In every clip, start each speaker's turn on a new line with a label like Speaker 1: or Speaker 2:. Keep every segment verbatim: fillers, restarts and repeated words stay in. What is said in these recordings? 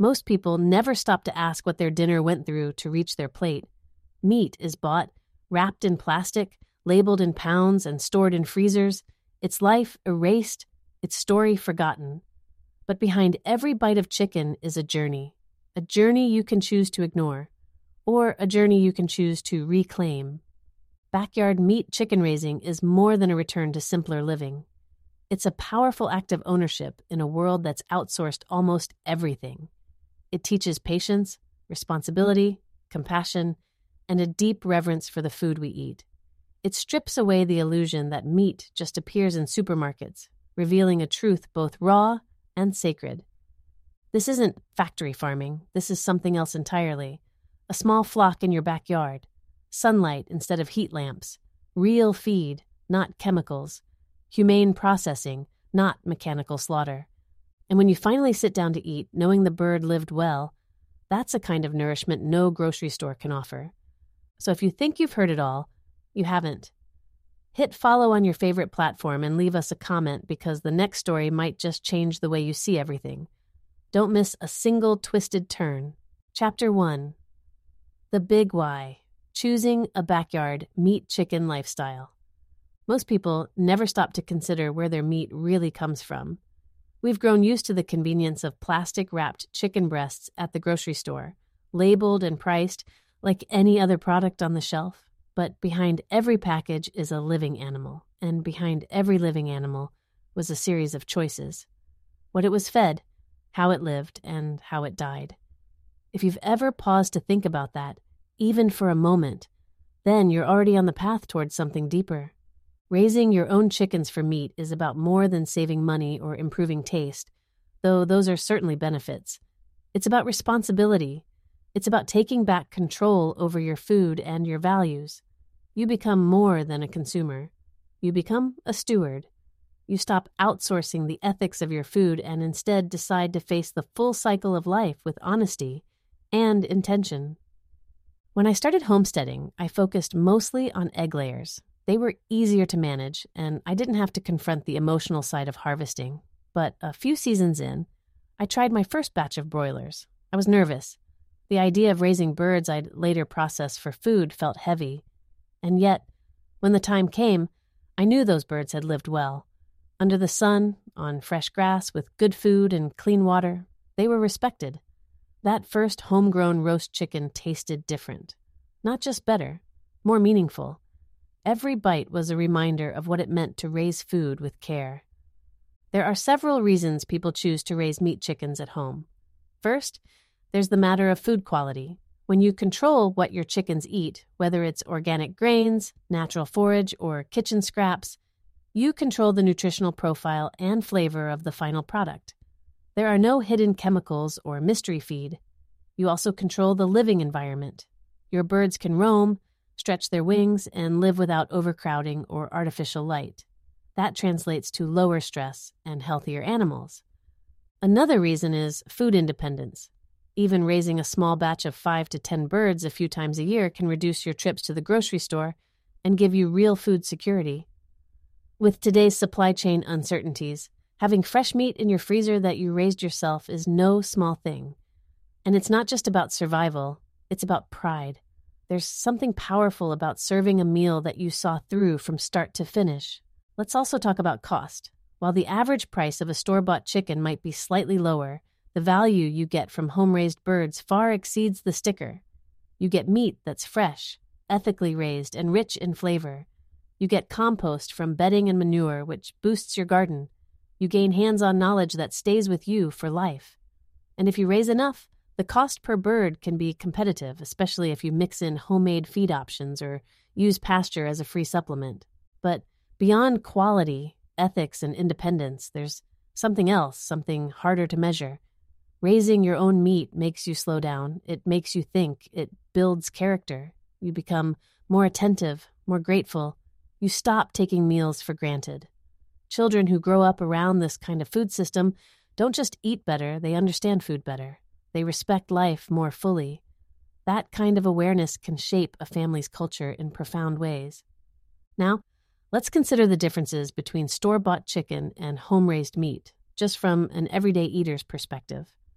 Speaker 1: Most people never stop to ask what their dinner went through to reach their plate. Meat is bought, wrapped in plastic, labeled in pounds, and stored in freezers, its life erased, its story forgotten. But behind every bite of chicken is a journey, a journey you can choose to ignore, or a journey you can choose to reclaim. Backyard meat chicken raising is more than a return to simpler living. It's a powerful act of ownership in a world that's outsourced almost everything. It teaches patience, responsibility, compassion, and a deep reverence for the food we eat. It strips away the illusion that meat just appears in supermarkets, revealing a truth both raw and sacred. This isn't factory farming. This is something else entirely. A small flock in your backyard, sunlight instead of heat lamps, real feed, not chemicals, humane processing, not mechanical slaughter. And when you finally sit down to eat, knowing the bird lived well, that's a kind of nourishment no grocery store can offer. So if you think you've heard it all, you haven't. Hit follow on your favorite platform and leave us a comment because the next story might just change the way you see everything. Don't miss a single twisted turn. Chapter one. The Big Why. Choosing a backyard meat chicken lifestyle. Most people never stop to consider where their meat really comes from. We've grown used to the convenience of plastic-wrapped chicken breasts at the grocery store, labeled and priced like any other product on the shelf. But behind every package is a living animal, and behind every living animal was a series of choices. What it was fed, how it lived, and how it died. If you've ever paused to think about that, even for a moment, then you're already on the path towards something deeper. Raising your own chickens for meat is about more than saving money or improving taste, though those are certainly benefits. It's about responsibility. It's about taking back control over your food and your values. You become more than a consumer. You become a steward. You stop outsourcing the ethics of your food and instead decide to face the full cycle of life with honesty and intention. When I started homesteading, I focused mostly on egg layers. They were easier to manage, and I didn't have to confront the emotional side of harvesting. But a few seasons in, I tried my first batch of broilers. I was nervous. The idea of raising birds I'd later process for food felt heavy. And yet, when the time came, I knew those birds had lived well. Under the sun, on fresh grass, with good food and clean water, they were respected. That first homegrown roast chicken tasted different. Not just better, more meaningful. Every bite was a reminder of what it meant to raise food with care. There are several reasons people choose to raise meat chickens at home. First, there's the matter of food quality. When you control what your chickens eat, whether it's organic grains, natural forage, or kitchen scraps, you control the nutritional profile and flavor of the final product. There are no hidden chemicals or mystery feed. You also control the living environment. Your birds can roam, stretch their wings, and live without overcrowding or artificial light. That translates to lower stress and healthier animals. Another reason is food independence. Even raising a small batch of five to ten birds a few times a year can reduce your trips to the grocery store and give you real food security. With today's supply chain uncertainties, having fresh meat in your freezer that you raised yourself is no small thing. And it's not just about survival, it's about pride. There's something powerful about serving a meal that you saw through from start to finish. Let's also talk about cost. While the average price of a store-bought chicken might be slightly lower, the value you get from home-raised birds far exceeds the sticker. You get meat that's fresh, ethically raised, and rich in flavor. You get compost from bedding and manure, which boosts your garden. You gain hands-on knowledge that stays with you for life. And if you raise enough, the cost per bird can be competitive, especially if you mix in homemade feed options or use pasture as a free supplement. But beyond quality, ethics, and independence, there's something else, something harder to measure. Raising your own meat makes you slow down. It makes you think. It builds character. You become more attentive, more grateful. You stop taking meals for granted. Children who grow up around this kind of food system don't just eat better, they understand food better. They respect life more fully. That kind of awareness can shape a family's culture in profound ways. Now, let's consider the differences between store-bought chicken and home-raised meat, just from an everyday eater's perspective.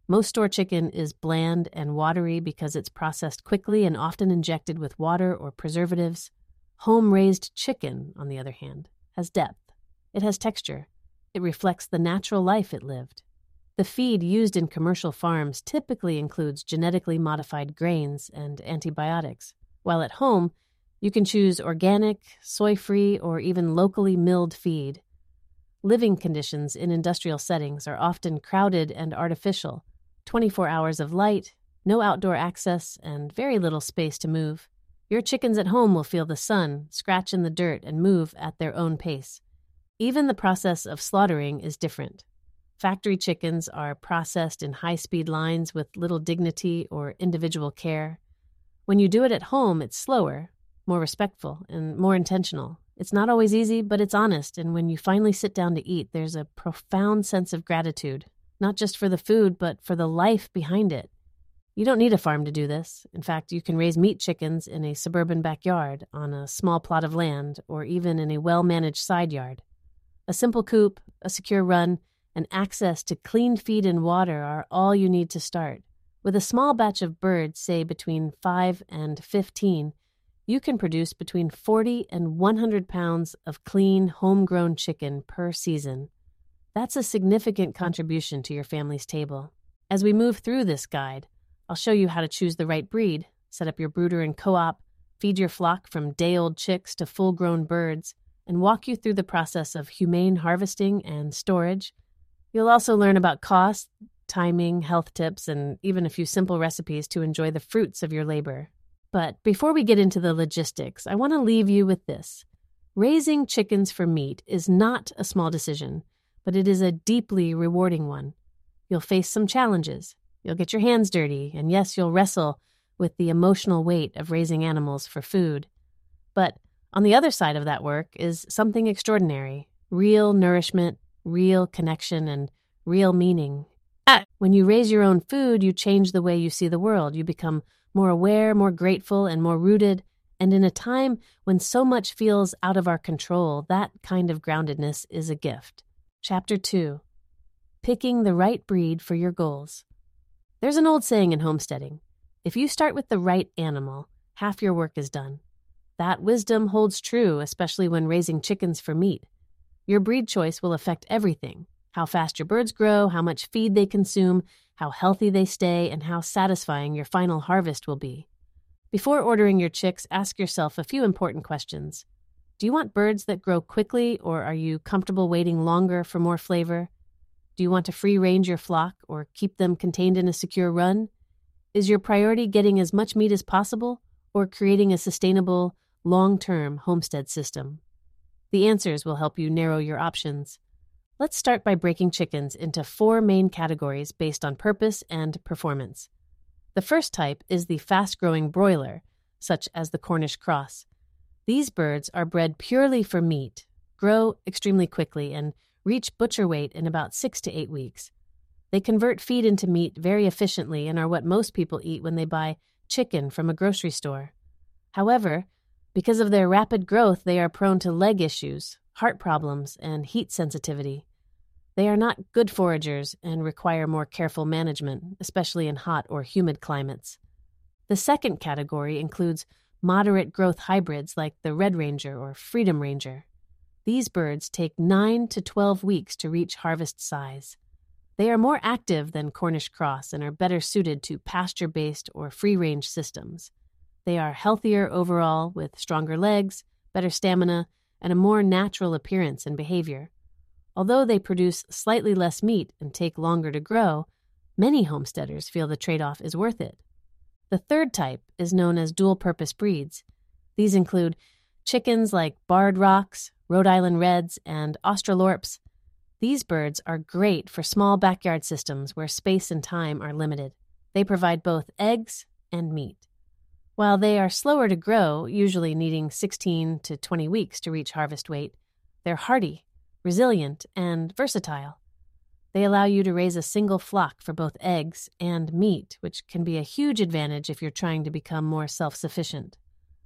Speaker 1: Most store chicken is bland and watery because it's processed quickly and often injected with water or preservatives. Home-raised chicken, on the other hand, has depth. It has texture. It reflects the natural life it lived. The feed used in commercial farms typically includes genetically modified grains and antibiotics, while at home, you can choose organic, soy-free, or even locally milled feed. Living conditions in industrial settings are often crowded and artificial. twenty-four hours of light, no outdoor access, and very little space to move. Your chickens at home will feel the sun, scratch in the dirt, and move at their own pace. Even the process of slaughtering is different. Factory chickens are processed in high-speed lines with little dignity or individual care. When you do it at home, it's slower, more respectful, and more intentional. It's not always easy, but it's honest, and when you finally sit down to eat, there's a profound sense of gratitude, not just for the food, but for the life behind it. You don't need a farm to do this. In fact, you can raise meat chickens in a suburban backyard, on a small plot of land, or even in a well-managed side yard. A simple coop, a secure run, and access to clean feed and water are all you need to start. With a small batch of birds, say between five and fifteen, you can produce between forty and one hundred pounds of clean, homegrown chicken per season. That's a significant contribution to your family's table. As we move through this guide, I'll show you how to choose the right breed, set up your brooder and co-op, feed your flock from day-old chicks to full-grown birds, and walk you through the process of humane harvesting and storage. You'll also learn about cost, timing, health tips, and even a few simple recipes to enjoy the fruits of your labor. But before we get into the logistics, I want to leave you with this. Raising chickens for meat is not a small decision, but it is a deeply rewarding one. You'll face some challenges. You'll get your hands dirty, and yes, you'll wrestle with the emotional weight of raising animals for food. But on the other side of that work is something extraordinary, real nourishment, real connection, and real meaning. Ah, when you raise your own food, you change the way you see the world. You become more aware, more grateful, and more rooted. And in a time when so much feels out of our control, that kind of groundedness is a gift. Chapter two. Picking the right breed for your goals. There's an old saying in homesteading. If you start with the right animal, half your work is done. That wisdom holds true, especially when raising chickens for meat. Your breed choice will affect everything: how fast your birds grow, how much feed they consume, how healthy they stay, and how satisfying your final harvest will be. Before ordering your chicks, ask yourself a few important questions. Do you want birds that grow quickly, or are you comfortable waiting longer for more flavor? Do you want to free-range your flock or keep them contained in a secure run? Is your priority getting as much meat as possible or creating a sustainable, long-term homestead system? The answers will help you narrow your options. Let's start by breaking chickens into four main categories based on purpose and performance. The first type is the fast-growing broiler, such as the Cornish cross. These birds are bred purely for meat, grow extremely quickly, and reach butcher weight in about six to eight weeks. They convert feed into meat very efficiently and are what most people eat when they buy chicken from a grocery store. However, because of their rapid growth, they are prone to leg issues, heart problems, and heat sensitivity. They are not good foragers and require more careful management, especially in hot or humid climates. The second category includes moderate growth hybrids like the Red Ranger or Freedom Ranger. These birds take nine to twelve weeks to reach harvest size. They are more active than Cornish cross and are better suited to pasture-based or free-range systems. They are healthier overall with stronger legs, better stamina, and a more natural appearance and behavior. Although they produce slightly less meat and take longer to grow, many homesteaders feel the trade-off is worth it. The third type is known as dual-purpose breeds. These include chickens like Barred Rocks, Rhode Island Reds, and Australorps. These birds are great for small backyard systems where space and time are limited. They provide both eggs and meat. While they are slower to grow, usually needing sixteen to twenty weeks to reach harvest weight, they're hardy, resilient, and versatile. They allow you to raise a single flock for both eggs and meat, which can be a huge advantage if you're trying to become more self-sufficient.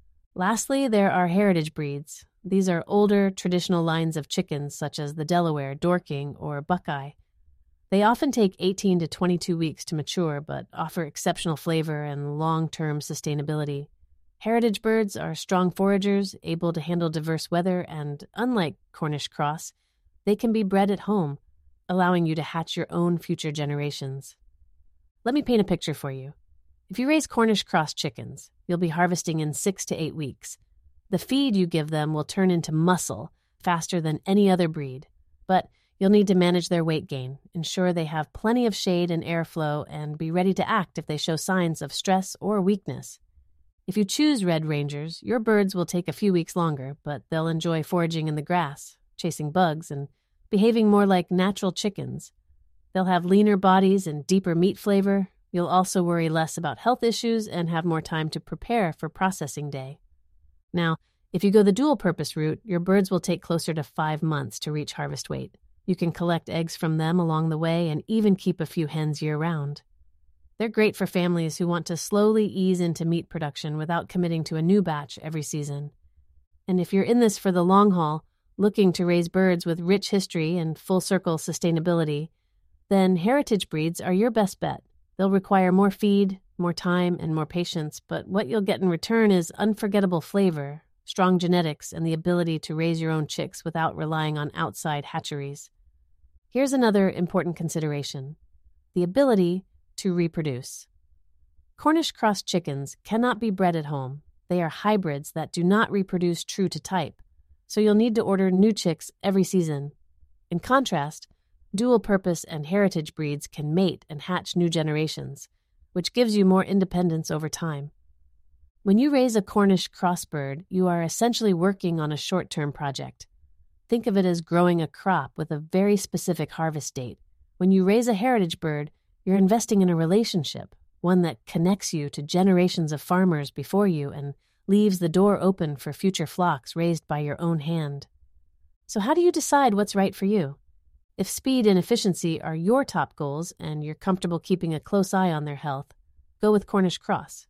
Speaker 1: Lastly, there are heritage breeds. These are older, traditional lines of chickens such as the Delaware, Dorking, or Buckeye. They often take eighteen to twenty-two weeks to mature, but offer exceptional flavor and long-term sustainability. Heritage birds are strong foragers, able to handle diverse weather, and unlike Cornish cross, they can be bred at home, allowing you to hatch your own future generations. Let me paint a picture for you. If you raise Cornish cross chickens, you'll be harvesting in six to eight weeks. The feed you give them will turn into muscle faster than any other breed, but you'll need to manage their weight gain, ensure they have plenty of shade and airflow, and be ready to act if they show signs of stress or weakness. If you choose Red Rangers, your birds will take a few weeks longer, but they'll enjoy foraging in the grass, chasing bugs, and behaving more like natural chickens. They'll have leaner bodies and deeper meat flavor. You'll also worry less about health issues and have more time to prepare for processing day. Now, if you go the dual-purpose route, your birds will take closer to five months to reach harvest weight. You can collect eggs from them along the way and even keep a few hens year-round. They're great for families who want to slowly ease into meat production without committing to a new batch every season. And if you're in this for the long haul, looking to raise birds with rich history and full-circle sustainability, then heritage breeds are your best bet. They'll require more feed, more time, and more patience, but what you'll get in return is unforgettable flavor, strong genetics, and the ability to raise your own chicks without relying on outside hatcheries. Here's another important consideration: the ability to reproduce. Cornish cross chickens cannot be bred at home. They are hybrids that do not reproduce true to type, so you'll need to order new chicks every season. In contrast, dual-purpose and heritage breeds can mate and hatch new generations, which gives you more independence over time. When you raise a Cornish cross bird, you are essentially working on a short-term project. Think of it as growing a crop with a very specific harvest date. When you raise a heritage bird, you're investing in a relationship, one that connects you to generations of farmers before you and leaves the door open for future flocks raised by your own hand. So how do you decide what's right for you? If speed and efficiency are your top goals and you're comfortable keeping a close eye on their health, go with Cornish cross.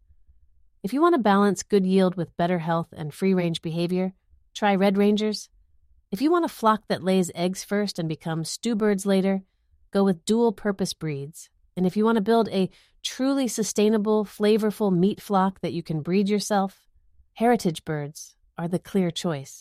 Speaker 1: If you want to balance good yield with better health and free-range behavior, try Red Rangers. If you want a flock that lays eggs first and becomes stew birds later, go with dual-purpose breeds. And if you want to build a truly sustainable, flavorful meat flock that you can breed yourself, heritage birds are the clear choice.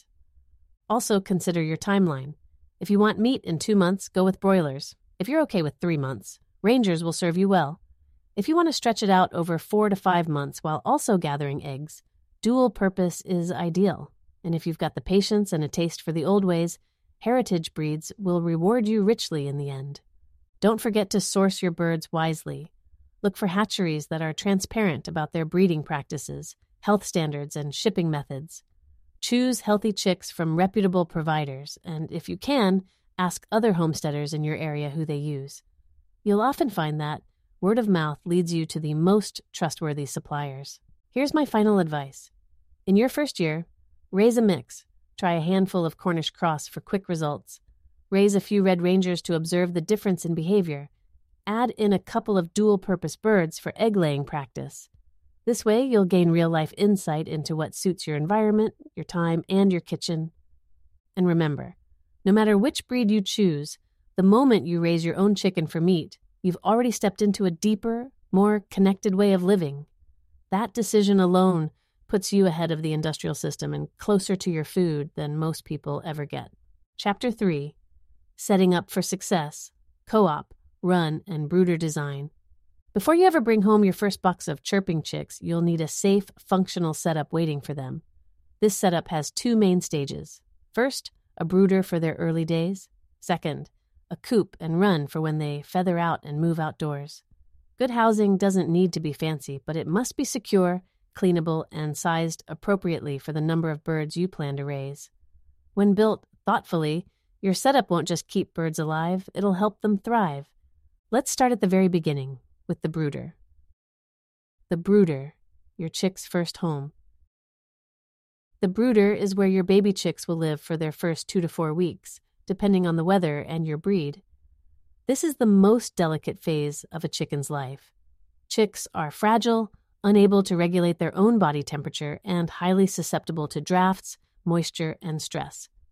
Speaker 1: Also consider your timeline. If you want meat in two months, go with broilers. If you're okay with three months, Rangers will serve you well. If you want to stretch it out over four to five months while also gathering eggs, dual purpose is ideal. And if you've got the patience and a taste for the old ways, heritage breeds will reward you richly in the end. Don't forget to source your birds wisely. Look for hatcheries that are transparent about their breeding practices, health standards, and shipping methods. Choose healthy chicks from reputable providers, and if you can, ask other homesteaders in your area who they use. You'll often find that word of mouth leads you to the most trustworthy suppliers. Here's my final advice. In your first year, raise a mix. Try a handful of Cornish cross for quick results. Raise a few Red Rangers to observe the difference in behavior. Add in a couple of dual-purpose birds for egg-laying practice. This way, you'll gain real-life insight into what suits your environment, your time, and your kitchen. And remember, no matter which breed you choose, the moment you raise your own chicken for meat, you've already stepped into a deeper, more connected way of living. That decision alone puts you ahead of the industrial system and closer to your food than most people ever get. Chapter three, Setting Up for Success, Co-op, Run, and Brooder Design. Before you ever bring home your first box of chirping chicks, you'll need a safe, functional setup waiting for them. This setup has two main stages. First, a brooder for their early days. Second, a coop and run for when they feather out and move outdoors. Good housing doesn't need to be fancy, but it must be secure, cleanable, and sized appropriately for the number of birds you plan to raise. When built thoughtfully, your setup won't just keep birds alive, it'll help them thrive. Let's start at the very beginning, with the brooder. The brooder, your chick's first home. The brooder is where your baby chicks will live for their first two to four weeks, depending on the weather and your breed. This is the most delicate phase of a chicken's life. Chicks are fragile, unable to regulate their own body temperature, and highly susceptible to drafts, moisture, and stress.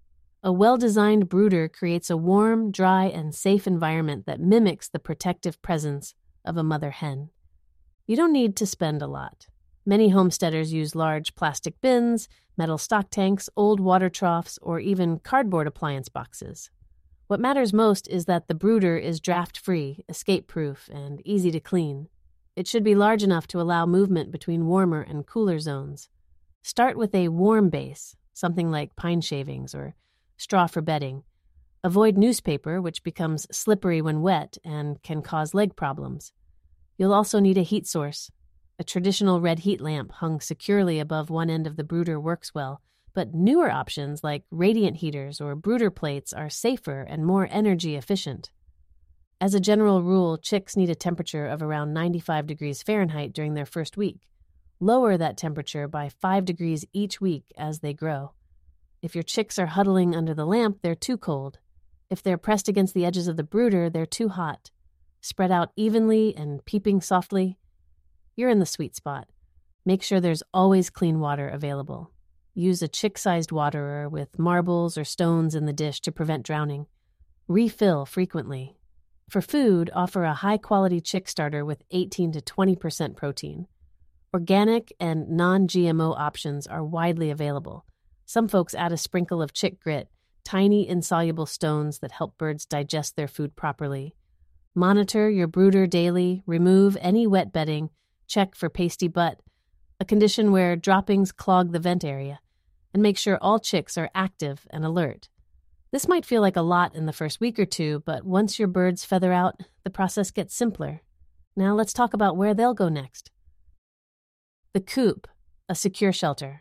Speaker 1: A well-designed brooder creates a warm, dry, and safe environment that mimics the protective presence of a mother hen. You don't need to spend a lot. Many homesteaders use large plastic bins, metal stock tanks, old water troughs, or even cardboard appliance boxes. What matters most is that the brooder is draft-free, escape-proof, and easy to clean. It should be large enough to allow movement between warmer and cooler zones. Start with a warm base, something like pine shavings or straw for bedding. Avoid newspaper, which becomes slippery when wet and can cause leg problems. You'll also need a heat source. A traditional red heat lamp hung securely above one end of the brooder works well, but newer options like radiant heaters or brooder plates are safer and more energy efficient. As a general rule, chicks need a temperature of around ninety-five degrees Fahrenheit during their first week. Lower that temperature by five degrees each week as they grow. If your chicks are huddling under the lamp, they're too cold. If they're pressed against the edges of the brooder, they're too hot. Spread out evenly and peeping softly, you're in the sweet spot. Make sure there's always clean water available. Use a chick-sized waterer with marbles or stones in the dish to prevent drowning. Refill frequently. For food, offer a high-quality chick starter with eighteen to twenty percent protein. Organic and non-G M O options are widely available. Some folks add a sprinkle of chick grit, tiny insoluble stones that help birds digest their food properly. Monitor your brooder daily, remove any wet bedding, check for pasty butt, a condition where droppings clog the vent area, and make sure all chicks are active and alert. This might feel like a lot in the first week or two, but once your birds feather out, the process gets simpler. Now let's talk about where they'll go next. The coop, a secure shelter.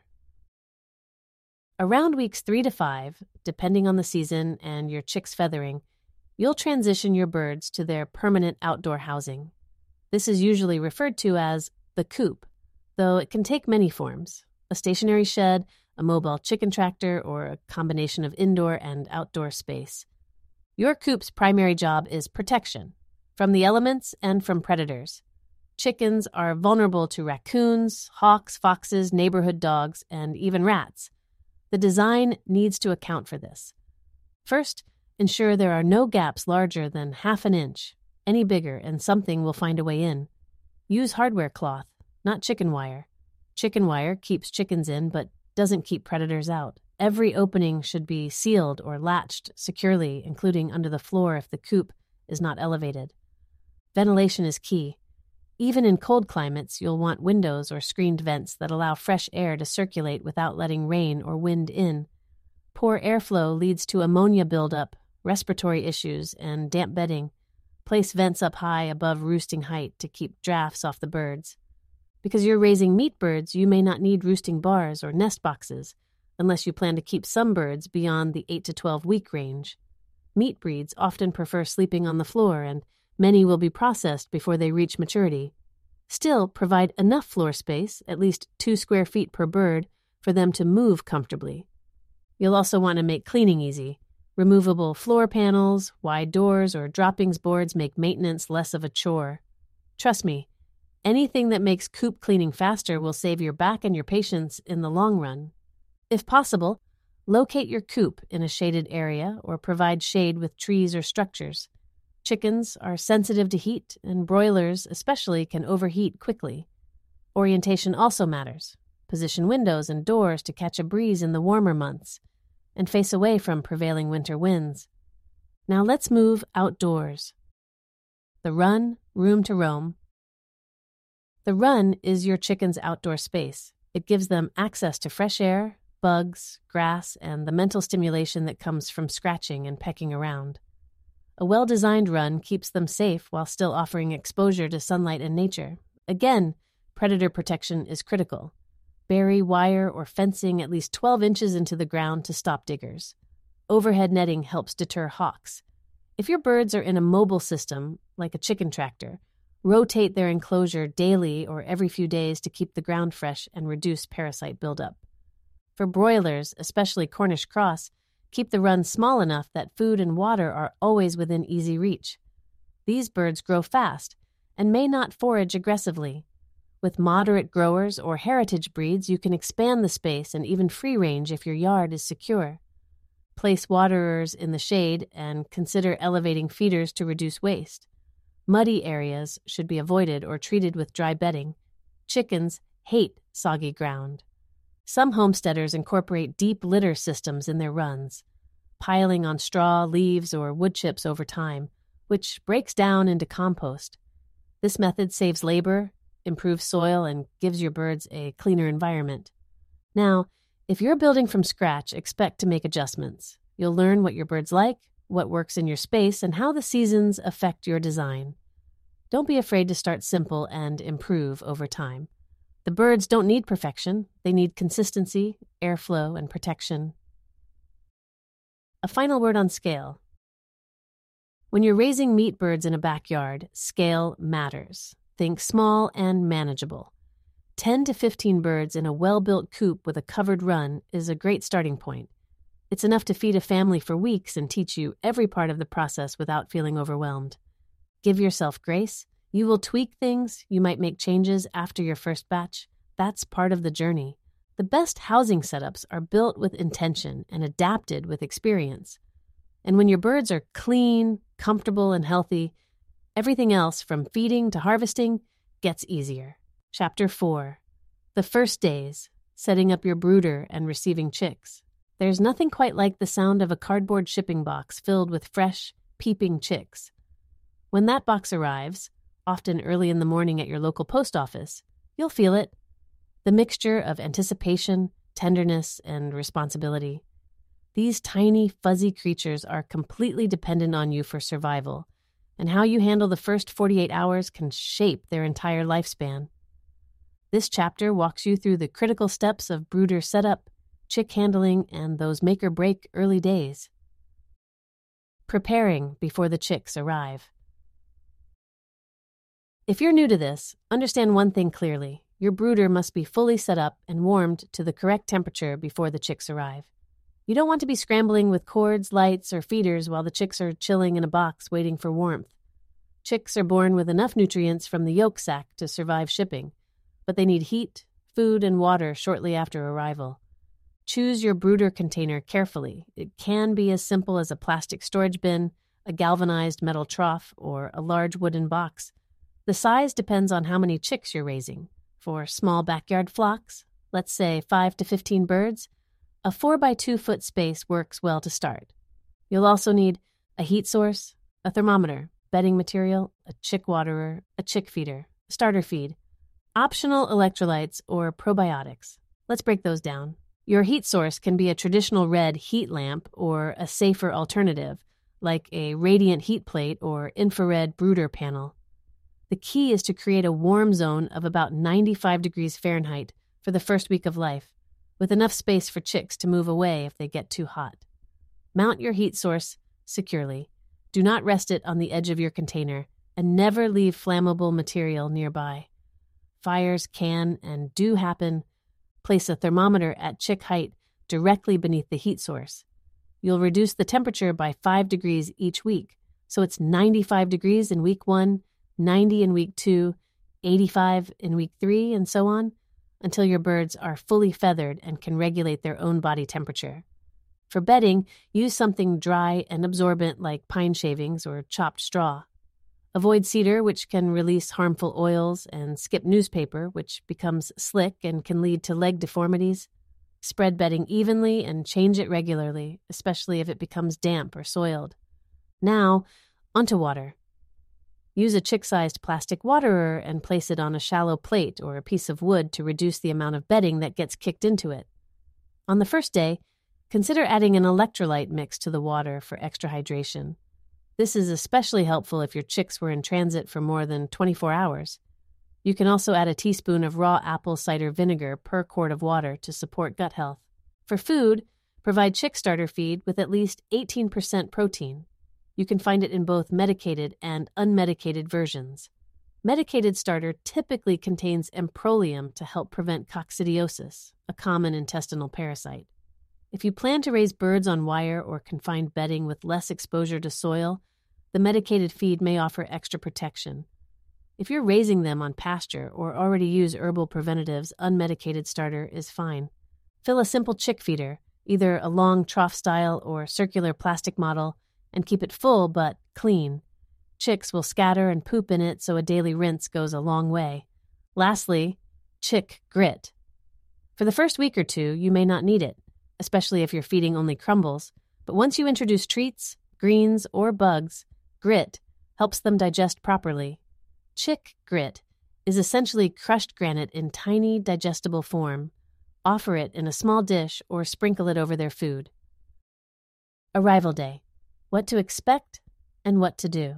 Speaker 1: Around weeks three to five, depending on the season and your chick's feathering, you'll transition your birds to their permanent outdoor housing. This is usually referred to as the coop, though it can take many forms: a stationary shed, a mobile chicken tractor, or a combination of indoor and outdoor space. Your coop's primary job is protection, from the elements and from predators. Chickens are vulnerable to raccoons, hawks, foxes, neighborhood dogs, and even rats. The design needs to account for this. First, ensure there are no gaps larger than half an inch. Any bigger, and something will find a way in. Use hardware cloth, not chicken wire. Chicken wire keeps chickens in, but doesn't keep predators out. Every opening should be sealed or latched securely, including under the floor if the coop is not elevated. Ventilation is key. Even in cold climates, you'll want windows or screened vents that allow fresh air to circulate without letting rain or wind in. Poor airflow leads to ammonia buildup, respiratory issues, and damp bedding. Place vents up high above roosting height to keep drafts off the birds. Because you're raising meat birds, you may not need roosting bars or nest boxes, unless you plan to keep some birds beyond the eight to twelve week range. Meat breeds often prefer sleeping on the floor, and many will be processed before they reach maturity. Still, provide enough floor space, at least two square feet per bird, for them to move comfortably. You'll also want to make cleaning easy. Removable floor panels, wide doors, or droppings boards make maintenance less of a chore. Trust me, anything that makes coop cleaning faster will save your back and your patience in the long run. If possible, locate your coop in a shaded area or provide shade with trees or structures. Chickens are sensitive to heat, and broilers especially can overheat quickly. Orientation also matters. Position windows and doors to catch a breeze in the warmer months, and face away from prevailing winter winds. Now let's move outdoors. The run, room to roam. The run is your chicken's outdoor space. It gives them access to fresh air, bugs, grass, and the mental stimulation that comes from scratching and pecking around. A well-designed run keeps them safe while still offering exposure to sunlight and nature. Again, predator protection is critical. Bury wire or fencing at least twelve inches into the ground to stop diggers. Overhead netting helps deter hawks. If your birds are in a mobile system, like a chicken tractor, rotate their enclosure daily or every few days to keep the ground fresh and reduce parasite buildup. For broilers, especially Cornish cross, keep the run small enough that food and water are always within easy reach. These birds grow fast and may not forage aggressively. With moderate growers or heritage breeds, you can expand the space and even free range if your yard is secure. Place waterers in the shade and consider elevating feeders to reduce waste. Muddy areas should be avoided or treated with dry bedding. Chickens hate soggy ground. Some homesteaders incorporate deep litter systems in their runs, piling on straw, leaves, or wood chips over time, which breaks down into compost. This method saves labor, improves soil, and gives your birds a cleaner environment. Now, if you're building from scratch, expect to make adjustments. You'll learn what your birds like, what works in your space, and how the seasons affect your design. Don't be afraid to start simple and improve over time. The birds don't need perfection. They need consistency, airflow, and protection. A final word on scale. When you're raising meat birds in a backyard, scale matters. Think small and manageable. ten to fifteen birds in a well-built coop with a covered run is a great starting point. It's enough to feed a family for weeks and teach you every part of the process without feeling overwhelmed. Give yourself grace. You will tweak things. You might make changes after your first batch. That's part of the journey. The best housing setups are built with intention and adapted with experience. And when your birds are clean, comfortable, and healthy, everything else from feeding to harvesting gets easier. Chapter four. The first days, setting up your brooder and receiving chicks. There's nothing quite like the sound of a cardboard shipping box filled with fresh, peeping chicks. When that box arrives, often early in the morning at your local post office, you'll feel it. The mixture of anticipation, tenderness, and responsibility. These tiny, fuzzy creatures are completely dependent on you for survival, and how you handle the first forty-eight hours can shape their entire lifespan. This chapter walks you through the critical steps of brooder setup, chick handling, and those make-or-break early days. Preparing before the chicks arrive. If you're new to this, understand one thing clearly. Your brooder must be fully set up and warmed to the correct temperature before the chicks arrive. You don't want to be scrambling with cords, lights, or feeders while the chicks are chilling in a box waiting for warmth. Chicks are born with enough nutrients from the yolk sac to survive shipping, but they need heat, food, and water shortly after arrival. Choose your brooder container carefully. It can be as simple as a plastic storage bin, a galvanized metal trough, or a large wooden box. The size depends on how many chicks you're raising. For small backyard flocks, let's say five to fifteen birds, a four by two foot space works well to start. You'll also need a heat source, a thermometer, bedding material, a chick waterer, a chick feeder, starter feed, optional electrolytes, or probiotics. Let's break those down. Your heat source can be a traditional red heat lamp or a safer alternative, like a radiant heat plate or infrared brooder panel. The key is to create a warm zone of about ninety-five degrees Fahrenheit for the first week of life, with enough space for chicks to move away if they get too hot. Mount your heat source securely. Do not rest it on the edge of your container, and never leave flammable material nearby. Fires can and do happen. Place a thermometer at chick height directly beneath the heat source. You'll reduce the temperature by five degrees each week, so it's ninety-five degrees in week one, ninety in week two, eighty-five in week three, and so on, until your birds are fully feathered and can regulate their own body temperature. For bedding, use something dry and absorbent like pine shavings or chopped straw. Avoid cedar, which can release harmful oils, and skip newspaper, which becomes slick and can lead to leg deformities. Spread bedding evenly and change it regularly, especially if it becomes damp or soiled. Now, onto water. Use a chick-sized plastic waterer and place it on a shallow plate or a piece of wood to reduce the amount of bedding that gets kicked into it. On the first day, consider adding an electrolyte mix to the water for extra hydration. This is especially helpful if your chicks were in transit for more than twenty-four hours. You can also add a teaspoon of raw apple cider vinegar per quart of water to support gut health. For food, provide chick starter feed with at least eighteen percent protein. You can find it in both medicated and unmedicated versions. Medicated starter typically contains amprolium to help prevent coccidiosis, a common intestinal parasite. If you plan to raise birds on wire or confined bedding with less exposure to soil, the medicated feed may offer extra protection. If you're raising them on pasture or already use herbal preventatives, unmedicated starter is fine. Fill a simple chick feeder, either a long trough style or circular plastic model, and keep it full but clean. Chicks will scatter and poop in it, so a daily rinse goes a long way. Lastly, chick grit. For the first week or two, you may not need it, especially if you're feeding only crumbles, but once you introduce treats, greens, or bugs, grit helps them digest properly. Chick grit is essentially crushed granite in tiny, digestible form. Offer it in a small dish or sprinkle it over their food. Arrival day. What to expect and what to do.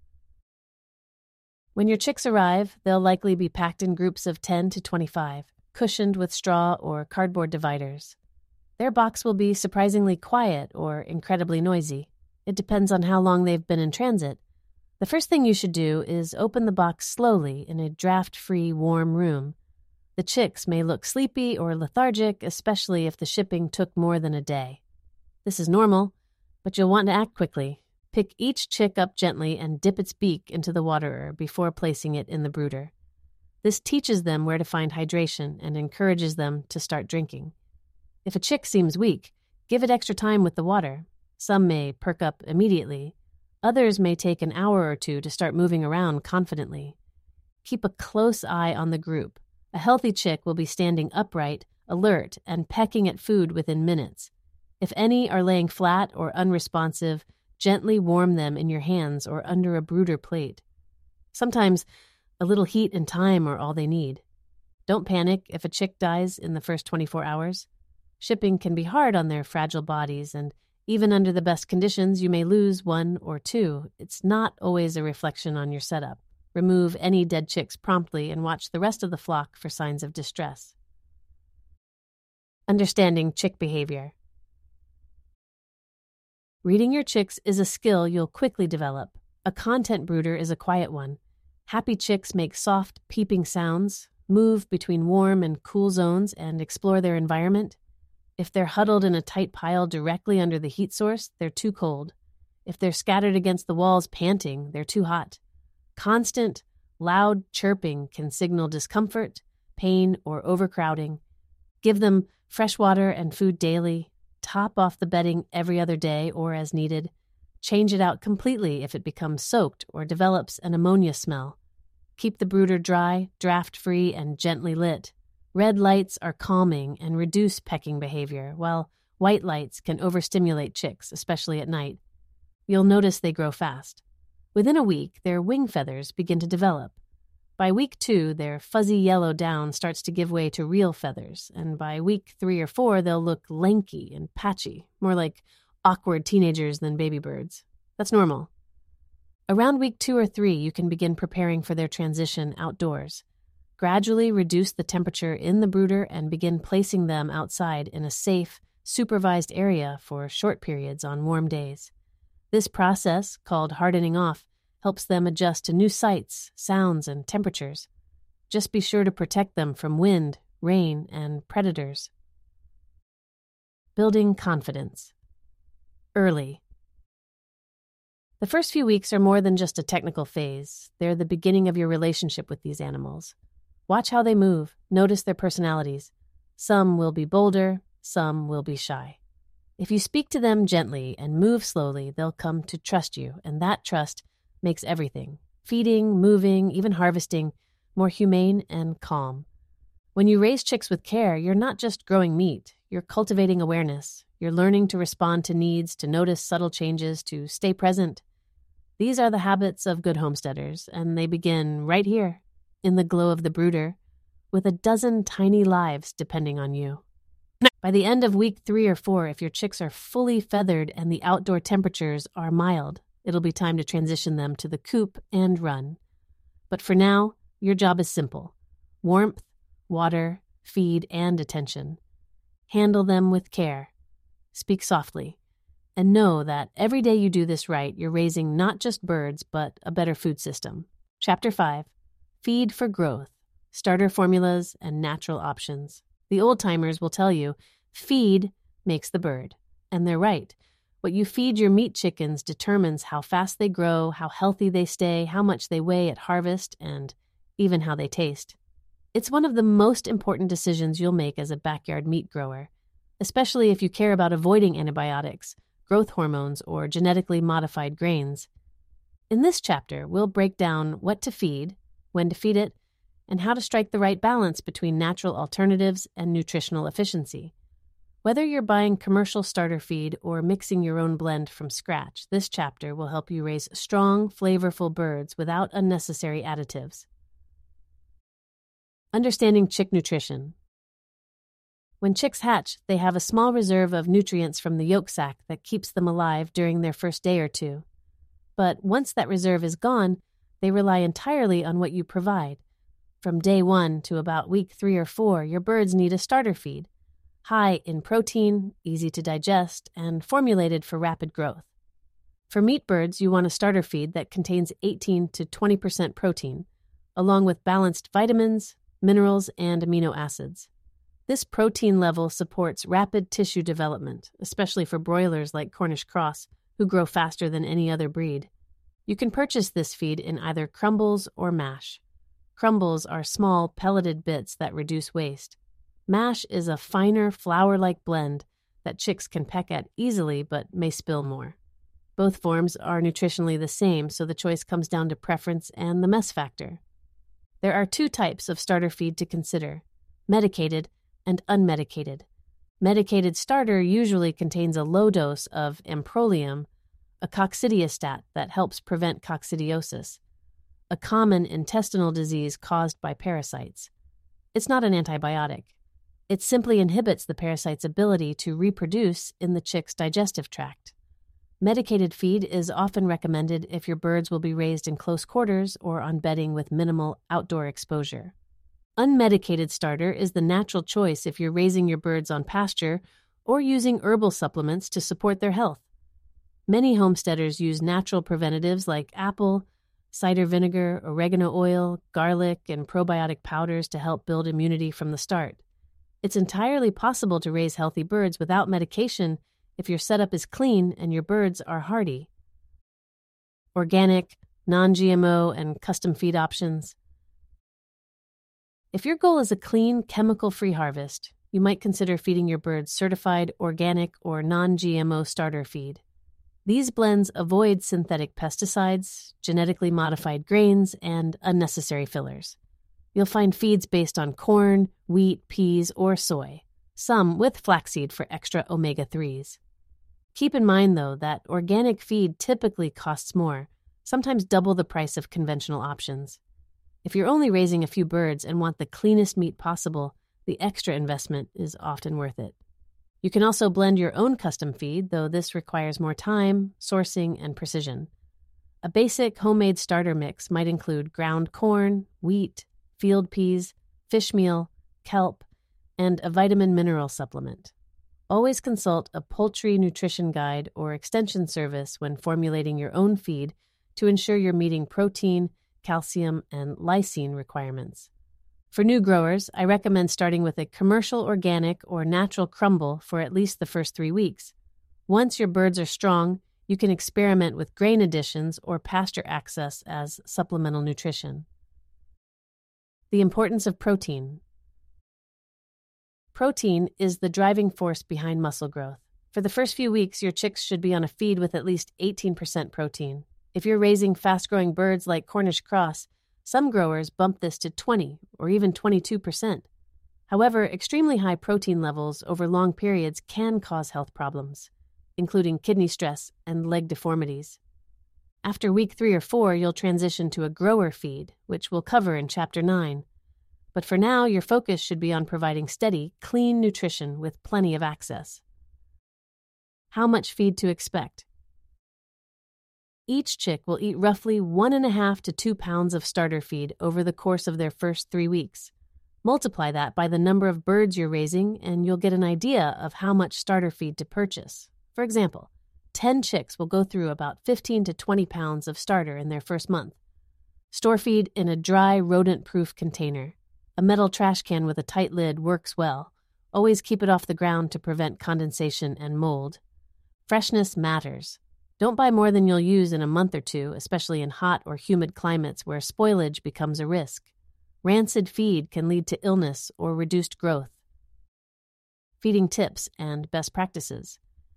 Speaker 1: When your chicks arrive, they'll likely be packed in groups of ten to twenty-five, cushioned with straw or cardboard dividers. Their box will be surprisingly quiet or incredibly noisy. It depends on how long they've been in transit. The first thing you should do is open the box slowly in a draft-free, warm room. The chicks may look sleepy or lethargic, especially if the shipping took more than a day. This is normal, but you'll want to act quickly. Pick each chick up gently and dip its beak into the waterer before placing it in the brooder. This teaches them where to find hydration and encourages them to start drinking. If a chick seems weak, give it extra time with the water. Some may perk up immediately. Others may take an hour or two to start moving around confidently. Keep a close eye on the group. A healthy chick will be standing upright, alert, and pecking at food within minutes. If any are laying flat or unresponsive, gently warm them in your hands or under a brooder plate. Sometimes a little heat and time are all they need. Don't panic if a chick dies in the first twenty-four hours. Shipping can be hard on their fragile bodies, and even under the best conditions, you may lose one or two. It's not always a reflection on your setup. Remove any dead chicks promptly and watch the rest of the flock for signs of distress. Understanding chick behavior. Reading your chicks is a skill you'll quickly develop. A content brooder is a quiet one. Happy chicks make soft, peeping sounds, move between warm and cool zones, and explore their environment. If they're huddled in a tight pile directly under the heat source, they're too cold. If they're scattered against the walls panting, they're too hot. Constant, loud chirping can signal discomfort, pain, or overcrowding. Give them fresh water and food daily. Top off the bedding every other day or as needed. Change it out completely if it becomes soaked or develops an ammonia smell. Keep the brooder dry, draft-free, and gently lit. Red lights are calming and reduce pecking behavior, while white lights can overstimulate chicks, especially at night. You'll notice they grow fast. Within a week, their wing feathers begin to develop. By week two, their fuzzy yellow down starts to give way to real feathers, and by week three or four, they'll look lanky and patchy, more like awkward teenagers than baby birds. That's normal. Around week two or three, you can begin preparing for their transition outdoors. Gradually reduce the temperature in the brooder and begin placing them outside in a safe, supervised area for short periods on warm days. This process, called hardening off, helps them adjust to new sights, sounds, and temperatures. Just be sure to protect them from wind, rain, and predators. Building confidence. Early. The first few weeks are more than just a technical phase. They're the beginning of your relationship with these animals. Watch how they move, notice their personalities. Some will be bolder, some will be shy. If you speak to them gently and move slowly, they'll come to trust you, and that trust makes everything, feeding, moving, even harvesting, more humane and calm. When you raise chicks with care, you're not just growing meat, you're cultivating awareness. You're learning to respond to needs, to notice subtle changes, to stay present. These are the habits of good homesteaders, and they begin right here, in the glow of the brooder, with a dozen tiny lives depending on you. By the end of week three or four, if your chicks are fully feathered and the outdoor temperatures are mild, it'll be time to transition them to the coop and run. But for now, your job is simple. Warmth, water, feed, and attention. Handle them with care. Speak softly. And know that every day you do this right, you're raising not just birds, but a better food system. Chapter five. Feed for growth. Starter formulas and natural options. The old-timers will tell you, feed makes the bird. And they're right. What you feed your meat chickens determines how fast they grow, how healthy they stay, how much they weigh at harvest, and even how they taste. It's one of the most important decisions you'll make as a backyard meat grower. especially if you care about avoiding antibiotics, growth hormones, or genetically modified grains. In this chapter, we'll break down what to feed, when to feed it, and how to strike the right balance between natural alternatives and nutritional efficiency. Whether you're buying commercial starter feed or mixing your own blend from scratch, this chapter will help you raise strong, flavorful birds without unnecessary additives. Understanding chick nutrition. When chicks hatch, they have a small reserve of nutrients from the yolk sac that keeps them alive during their first day or two. But once that reserve is gone, they rely entirely on what you provide. From day one to about week three or four, your birds need a starter feed, high in protein, easy to digest, and formulated for rapid growth. For meat birds, you want a starter feed that contains eighteen to twenty percent protein, along with balanced vitamins, minerals, and amino acids. This protein level supports rapid tissue development, especially for broilers like Cornish Cross, who grow faster than any other breed. You can purchase this feed in either crumbles or mash. Crumbles are small, pelleted bits that reduce waste. Mash is a finer, flour-like blend that chicks can peck at easily but may spill more. Both forms are nutritionally the same, so the choice comes down to preference and the mess factor. There are two types of starter feed to consider: medicated and unmedicated. Medicated starter usually contains a low dose of amprolium, a coccidiostat that helps prevent coccidiosis, a common intestinal disease caused by parasites. It's not an antibiotic. It simply inhibits the parasite's ability to reproduce in the chick's digestive tract. Medicated feed is often recommended if your birds will be raised in close quarters or on bedding with minimal outdoor exposure. Unmedicated starter is the natural choice if you're raising your birds on pasture or using herbal supplements to support their health. Many homesteaders use natural preventatives like apple, cider vinegar, oregano oil, garlic, and probiotic powders to help build immunity from the start. It's entirely possible to raise healthy birds without medication if your setup is clean and your birds are hardy. Organic, non-G M O, and custom feed options. If your goal is a clean, chemical-free harvest, you might consider feeding your birds certified organic or non-G M O starter feed. These blends avoid synthetic pesticides, genetically modified grains, and unnecessary fillers. You'll find feeds based on corn, wheat, peas, or soy, some with flaxseed for extra omega threes. Keep in mind, though, that organic feed typically costs more, sometimes double the price of conventional options. If you're only raising a few birds and want the cleanest meat possible, the extra investment is often worth it. You can also blend your own custom feed, though this requires more time, sourcing, and precision. A basic homemade starter mix might include ground corn, wheat, field peas, fish meal, kelp, and a vitamin mineral supplement. Always consult a poultry nutrition guide or extension service when formulating your own feed to ensure you're meeting protein, calcium, and lysine requirements. For new growers, I recommend starting with a commercial organic or natural crumble for at least the first three weeks. Once your birds are strong, you can experiment with grain additions or pasture access as supplemental nutrition. The importance of protein. Protein is the driving force behind muscle growth. For the first few weeks, your chicks should be on a feed with at least eighteen percent protein. If you're raising fast-growing birds like Cornish Cross, some growers bump this to twenty or even twenty-two percent. However, extremely high protein levels over long periods can cause health problems, including kidney stress and leg deformities. After week three or four, you'll transition to a grower feed, which we'll cover in Chapter nine. But for now, your focus should be on providing steady, clean nutrition with plenty of access. How much feed to expect? Each chick will eat roughly one and a half to two pounds of starter feed over the course of their first three weeks. Multiply that by the number of birds you're raising, and you'll get an idea of how much starter feed to purchase. For example, ten chicks will go through about fifteen to twenty pounds of starter in their first month. Store feed in a dry, rodent-proof container. A metal trash can with a tight lid works well. Always keep it off the ground to prevent condensation and mold. Freshness matters. Don't buy more than you'll use in a month or two, especially in hot or humid climates where spoilage becomes a risk. Rancid feed can lead to illness or reduced growth. feeding tips, and best practices.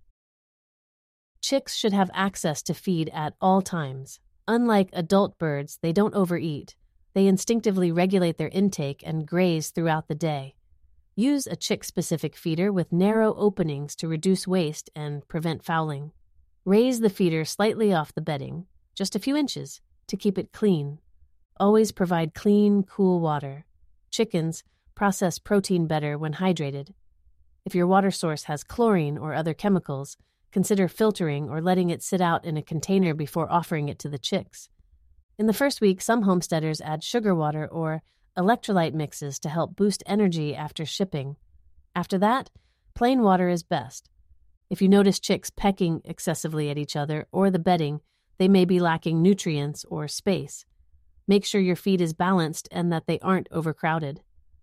Speaker 1: Chicks should have access to feed at all times. Unlike adult birds, they don't overeat. They instinctively regulate their intake and graze throughout the day. Use a chick-specific feeder with narrow openings to reduce waste and prevent fouling. Raise the feeder slightly off the bedding, just a few inches, to keep it clean. Always provide clean, cool water. Chickens process protein better when hydrated. If your water source has chlorine or other chemicals, consider filtering or letting it sit out in a container before offering it to the chicks. In the first week, some homesteaders add sugar water or electrolyte mixes to help boost energy after shipping. After that, plain water is best. If you notice chicks pecking excessively at each other or the bedding, they may be lacking nutrients or space. Make sure your feed is balanced and that they aren't overcrowded.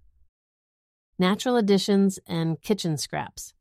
Speaker 1: Natural additions and kitchen scraps.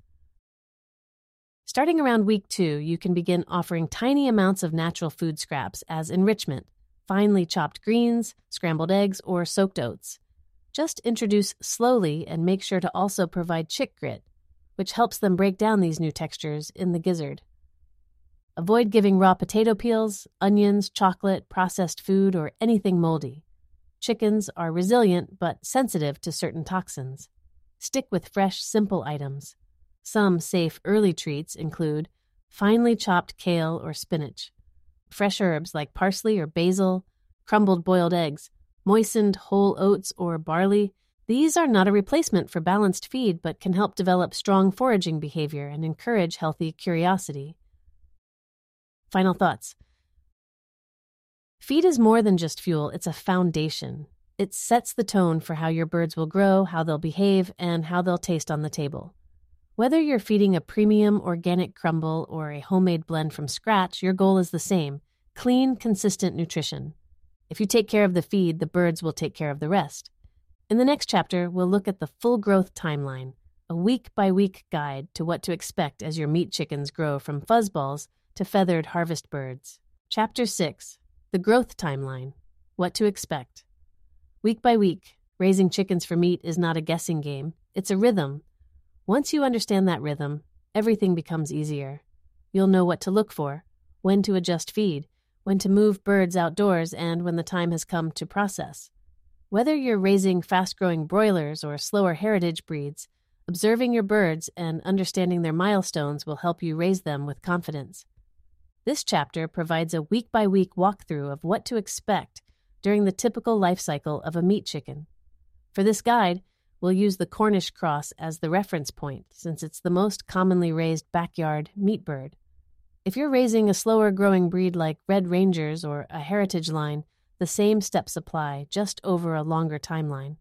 Speaker 1: Starting around week two, you can begin offering tiny amounts of natural food scraps as enrichment, finely chopped greens, scrambled eggs, or soaked oats. Just introduce slowly and make sure to also provide chick grit, which helps them break down these new textures in the gizzard. Avoid giving raw potato peels, onions, chocolate, processed food, or anything moldy. Chickens are resilient but sensitive to certain toxins. Stick with fresh, simple items. Some safe early treats include finely chopped kale or spinach, fresh herbs like parsley or basil, crumbled boiled eggs, moistened whole oats or barley. These are not a replacement for balanced feed but can help develop strong foraging behavior and encourage healthy curiosity. Final thoughts. Feed is more than just fuel, it's a foundation. It sets the tone for how your birds will grow, how they'll behave, and how they'll taste on the table. Whether you're feeding a premium organic crumble or a homemade blend from scratch, your goal is the same: clean, consistent nutrition. If you take care of the feed, the birds will take care of the rest. In the next chapter, we'll look at the full growth timeline, a week-by-week guide to what to expect as your meat chickens grow from fuzzballs to feathered harvest birds. Chapter six, the growth timeline, what to expect. Week by week, raising chickens for meat is not a guessing game, it's a rhythm. Once you understand that rhythm, everything becomes easier. You'll know what to look for, when to adjust feed, when to move birds outdoors, and when the time has come to process. Whether you're raising fast-growing broilers or slower heritage breeds, observing your birds and understanding their milestones will help you raise them with confidence. This chapter provides a week-by-week walkthrough of what to expect during the typical life cycle of a meat chicken. For this guide, we'll use the Cornish cross as the reference point, since it's the most commonly raised backyard meat bird. If you're raising a slower-growing breed like Red Rangers or a heritage line, the same steps apply, just over a longer timeline.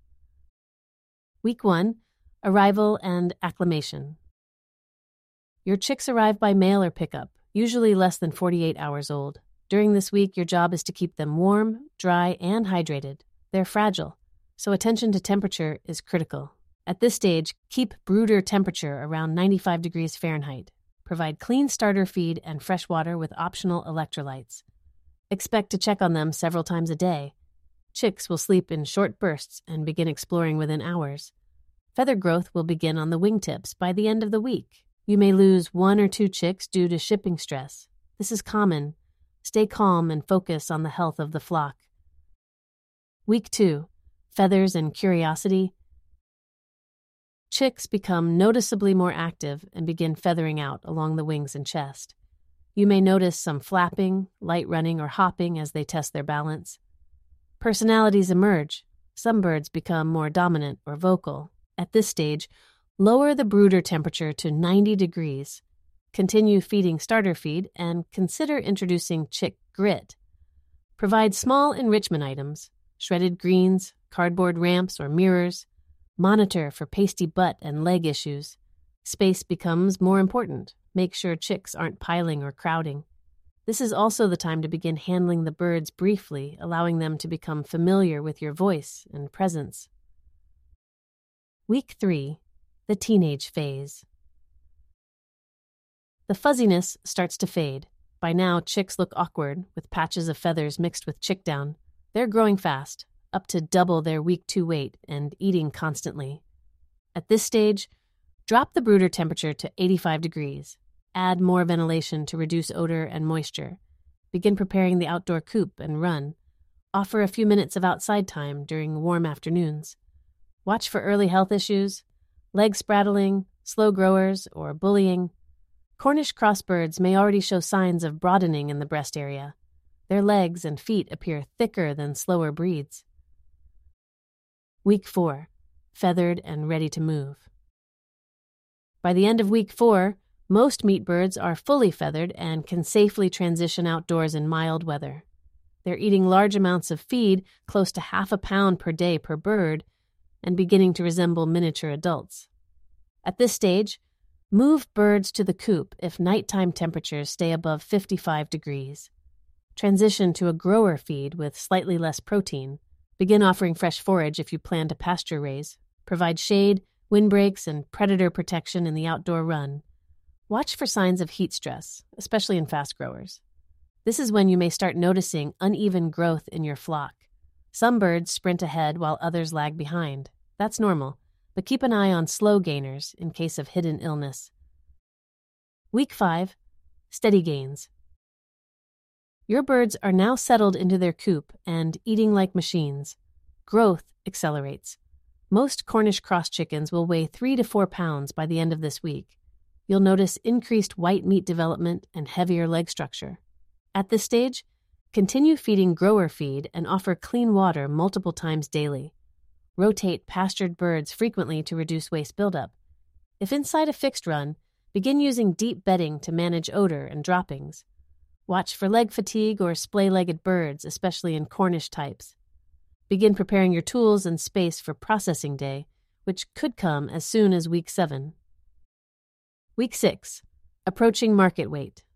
Speaker 1: Week one, arrival and acclimation. Your chicks arrive by mail or pickup, usually less than forty-eight hours old. During this week, your job is to keep them warm, dry, and hydrated. They're fragile, so attention to temperature is critical. At this stage, keep brooder temperature around ninety-five degrees Fahrenheit. Provide clean starter feed and fresh water with optional electrolytes. Expect to check on them several times a day. Chicks will sleep in short bursts and begin exploring within hours. Feather growth will begin on the wingtips by the end of the week. You may lose one or two chicks due to shipping stress. This is common. Stay calm and focus on the health of the flock. Week two, feathers and curiosity. Chicks become noticeably more active and begin feathering out along the wings and chest. You may notice some flapping, light running, or hopping as they test their balance. Personalities emerge. Some birds become more dominant or vocal. At this stage, lower the brooder temperature to ninety degrees. Continue feeding starter feed and consider introducing chick grit. Provide small enrichment items, shredded greens, cardboard ramps or mirrors. Monitor for pasty butt and leg issues. Space becomes more important. Make sure chicks aren't piling or crowding. This is also the time to begin handling the birds briefly, allowing them to become familiar with your voice and presence. Week three, the teenage phase. The fuzziness starts to fade. By now, chicks look awkward, with patches of feathers mixed with chick down. They're growing fast, up to double their week two weight and eating constantly. At this stage, Drop the brooder temperature to eighty-five degrees. Add more ventilation to reduce odor and moisture. Begin preparing the outdoor coop and run. Offer a few minutes of outside time during warm afternoons. Watch for early health issues, leg spraddling, slow growers, or bullying. Cornish crossbirds may already show signs of broadening in the breast area. Their legs and feet appear thicker than slower breeds. Week four. Feathered and ready to move. By the end of week four, most meat birds are fully feathered and can safely transition outdoors in mild weather. They're eating large amounts of feed, close to half a pound per day per bird, and beginning to resemble miniature adults. At this stage, move birds to the coop if nighttime temperatures stay above fifty-five degrees. Transition to a grower feed with slightly less protein. Begin offering fresh forage if you plan to pasture raise. Provide shade, windbreaks, and predator protection in the outdoor run. Watch for signs of heat stress, especially in fast growers. This is when you may start noticing uneven growth in your flock. Some birds sprint ahead while others lag behind. That's normal, but keep an eye on slow gainers in case of hidden illness. Week five. Steady gains. Your birds are now settled into their coop and eating like machines. Growth accelerates. Most Cornish cross chickens will weigh three to four pounds by the end of this week. You'll notice increased white meat development and heavier leg structure. At this stage, continue feeding grower feed and offer clean water multiple times daily. Rotate pastured birds frequently to reduce waste buildup. If inside a fixed run, begin using deep bedding to manage odor and droppings. Watch for leg fatigue or splay-legged birds, especially in Cornish types. Begin preparing your tools and space for processing day, which could come as soon as week seven. Week six. Approaching market weight.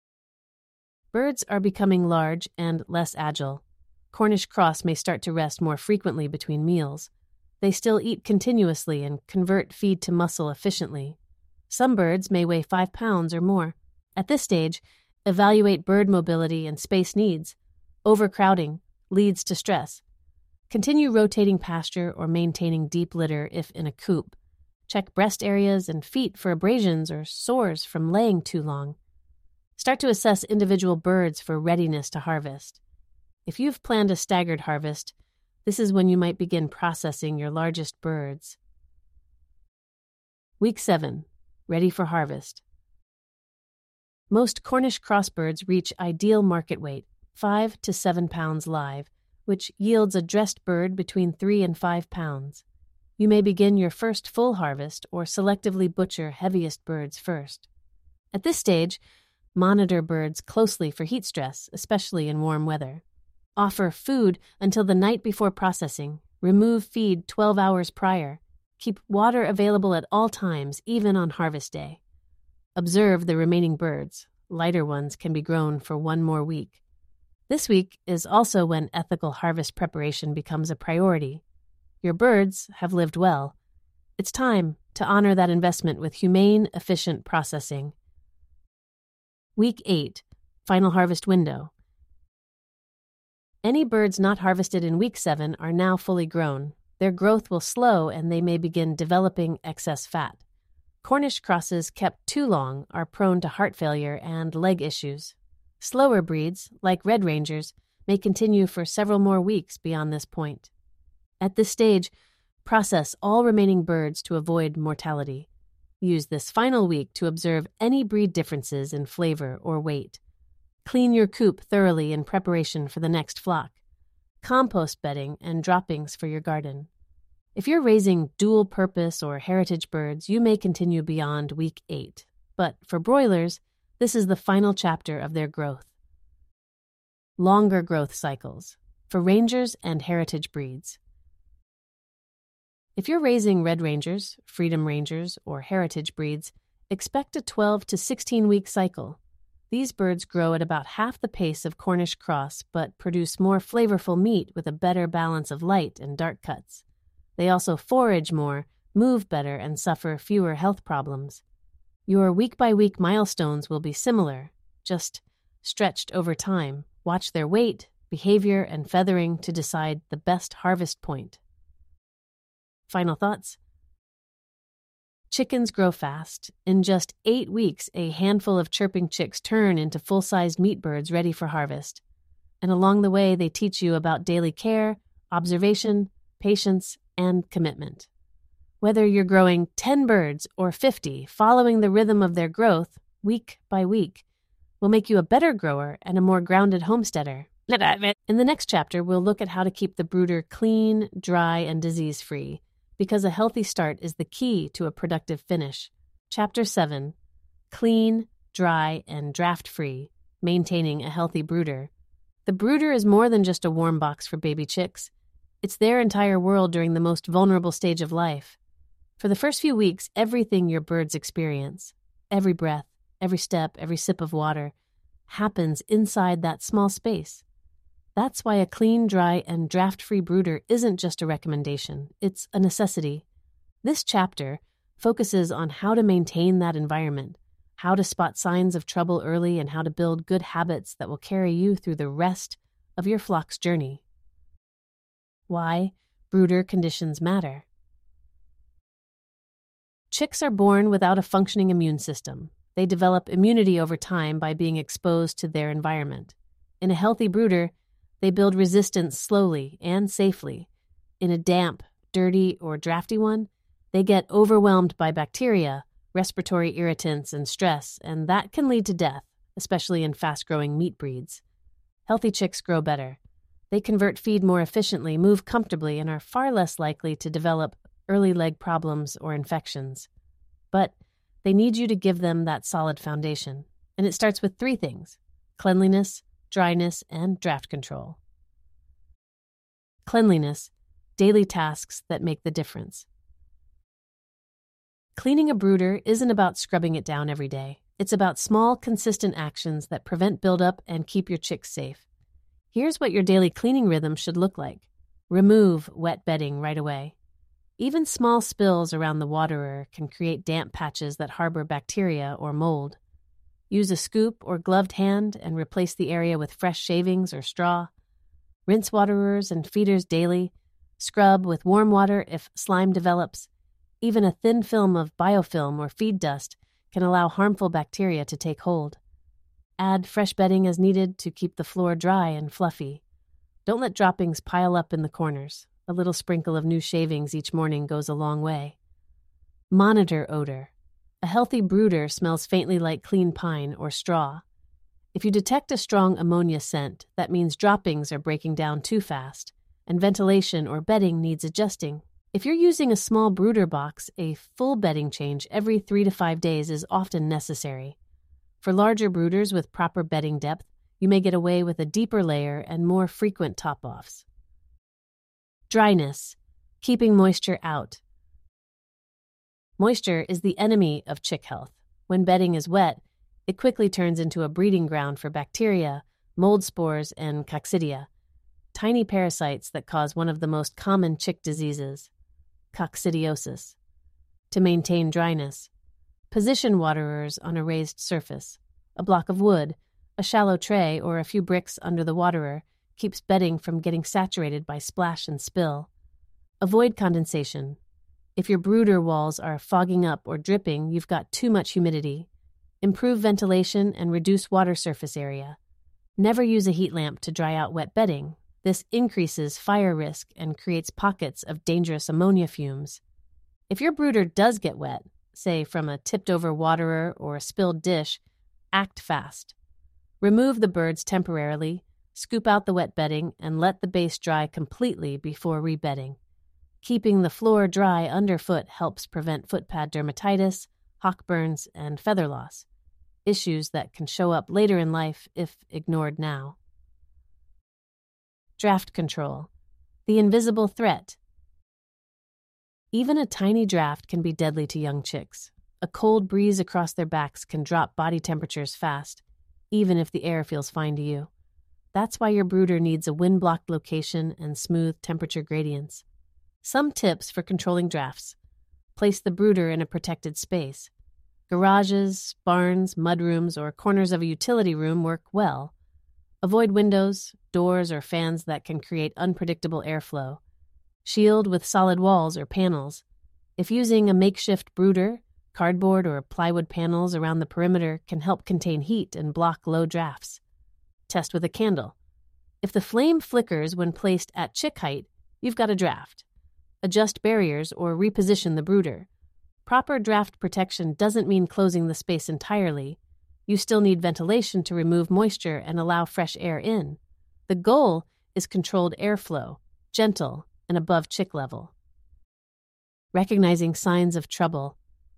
Speaker 1: Birds are becoming large and less agile. Cornish cross may start to rest more frequently between meals. They still eat continuously and convert feed to muscle efficiently. Some birds may weigh five pounds or more. At this stage, evaluate bird mobility and space needs. Overcrowding leads to stress. Continue rotating pasture or maintaining deep litter if in a coop. Check breast areas and feet for abrasions or sores from laying too long. Start to assess individual birds for readiness to harvest. If you've planned a staggered harvest, this is when you might begin processing your largest birds. Week seven. Ready for harvest. Most Cornish crossbirds reach ideal market weight, five to seven pounds live, which yields a dressed bird between three and five pounds. You may begin your first full harvest or selectively butcher heaviest birds first. At this stage, monitor birds closely for heat stress, especially in warm weather. Offer food until the night before processing. Remove feed twelve hours prior. Keep water available at all times, even on harvest day. Observe the remaining birds. Lighter ones can be grown for one more week. This week is also when ethical harvest preparation becomes a priority. Your birds have lived well. It's time to honor that investment with humane, efficient processing. Week eight. Final harvest window. Any birds not harvested in week seven are now fully grown. Their growth will slow and they may begin developing excess fat. Cornish crosses kept too long are prone to heart failure and leg issues. Slower breeds, like Red Rangers, may continue for several more weeks beyond this point. At this stage, process all remaining birds to avoid mortality. Use this final week to observe any breed differences in flavor or weight. Clean your coop thoroughly in preparation for the next flock. Compost bedding and droppings for your garden. If you're raising dual-purpose or heritage birds, you may continue beyond week eight. But for broilers, this is the final chapter of their growth. Longer growth cycles for Rangers and heritage breeds. If you're raising Red Rangers, Freedom Rangers, or heritage breeds, expect a twelve to sixteen week cycle. These birds grow at about half the pace of Cornish cross, but produce more flavorful meat with a better balance of light and dark cuts. They also forage more, move better, and suffer fewer health problems. Your week-by-week milestones will be similar, just stretched over time. Watch their weight, behavior, and feathering to decide the best harvest point. Final thoughts? Chickens grow fast. In just eight weeks, a handful of chirping chicks turn into full-sized meat birds ready for harvest. And along the way, they teach you about daily care, observation, patience, and commitment. Whether you're growing ten birds or fifty, following the rhythm of their growth, week by week, will make you a better grower and a more grounded homesteader. In the next chapter, we'll look at how to keep the brooder clean, dry, and disease-free, because a healthy start is the key to a productive finish. Chapter seven, Clean, Dry, and Draft-Free, Maintaining a Healthy Brooder. The brooder is more than just a warm box for baby chicks. It's their entire world during the most vulnerable stage of life. For the first few weeks, everything your birds experience, every breath, every step, every sip of water, happens inside that small space. That's why a clean, dry, and draft-free brooder isn't just a recommendation, it's a necessity. This chapter focuses on how to maintain that environment, how to spot signs of trouble early, and how to build good habits that will carry you through the rest of your flock's journey. Why brooder conditions matter. Chicks are born without a functioning immune system. They develop immunity over time by being exposed to their environment. In a healthy brooder, they build resistance slowly and safely. In a damp, dirty, or drafty one, they get overwhelmed by bacteria, respiratory irritants, and stress, and that can lead to death, especially in fast-growing meat breeds. Healthy chicks grow better. They convert feed more efficiently, move comfortably, and are far less likely to develop early leg problems or infections. But they need you to give them that solid foundation, and it starts with three things: cleanliness, dryness, and draft control. Cleanliness, daily tasks that make the difference. Cleaning a brooder isn't about scrubbing it down every day. It's about small, consistent actions that prevent buildup and keep your chicks safe. Here's what your daily cleaning rhythm should look like. Remove wet bedding right away. Even small spills around the waterer can create damp patches that harbor bacteria or mold. Use a scoop or gloved hand and replace the area with fresh shavings or straw. Rinse waterers and feeders daily. Scrub with warm water if slime develops. Even a thin film of biofilm or feed dust can allow harmful bacteria to take hold. Add fresh bedding as needed to keep the floor dry and fluffy. Don't let droppings pile up in the corners. A little sprinkle of new shavings each morning goes a long way. Monitor odor. A healthy brooder smells faintly like clean pine or straw. If you detect a strong ammonia scent, that means droppings are breaking down too fast, and ventilation or bedding needs adjusting. If you're using a small brooder box, a full bedding change every three to five days is often necessary. For larger brooders with proper bedding depth, you may get away with a deeper layer and more frequent top-offs. Dryness, keeping moisture out. Moisture is the enemy of chick health. When bedding is wet, it quickly turns into a breeding ground for bacteria, mold spores, and coccidia, tiny parasites that cause one of the most common chick diseases, coccidiosis. To maintain dryness, position waterers on a raised surface. A block of wood, a shallow tray, or a few bricks under the waterer keeps bedding from getting saturated by splash and spill. Avoid condensation. If your brooder walls are fogging up or dripping, you've got too much humidity. Improve ventilation and reduce water surface area. Never use a heat lamp to dry out wet bedding. This increases fire risk and creates pockets of dangerous ammonia fumes. If your brooder does get wet, say from a tipped-over waterer or a spilled dish, act fast. Remove the birds temporarily, scoop out the wet bedding, and let the base dry completely before rebedding. Keeping the floor dry underfoot helps prevent footpad dermatitis, hawk burns, and feather loss, issues that can show up later in life if ignored now. Draft control, the invisible threat. Even a tiny draft can be deadly to young chicks. A cold breeze across their backs can drop body temperatures fast, even if the air feels fine to you. That's why your brooder needs a wind-blocked location and smooth temperature gradients. Some tips for controlling drafts. Place the brooder in a protected space. Garages, barns, mudrooms, or corners of a utility room work well. Avoid windows, doors, or fans that can create unpredictable airflow. Shield with solid walls or panels. If using a makeshift brooder, Cardboard or plywood panels around the perimeter can help contain heat and block low drafts. Test with a candle. If the flame flickers when placed at chick height, you've got a draft. Adjust barriers or reposition the brooder. Proper draft protection doesn't mean closing the space entirely. You still need ventilation to remove moisture and allow fresh air in. The goal is controlled airflow, gentle and above chick level. Recognizing signs of trouble.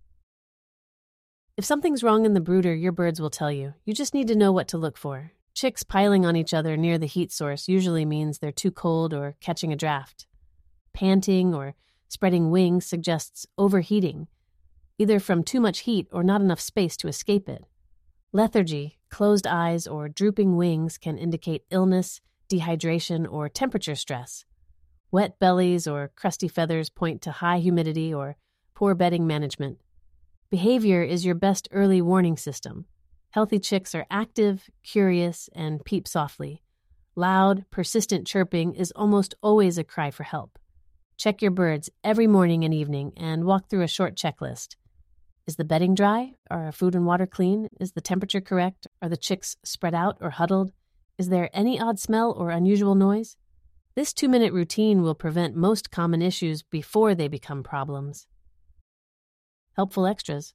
Speaker 1: If something's wrong in the brooder, your birds will tell you. You just need to know what to look for. Chicks piling on each other near the heat source usually means they're too cold or catching a draft. Panting or spreading wings suggests overheating, either from too much heat or not enough space to escape it. Lethargy, closed eyes, or drooping wings can indicate illness, dehydration, or temperature stress. Wet bellies or crusty feathers point to high humidity or poor bedding management. Behavior is your best early warning system. Healthy chicks are active, curious, and peep softly. Loud, persistent chirping is almost always a cry for help. Check your birds every morning and evening and walk through a short checklist. Is the bedding dry? Are food and water clean? Is the temperature correct? Are the chicks spread out or huddled? Is there any odd smell or unusual noise? This two-minute routine will prevent most common issues before they become problems. Helpful extras.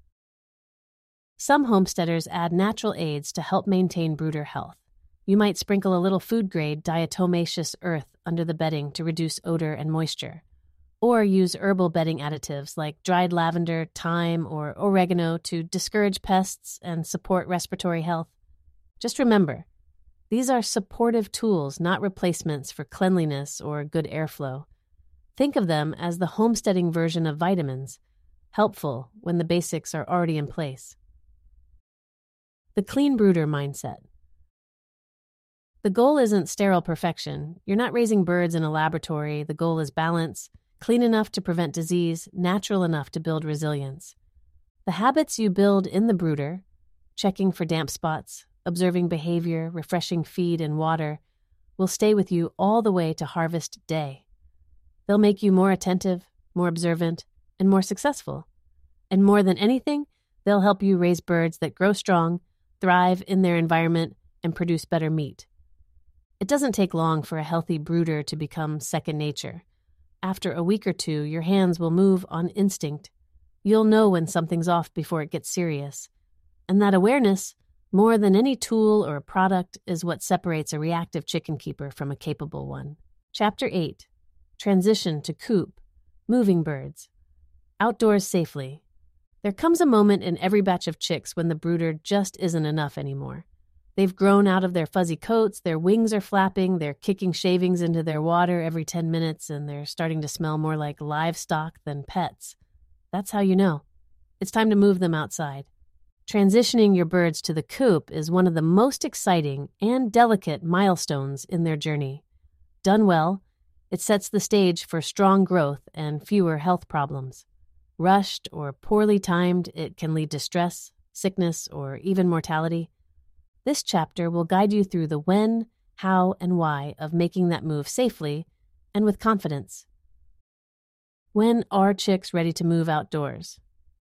Speaker 1: Some homesteaders add natural aids to help maintain brooder health. You might sprinkle a little food-grade diatomaceous earth under the bedding to reduce odor and moisture, or use herbal bedding additives like dried lavender, thyme, or oregano to discourage pests and support respiratory health. Just remember, these are supportive tools, not replacements for cleanliness or good airflow. Think of them as the homesteading version of vitamins, helpful when the basics are already in place. The clean brooder mindset. The goal isn't sterile perfection. You're not raising birds in a laboratory. The goal is balance, clean enough to prevent disease, natural enough to build resilience. The habits you build in the brooder, checking for damp spots, observing behavior, refreshing feed and water, will stay with you all the way to harvest day. They'll make you more attentive, more observant, and more successful. And more than anything, they'll help you raise birds that grow strong, thrive in their environment, and produce better meat. It doesn't take long for a healthy brooder to become second nature. After a week or two, your hands will move on instinct. You'll know when something's off before it gets serious. And that awareness, more than any tool or product, is what separates a reactive chicken keeper from a capable one. Chapter eight. Transition to coop. Moving birds. Outdoors safely. There comes a moment in every batch of chicks when the brooder just isn't enough anymore. They've grown out of their fuzzy coats, their wings are flapping, they're kicking shavings into their water every ten minutes, and they're starting to smell more like livestock than pets. That's how you know. It's time to move them outside. Transitioning your birds to the coop is one of the most exciting and delicate milestones in their journey. Done well, it sets the stage for strong growth and fewer health problems. Rushed or poorly timed, it can lead to stress, sickness, or even mortality. This chapter will guide you through the when, how, and why of making that move safely and with confidence. When are chicks ready to move outdoors?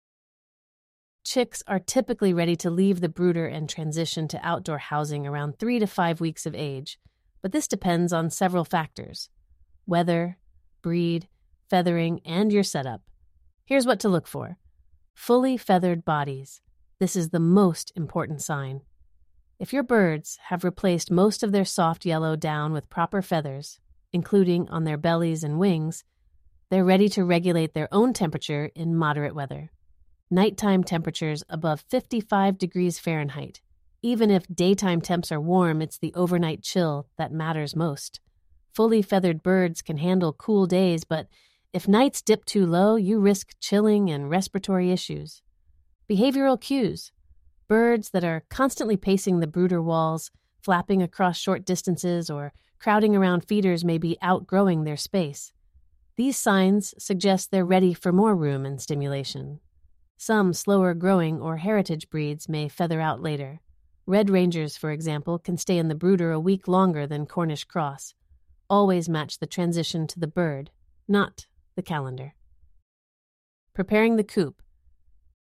Speaker 1: Chicks are typically ready to leave the brooder and transition to outdoor housing around three to five weeks of age, but this depends on several factors: weather, breed, feathering, and your setup. Here's what to look for. Fully feathered bodies. This is the most important sign. If your birds have replaced most of their soft yellow down with proper feathers, including on their bellies and wings, they're ready to regulate their own temperature in moderate weather. Nighttime temperatures above fifty-five degrees Fahrenheit. Even if daytime temps are warm, it's the overnight chill that matters most. Fully feathered birds can handle cool days, but if nights dip too low, you risk chilling and respiratory issues. Behavioral cues. Birds that are constantly pacing the brooder walls, flapping across short distances, or crowding around feeders may be outgrowing their space. These signs suggest they're ready for more room and stimulation. Some slower-growing or heritage breeds may feather out later. Red Rangers, for example, can stay in the brooder a week longer than Cornish Cross. Always match the transition to the bird, not the calendar. Preparing the coop.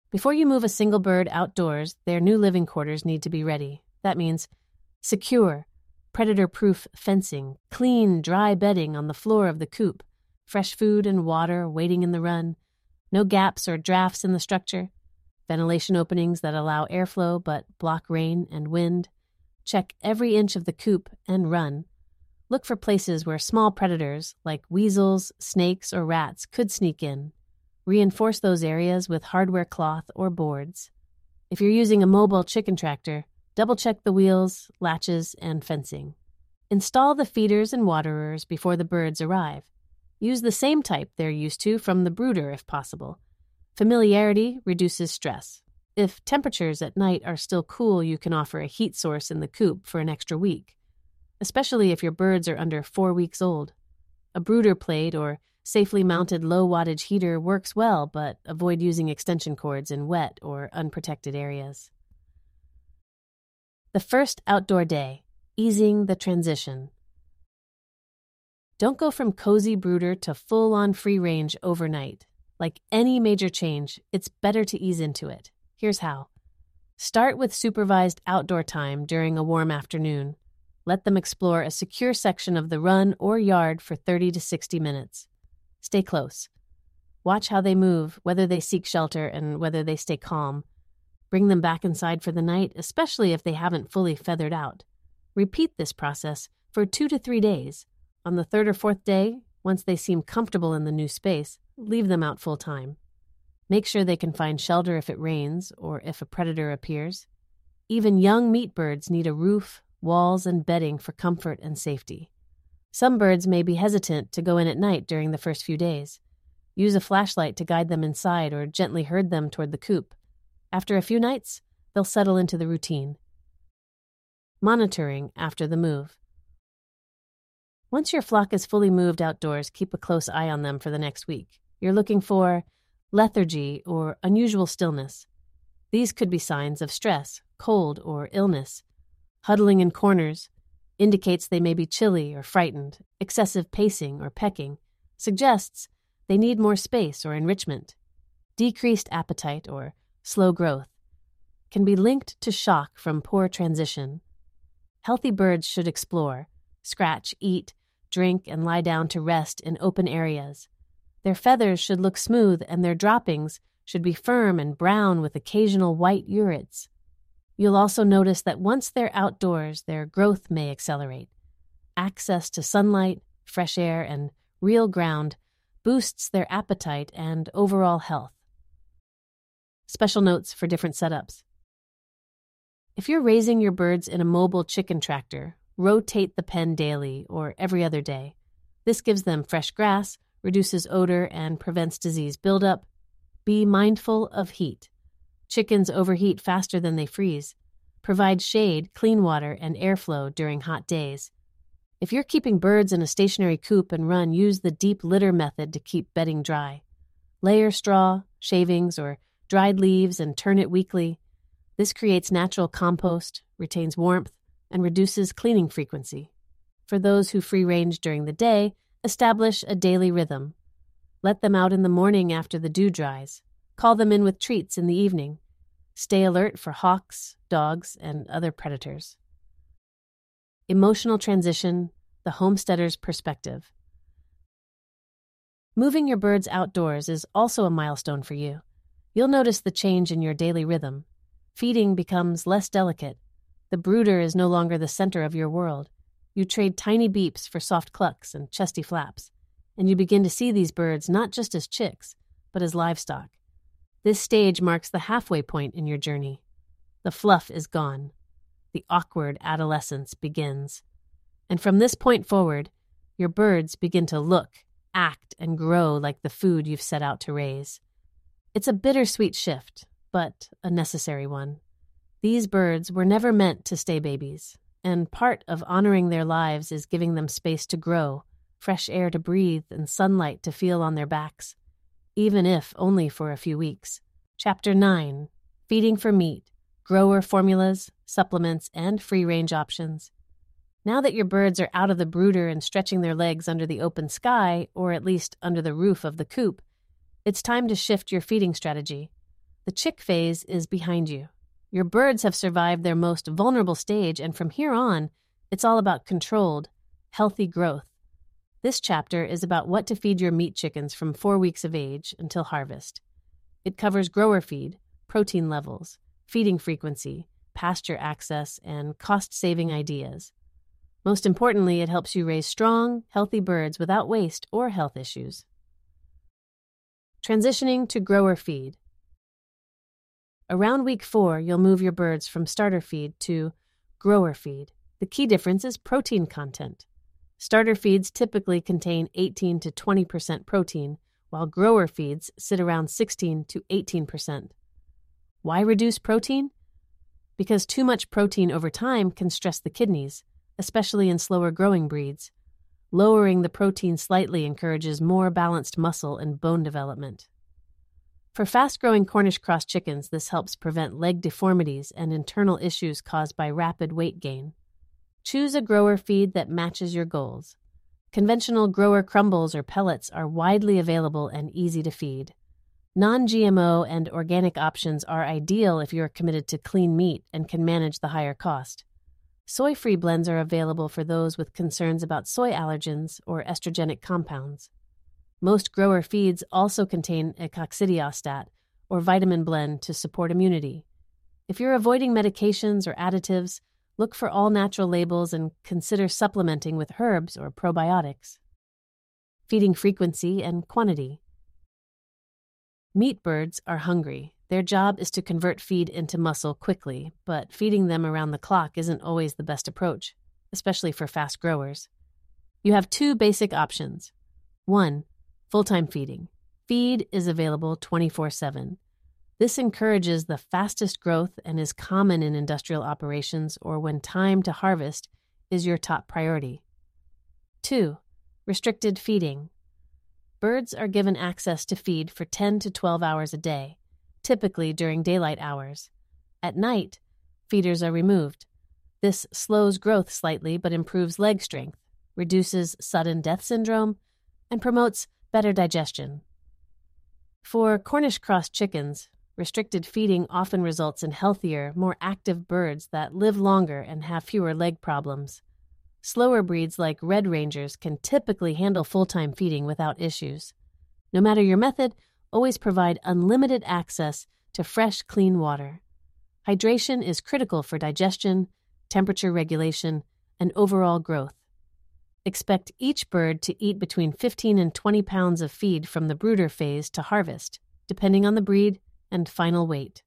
Speaker 1: Before you move a single bird outdoors, their new living quarters need to be ready. That means secure, predator-proof fencing, clean, dry bedding on the floor of the coop, fresh food and water waiting in the run, no gaps or drafts in the structure, ventilation openings that allow airflow but block rain and wind. Check every inch of the coop and run. Look for places where small predators, like weasels, snakes, or rats, could sneak in. Reinforce those areas with hardware cloth or boards. If you're using a mobile chicken tractor, double-check the wheels, latches, and fencing. Install the feeders and waterers before the birds arrive. Use the same type they're used to from the brooder if possible. Familiarity reduces stress. If temperatures at night are still cool, you can offer a heat source in the coop for an extra week, especially if your birds are under four weeks old. A brooder plate or safely mounted low-wattage heater works well, but avoid using extension cords in wet or unprotected areas. The first outdoor day, easing the transition. Don't go from cozy brooder to full-on free range overnight. Like any major change, it's better to ease into it. Here's how. Start with supervised outdoor time during a warm afternoon. Let them explore a secure section of the run or yard for thirty to sixty minutes. Stay close. Watch how they move, whether they seek shelter and whether they stay calm. Bring them back inside for the night, especially if they haven't fully feathered out. Repeat this process for two to three days. On the third or fourth day, once they seem comfortable in the new space, leave them out full time. Make sure they can find shelter if it rains or if a predator appears. Even young meat birds need a roof, walls, and bedding for comfort and safety. Some birds may be hesitant to go in at night during the first few days. Use a flashlight to guide them inside or gently herd them toward the coop. After a few nights, they'll settle into the routine. Monitoring after the move. Once your flock is fully moved outdoors, keep a close eye on them for the next week. You're looking for lethargy or unusual stillness. These could be signs of stress, cold, or illness. Huddling in corners indicates they may be chilly or frightened. Excessive pacing or pecking suggests they need more space or enrichment. Decreased appetite or slow growth can be linked to shock from poor transition. Healthy birds should explore, scratch, eat, drink, and lie down to rest in open areas. Their feathers should look smooth and their droppings should be firm and brown with occasional white urids. You'll also notice that once they're outdoors, their growth may accelerate. Access to sunlight, fresh air, and real ground boosts their appetite and overall health. Special notes for different setups. If you're raising your birds in a mobile chicken tractor, rotate the pen daily or every other day. This gives them fresh grass, reduces odor, and prevents disease buildup. Be mindful of heat. Chickens overheat faster than they freeze. Provide shade, clean water, and airflow during hot days. If you're keeping birds in a stationary coop and run, use the deep litter method to keep bedding dry. Layer straw, shavings, or dried leaves and turn it weekly. This creates natural compost, retains warmth, and reduces cleaning frequency. For those who free range during the day, establish a daily rhythm. Let them out in the morning after the dew dries. Call them in with treats in the evening. Stay alert for hawks, dogs, and other predators. Emotional transition, the homesteader's perspective. Moving your birds outdoors is also a milestone for you. You'll notice the change in your daily rhythm. Feeding becomes less delicate. The brooder is no longer the center of your world. You trade tiny beeps for soft clucks and chesty flaps, and you begin to see these birds not just as chicks, but as livestock. This stage marks the halfway point in your journey. The fluff is gone. The awkward adolescence begins. And from this point forward, your birds begin to look, act, and grow like the food you've set out to raise. It's a bittersweet shift, but a necessary one. These birds were never meant to stay babies, and part of honoring their lives is giving them space to grow, fresh air to breathe, and sunlight to feel on their backs, even if only for a few weeks. Chapter nine. Feeding for meat, grower formulas, supplements, and free-range options. Now that your birds are out of the brooder and stretching their legs under the open sky, or at least under the roof of the coop, it's time to shift your feeding strategy. The chick phase is behind you. Your birds have survived their most vulnerable stage, and from here on, it's all about controlled, healthy growth. This chapter is about what to feed your meat chickens from four weeks of age until harvest. It covers grower feed, protein levels, feeding frequency, pasture access, and cost-saving ideas. Most importantly, it helps you raise strong, healthy birds without waste or health issues. Transitioning to grower feed. Around week four, you'll move your birds from starter feed to grower feed. The key difference is protein content. Starter feeds typically contain eighteen to twenty percent protein, while grower feeds sit around sixteen to eighteen percent. Why reduce protein? Because too much protein over time can stress the kidneys, especially in slower growing breeds. Lowering the protein slightly encourages more balanced muscle and bone development. For fast-growing Cornish cross chickens, this helps prevent leg deformities and internal issues caused by rapid weight gain. Choose a grower feed that matches your goals. Conventional grower crumbles or pellets are widely available and easy to feed. Non-G M O and organic options are ideal if you're committed to clean meat and can manage the higher cost. Soy-free blends are available for those with concerns about soy allergens or estrogenic compounds. Most grower feeds also contain a coccidiostat, or vitamin blend, to support immunity. If you're avoiding medications or additives, look for all-natural labels and consider supplementing with herbs or probiotics. Feeding frequency and quantity. Meat birds are hungry. Their job is to convert feed into muscle quickly, but feeding them around the clock isn't always the best approach, especially for fast growers. You have two basic options. One, full-time feeding. Feed is available twenty-four seven. This encourages the fastest growth and is common in industrial operations or when time to harvest is your top priority. Two, restricted feeding. Birds are given access to feed for ten to twelve hours a day, typically during daylight hours. At night, feeders are removed. This slows growth slightly but improves leg strength, reduces sudden death syndrome, and promotes better digestion. For Cornish cross chickens, restricted feeding often results in healthier, more active birds that live longer and have fewer leg problems. Slower breeds like Red Rangers can typically handle full-time feeding without issues. No matter your method, always provide unlimited access to fresh, clean water. Hydration is critical for digestion, temperature regulation, and overall growth. Expect each bird to eat between fifteen and twenty pounds of feed from the brooder phase to harvest, depending on the breed and final weight.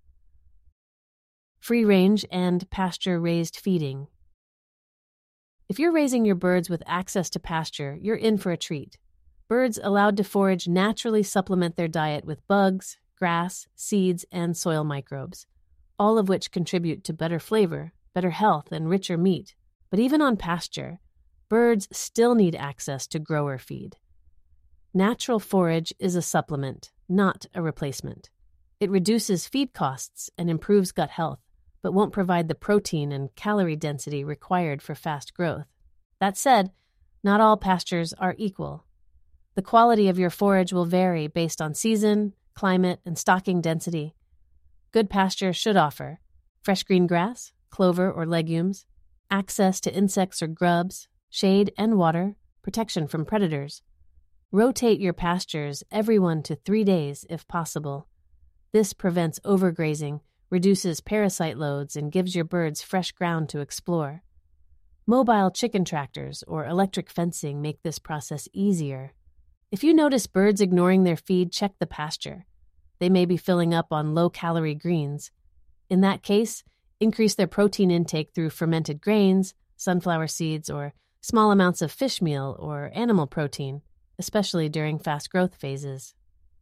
Speaker 1: Free-range and pasture-raised feeding. If you're raising your birds with access to pasture, you're in for a treat. Birds allowed to forage naturally supplement their diet with bugs, grass, seeds, and soil microbes, all of which contribute to better flavor, better health, and richer meat. But even on pasture, birds still need access to grower feed. Natural forage is a supplement, not a replacement. It reduces feed costs and improves gut health, but won't provide the protein and calorie density required for fast growth. That said, not all pastures are equal. The quality of your forage will vary based on season, climate, and stocking density. Good pasture should offer fresh green grass, clover or legumes, access to insects or grubs, shade and water, protection from predators. Rotate your pastures every one to three days if possible. This prevents overgrazing, reduces parasite loads, and gives your birds fresh ground to explore. Mobile chicken tractors or electric fencing make this process easier. If you notice birds ignoring their feed, check the pasture. They may be filling up on low-calorie greens. In that case, increase their protein intake through fermented grains, sunflower seeds, or small amounts of fish meal or animal protein, especially during fast growth phases.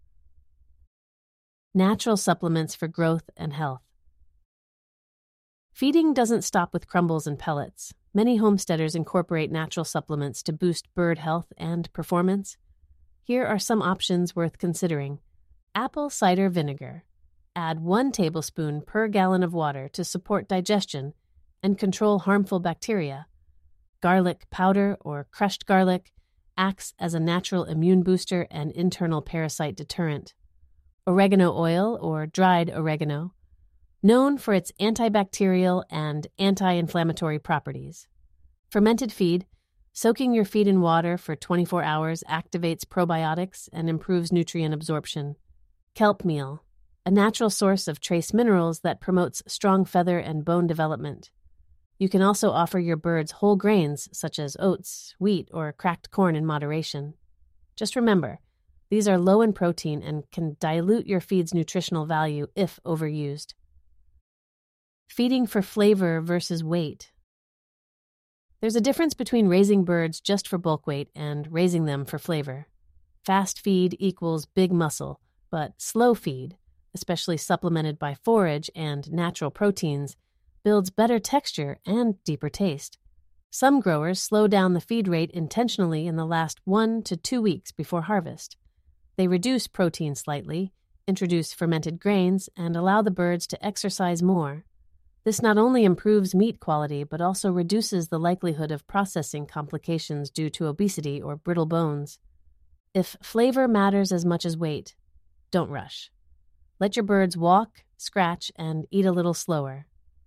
Speaker 1: Natural supplements for growth and health. Feeding doesn't stop with crumbles and pellets. Many homesteaders incorporate natural supplements to boost bird health and performance. Here are some options worth considering. Apple cider vinegar. Add one tablespoon per gallon of water to support digestion and control harmful bacteria. Garlic powder or crushed garlic acts as a natural immune booster and internal parasite deterrent. Oregano oil, or dried oregano, known for its antibacterial and anti-inflammatory properties. Fermented feed, soaking your feed in water for twenty-four hours activates probiotics and improves nutrient absorption. Kelp meal, a natural source of trace minerals that promotes strong feather and bone development. You can also offer your birds whole grains such as oats, wheat, or cracked corn in moderation. Just remember, these are low in protein and can dilute your feed's nutritional value if overused. Feeding for flavor versus weight. There's a difference between raising birds just for bulk weight and raising them for flavor. Fast feed equals big muscle, but slow feed, especially supplemented by forage and natural proteins, builds better texture and deeper taste. Some growers slow down the feed rate intentionally in the last one to two weeks before harvest. They reduce protein slightly, introduce fermented grains, and allow the birds to exercise more. This not only improves meat quality, but also reduces the likelihood of processing complications due to obesity or brittle bones. If flavor matters as much as weight, don't rush. Let your birds walk, scratch, and eat a little slower.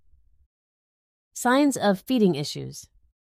Speaker 1: Signs of feeding issues.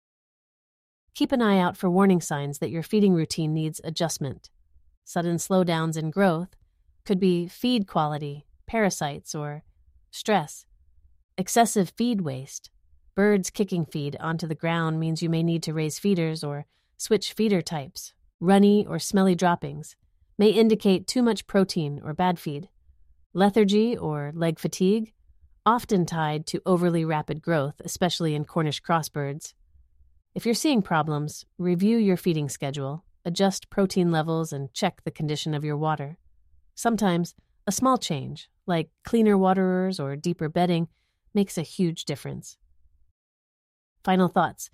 Speaker 1: Keep an eye out for warning signs that your feeding routine needs adjustment. Sudden slowdowns in growth could be feed quality, parasites, or stress. Excessive feed waste. Birds kicking feed onto the ground means you may need to raise feeders or switch feeder types. Runny or smelly droppings may indicate too much protein or bad feed. Lethargy or leg fatigue, often tied to overly rapid growth, especially in Cornish crossbirds. If you're seeing problems, review your feeding schedule, adjust protein levels, and check the condition of your water. Sometimes, a small change, like cleaner waterers or deeper bedding, makes a huge difference. Final thoughts.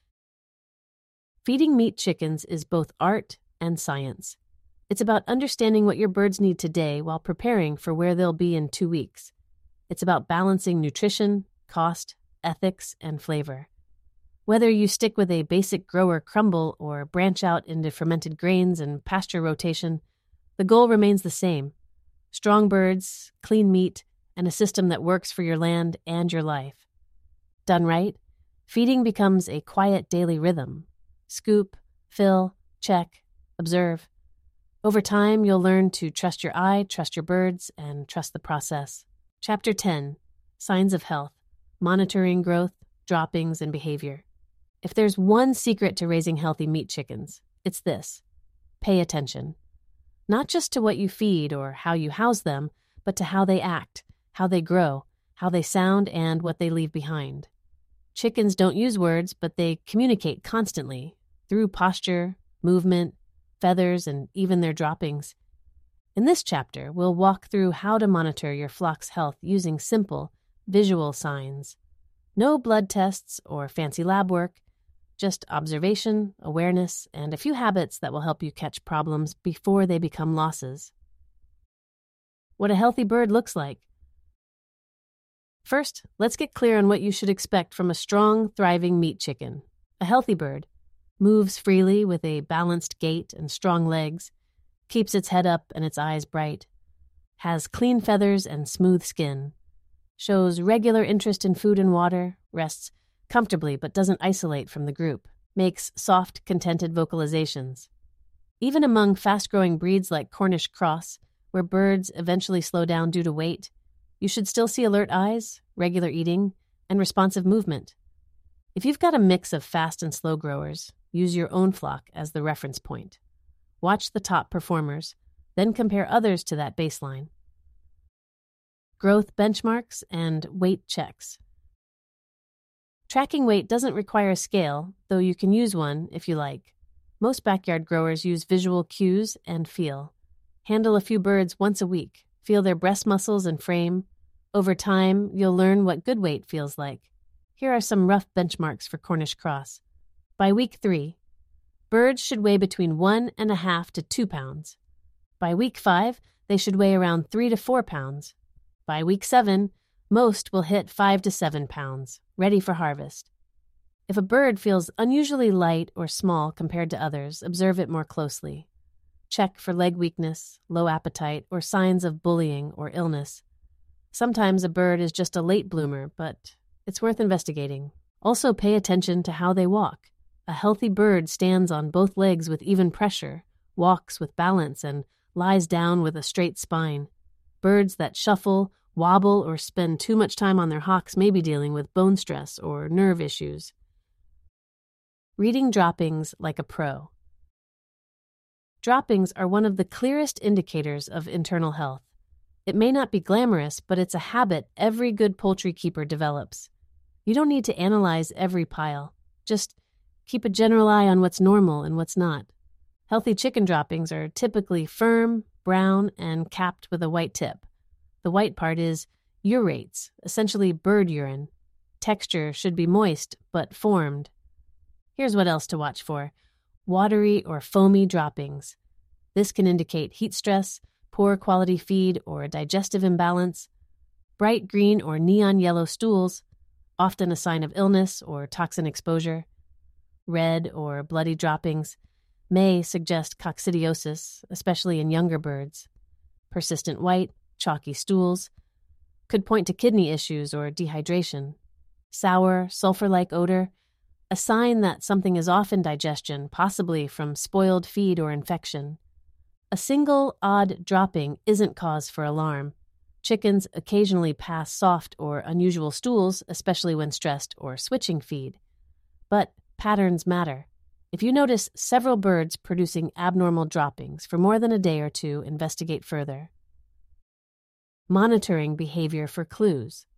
Speaker 1: Feeding meat chickens is both art and science. It's about understanding what your birds need today while preparing for where they'll be in two weeks. It's about balancing nutrition, cost, ethics, and flavor. Whether you stick with a basic grower crumble or branch out into fermented grains and pasture rotation, the goal remains the same: strong birds, clean meat, and a system that works for your land and your life. Done right, feeding becomes a quiet daily rhythm. Scoop, fill, check, observe. Over time, you'll learn to trust your eye, trust your birds, and trust the process. Chapter ten, Signs of Health, Monitoring Growth, Droppings, and Behavior. If there's one secret to raising healthy meat chickens, it's this: pay attention. Not just to what you feed or how you house them, but to how they act, how they grow, how they sound, and what they leave behind. Chickens don't use words, but they communicate constantly through posture, movement, feathers, and even their droppings. In this chapter, we'll walk through how to monitor your flock's health using simple, visual signs. No blood tests or fancy lab work, just observation, awareness, and a few habits that will help you catch problems before they become losses. What a healthy bird looks like. First, let's get clear on what you should expect from a strong, thriving meat chicken. A healthy bird moves freely with a balanced gait and strong legs, keeps its head up and its eyes bright, has clean feathers and smooth skin, shows regular interest in food and water, rests comfortably but doesn't isolate from the group, makes soft, contented vocalizations. Even among fast-growing breeds like Cornish cross, where birds eventually slow down due to weight, you should still see alert eyes, regular eating, and responsive movement. If you've got a mix of fast and slow growers, use your own flock as the reference point. Watch the top performers, then compare others to that baseline. Growth benchmarks and weight checks. Tracking weight doesn't require a scale, though you can use one if you like. Most backyard growers use visual cues and feel. Handle a few birds once a week. Feel their breast muscles and frame. Over time, you'll learn what good weight feels like. Here are some rough benchmarks for Cornish cross. By week three, birds should weigh between one and a half to two pounds. By week five, they should weigh around three to four pounds. By week seven, most will hit five to seven pounds, ready for harvest. If a bird feels unusually light or small compared to others, observe it more closely. Check for leg weakness, low appetite, or signs of bullying or illness. Sometimes a bird is just a late bloomer, but it's worth investigating. Also pay attention to how they walk. A healthy bird stands on both legs with even pressure, walks with balance, and lies down with a straight spine. Birds that shuffle, wobble, or spend too much time on their hocks may be dealing with bone stress or nerve issues. Reading droppings like a pro. Droppings are one of the clearest indicators of internal health. It may not be glamorous, but it's a habit every good poultry keeper develops. You don't need to analyze every pile. Just keep a general eye on what's normal and what's not. Healthy chicken droppings are typically firm, brown, and capped with a white tip. The white part is urates, essentially bird urine. Texture should be moist, but formed. Here's what else to watch for. Watery or foamy droppings. This can indicate heat stress, poor quality feed, or a digestive imbalance. Bright green or neon yellow stools, often a sign of illness or toxin exposure. Red or bloody droppings may suggest coccidiosis, especially in younger birds. Persistent white, chalky stools could point to kidney issues or dehydration. Sour, sulfur-like odor, a sign that something is off in digestion, possibly from spoiled feed or infection. A single odd dropping isn't cause for alarm. Chickens occasionally pass soft or unusual stools, especially when stressed or switching feed. But patterns matter. If you notice several birds producing abnormal droppings for more than a day or two, investigate further. Monitoring behavior for clues.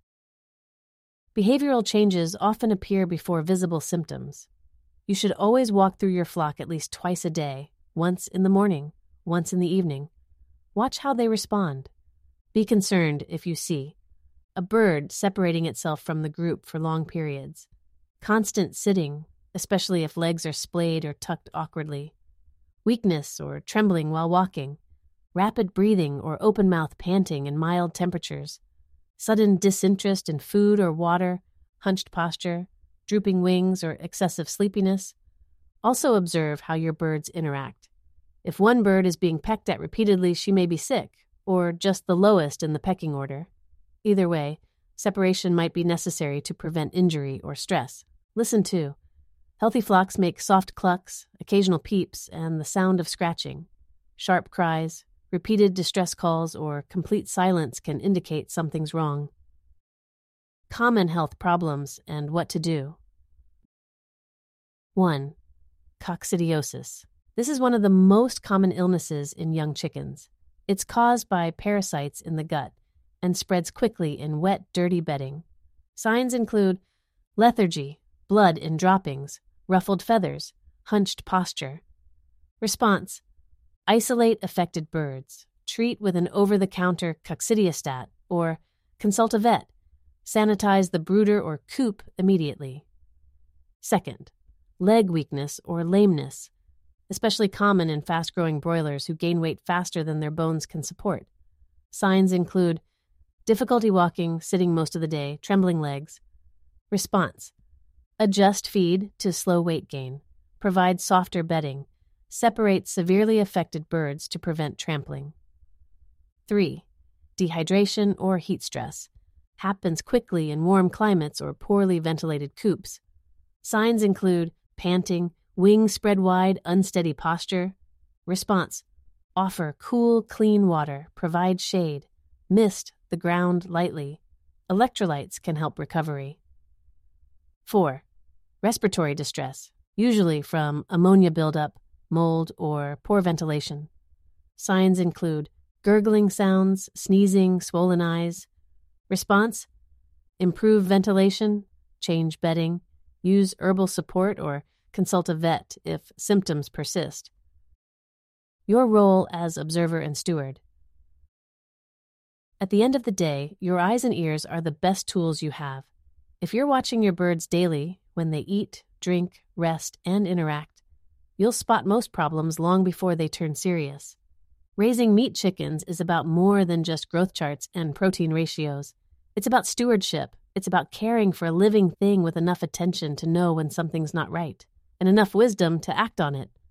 Speaker 1: Behavioral changes often appear before visible symptoms. You should always walk through your flock at least twice a day, once in the morning, once in the evening. Watch how they respond. Be concerned if you see a bird separating itself from the group for long periods, constant sitting, especially if legs are splayed or tucked awkwardly, weakness or trembling while walking, rapid breathing or open-mouth panting in mild temperatures, sudden disinterest in food or water, hunched posture, drooping wings, or excessive sleepiness. Also observe how your birds interact. If one bird is being pecked at repeatedly, she may be sick, or just the lowest in the pecking order. Either way, separation might be necessary to prevent injury or stress. Listen too. Healthy flocks make soft clucks, occasional peeps, and the sound of scratching. Sharp cries, repeated distress calls, or complete silence can indicate something's wrong. Common health problems and what to do. one. Coccidiosis. This is one of the most common illnesses in young chickens. It's caused by parasites in the gut and spreads quickly in wet, dirty bedding. Signs include lethargy, blood in droppings, ruffled feathers, hunched posture. Response: isolate affected birds, treat with an over-the-counter coccidiostat, or consult a vet. Sanitize the brooder or coop immediately. Second, leg weakness or lameness, especially common in fast-growing broilers who gain weight faster than their bones can support. Signs include difficulty walking, sitting most of the day, trembling legs. Response: adjust feed to slow weight gain, provide softer bedding, separate severely affected birds to prevent trampling. three. Dehydration or heat stress. Happens quickly in warm climates or poorly ventilated coops. Signs include panting, wings spread wide, unsteady posture. Response: offer cool, clean water, provide shade, mist the ground lightly. Electrolytes can help recovery. four. Respiratory distress, usually from ammonia buildup, mold, or poor ventilation. Signs include gurgling sounds, sneezing, swollen eyes. Response: improve ventilation, change bedding, use herbal support, or consult a vet if symptoms persist. Your role as observer and steward. At the end of the day, your eyes and ears are the best tools you have. If you're watching your birds daily, when they eat, drink, rest, and interact, you'll spot most problems long before they turn serious. Raising meat chickens is about more than just growth charts and protein ratios. It's about stewardship. It's about caring for a living thing with enough attention to know when something's not right, and enough wisdom to act on it.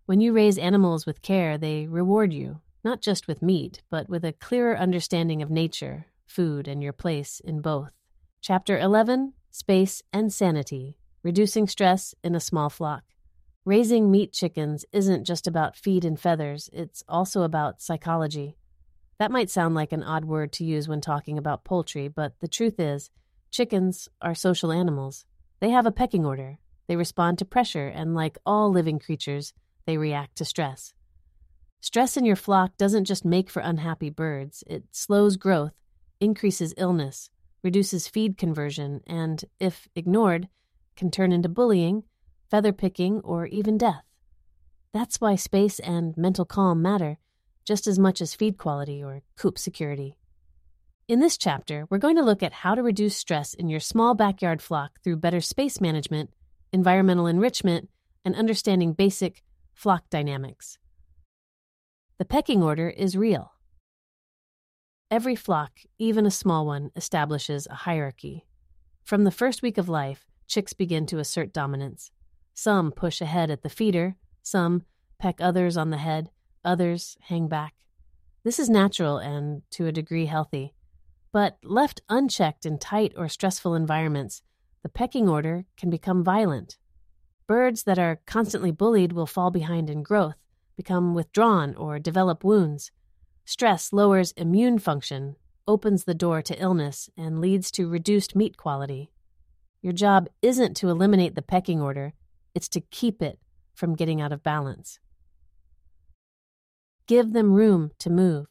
Speaker 1: When you raise animals with care, they reward you, not just with meat, but with a clearer understanding of nature, food, and your place in both. Chapter eleven, Space and Sanity, Reducing Stress in a Small Flock. Raising meat chickens isn't just about feed and feathers, it's also about psychology. That might sound like an odd word to use when talking about poultry, but the truth is, chickens are social animals. They have a pecking order. They respond to pressure, and like all living creatures, they react to stress. Stress in your flock doesn't just make for unhappy birds. It slows growth, increases illness, reduces feed conversion, and, if ignored, can turn into bullying, feather picking, or even death. That's why space and mental calm matter just as much as feed quality or coop security. In this chapter, we're going to look at how to reduce stress in your small backyard flock through better space management, environmental enrichment, and understanding basic flock dynamics. The pecking order is real. Every flock, even a small one, establishes a hierarchy. From the first week of life, chicks begin to assert dominance. Some push ahead at the feeder, some peck others on the head, others hang back. This is natural and, to a degree, healthy. But left unchecked in tight or stressful environments, the pecking order can become violent. Birds that are constantly bullied will fall behind in growth, become withdrawn, or develop wounds. Stress lowers immune function, opens the door to illness, and leads to reduced meat quality. Your job isn't to eliminate the pecking order, it's to keep it from getting out of balance. Give them room to move.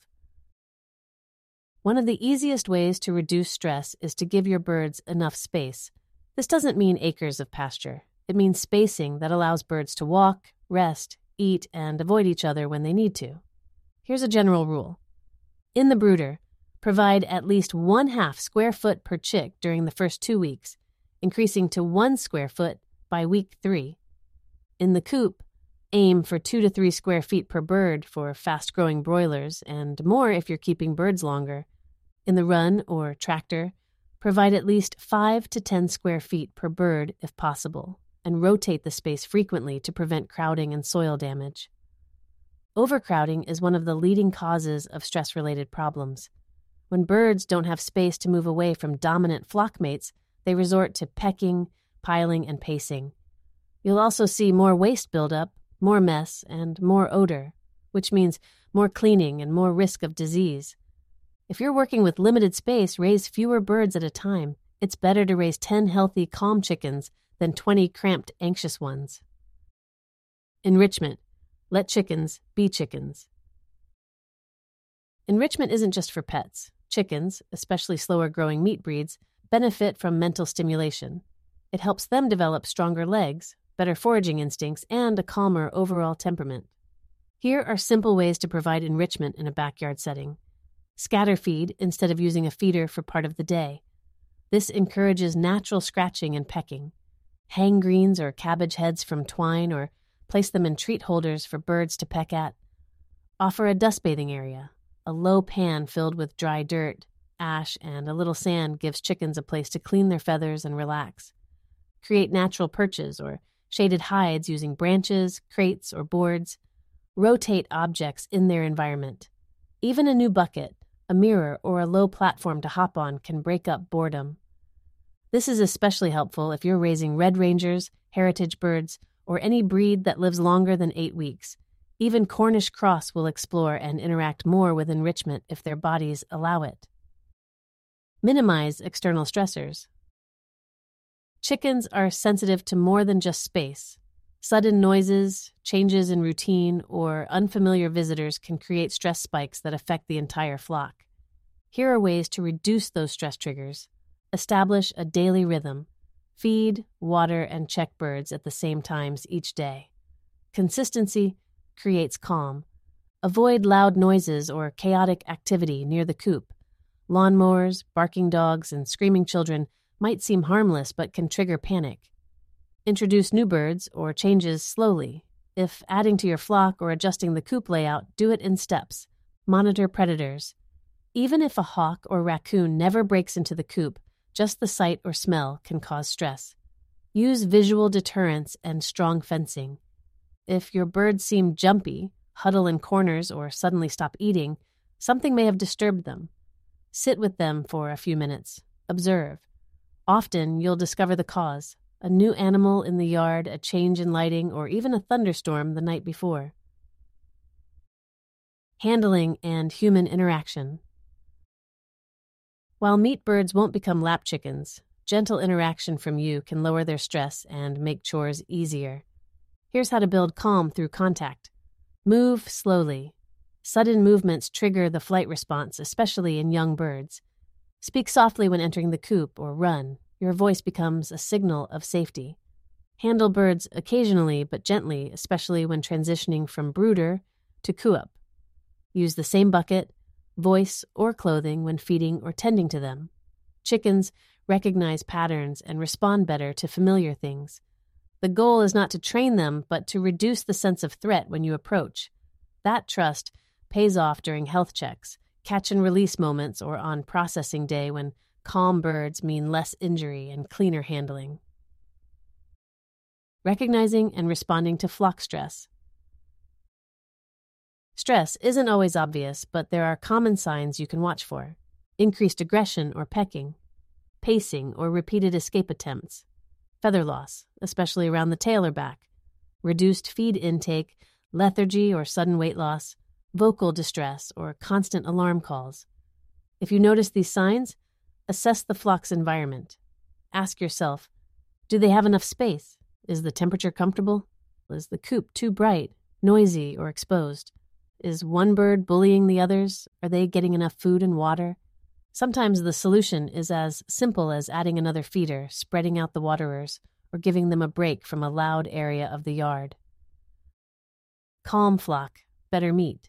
Speaker 1: One of the easiest ways to reduce stress is to give your birds enough space. This doesn't mean acres of pasture. It means spacing that allows birds to walk, rest, eat, and avoid each other when they need to. Here's a general rule. In the brooder, provide at least one half square foot per chick during the first two weeks, increasing to one square foot by week three. In the coop, aim for two to three square feet per bird for fast-growing broilers, and more if you're keeping birds longer. In the run or tractor, provide at least five to ten square feet per bird if possible, and rotate the space frequently to prevent crowding and soil damage. Overcrowding is one of the leading causes of stress-related problems. When birds don't have space to move away from dominant flock mates, they resort to pecking, piling, and pacing. You'll also see more waste buildup, more mess, and more odor, which means more cleaning and more risk of disease. If you're working with limited space, raise fewer birds at a time. It's better to raise ten healthy, calm chickens than twenty cramped, anxious ones. Enrichment. Let chickens be chickens. Enrichment isn't just for pets. Chickens, especially slower-growing meat breeds, benefit from mental stimulation. It helps them develop stronger legs, better foraging instincts, and a calmer overall temperament. Here are simple ways to provide enrichment in a backyard setting. Scatter feed instead of using a feeder for part of the day. This encourages natural scratching and pecking. Hang greens or cabbage heads from twine or place them in treat holders for birds to peck at. Offer a dust bathing area. A low pan filled with dry dirt, ash, and a little sand gives chickens a place to clean their feathers and relax. Create natural perches or shaded hides using branches, crates, or boards. Rotate objects in their environment. Even a new bucket, a mirror, or a low platform to hop on can break up boredom. This is especially helpful if you're raising red rangers, heritage birds, or any breed that lives longer than eight weeks. Even Cornish cross will explore and interact more with enrichment if their bodies allow it. Minimize external stressors. Chickens are sensitive to more than just space. Sudden noises, changes in routine, or unfamiliar visitors can create stress spikes that affect the entire flock. Here are ways to reduce those stress triggers. Establish a daily rhythm. Feed, water, and check birds at the same times each day. Consistency creates calm. Avoid loud noises or chaotic activity near the coop. Lawnmowers, barking dogs, and screaming children might seem harmless but can trigger panic. Introduce new birds or changes slowly. If adding to your flock or adjusting the coop layout, do it in steps. Monitor predators. Even if a hawk or raccoon never breaks into the coop, just the sight or smell can cause stress. Use visual deterrence and strong fencing. If your birds seem jumpy, huddle in corners, or suddenly stop eating, something may have disturbed them. Sit with them for a few minutes. Observe. Often you'll discover the cause: a new animal in the yard, a change in lighting, or even a thunderstorm the night before. Handling and human interaction. While meat birds won't become lap chickens, gentle interaction from you can lower their stress and make chores easier. Here's how to build calm through contact. Move slowly. Sudden movements trigger the flight response, especially in young birds. Speak softly when entering the coop or run. Your voice becomes a signal of safety. Handle birds occasionally but gently, especially when transitioning from brooder to coo-up. Use the same bucket, voice, or clothing when feeding or tending to them. Chickens recognize patterns and respond better to familiar things. The goal is not to train them, but to reduce the sense of threat when you approach. That trust pays off during health checks, catch and release moments, or on processing day when calm birds mean less injury and cleaner handling. Recognizing and responding to flock stress. Stress isn't always obvious, but there are common signs you can watch for: increased aggression or pecking, pacing or repeated escape attempts, feather loss, especially around the tail or back, reduced feed intake, lethargy or sudden weight loss, vocal distress, or constant alarm calls. If you notice these signs, assess the flock's environment. Ask yourself, do they have enough space? Is the temperature comfortable? Is the coop too bright, noisy, or exposed? Is one bird bullying the others? Are they getting enough food and water? Sometimes the solution is as simple as adding another feeder, spreading out the waterers, or giving them a break from a loud area of the yard. Calm flock, better meat.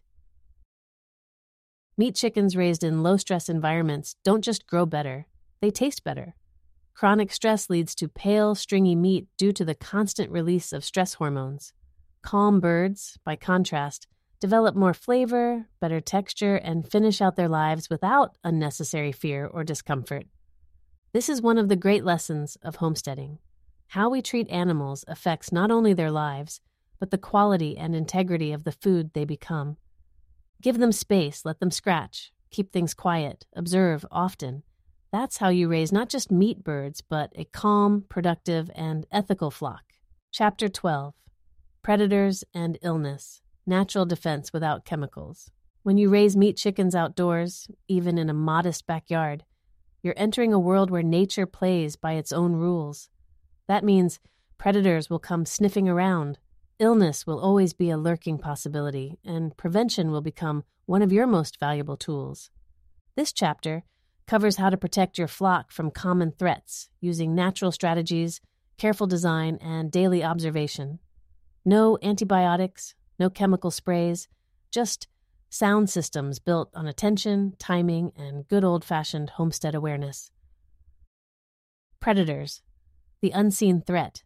Speaker 1: Meat chickens raised in low-stress environments don't just grow better, they taste better. Chronic stress leads to pale, stringy meat due to the constant release of stress hormones. Calm birds, by contrast, develop more flavor, better texture, and finish out their lives without unnecessary fear or discomfort. This is one of the great lessons of homesteading. How we treat animals affects not only their lives, but the quality and integrity of the food they become. Give them space, let them scratch, keep things quiet, observe often. That's how you raise not just meat birds, but a calm, productive, and ethical flock. Chapter twelve. Predators and Illness. Natural defense without chemicals. When you raise meat chickens outdoors, even in a modest backyard, you're entering a world where nature plays by its own rules. That means predators will come sniffing around. Illness will always be a lurking possibility, and prevention will become one of your most valuable tools. This chapter covers how to protect your flock from common threats using natural strategies, careful design, and daily observation. No antibiotics, no chemical sprays, just sound systems built on attention, timing, and good old-fashioned homestead awareness. Predators, the unseen threat.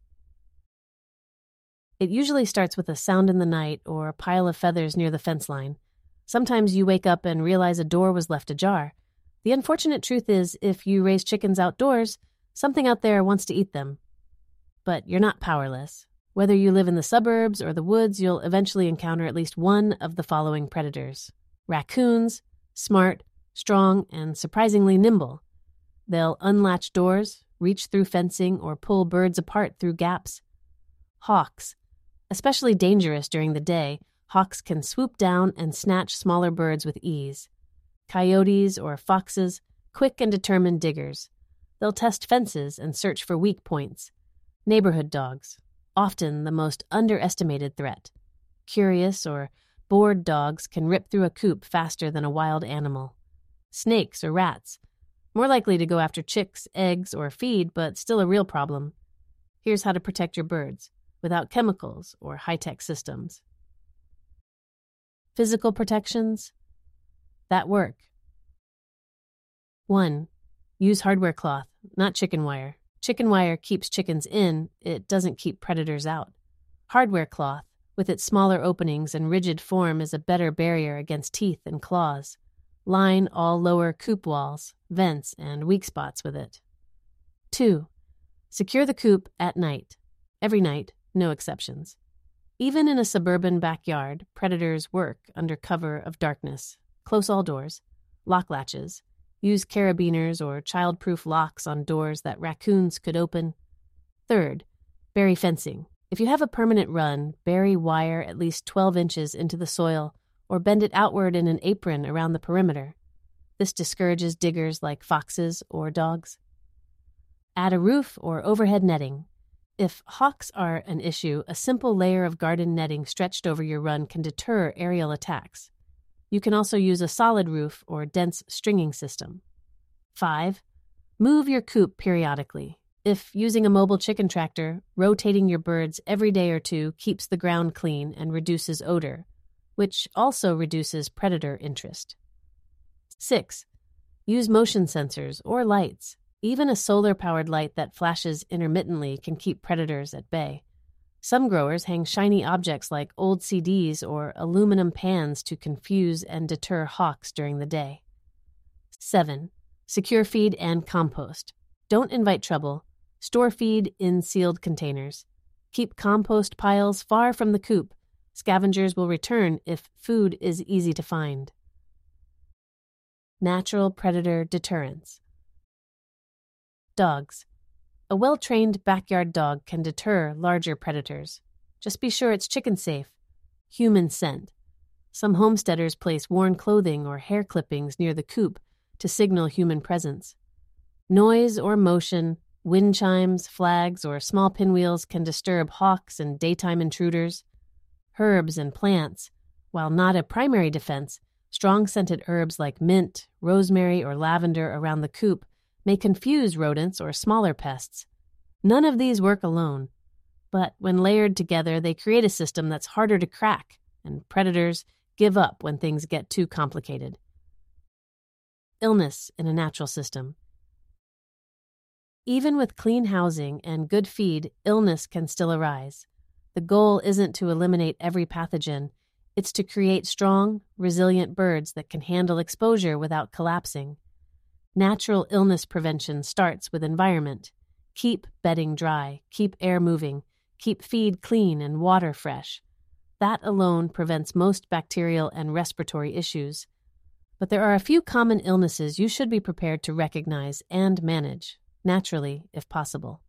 Speaker 1: It usually starts with a sound in the night or a pile of feathers near the fence line. Sometimes you wake up and realize a door was left ajar. The unfortunate truth is, if you raise chickens outdoors, something out there wants to eat them. But you're not powerless. Whether you live in the suburbs or the woods, you'll eventually encounter at least one of the following predators. Raccoons, smart, strong, and surprisingly nimble. They'll unlatch doors, reach through fencing, or pull birds apart through gaps. Hawks. Especially dangerous during the day, hawks can swoop down and snatch smaller birds with ease. Coyotes or foxes, quick and determined diggers. They'll test fences and search for weak points. Neighborhood dogs, often the most underestimated threat. Curious or bored dogs can rip through a coop faster than a wild animal. Snakes or rats, more likely to go after chicks, eggs, or feed, but still a real problem. Here's how to protect your birds without chemicals or high-tech systems. Physical protections that work. one. Use hardware cloth, not chicken wire. Chicken wire keeps chickens in, it doesn't keep predators out. Hardware cloth, with its smaller openings and rigid form, is a better barrier against teeth and claws. Line all lower coop walls, vents, and weak spots with it. two. Secure the coop at night. Every night, no exceptions. Even in a suburban backyard, predators work under cover of darkness. Close all doors, lock latches, use carabiners or child-proof locks on doors that raccoons could open. Third, bury fencing. If you have a permanent run, bury wire at least twelve inches into the soil or bend it outward in an apron around the perimeter. This discourages diggers like foxes or dogs. Add a roof or overhead netting. If hawks are an issue, a simple layer of garden netting stretched over your run can deter aerial attacks. You can also use a solid roof or dense stringing system. Five, move your coop periodically. If using a mobile chicken tractor, rotating your birds every day or two keeps the ground clean and reduces odor, which also reduces predator interest. Six, use motion sensors or lights. Even a solar-powered light that flashes intermittently can keep predators at bay. Some growers hang shiny objects like old C Ds or aluminum pans to confuse and deter hawks during the day. Seven, secure feed and compost. Don't invite trouble. Store feed in sealed containers. Keep compost piles far from the coop. Scavengers will return if food is easy to find. Natural predator deterrence. Dogs. A well-trained backyard dog can deter larger predators. Just be sure it's chicken safe. Human scent. Some homesteaders place worn clothing or hair clippings near the coop to signal human presence. Noise or motion, wind chimes, flags, or small pinwheels can disturb hawks and daytime intruders. Herbs and plants. While not a primary defense, strong-scented herbs like mint, rosemary, or lavender around the coop may confuse rodents or smaller pests. None of these work alone, but when layered together, they create a system that's harder to crack, and predators give up when things get too complicated. Illness in a natural system. Even with clean housing and good feed, illness can still arise. The goal isn't to eliminate every pathogen, it's to create strong, resilient birds that can handle exposure without collapsing. Natural illness prevention starts with environment. Keep bedding dry, keep air moving, keep feed clean and water fresh. That alone prevents most bacterial and respiratory issues. But there are a few common illnesses you should be prepared to recognize and manage, naturally if possible.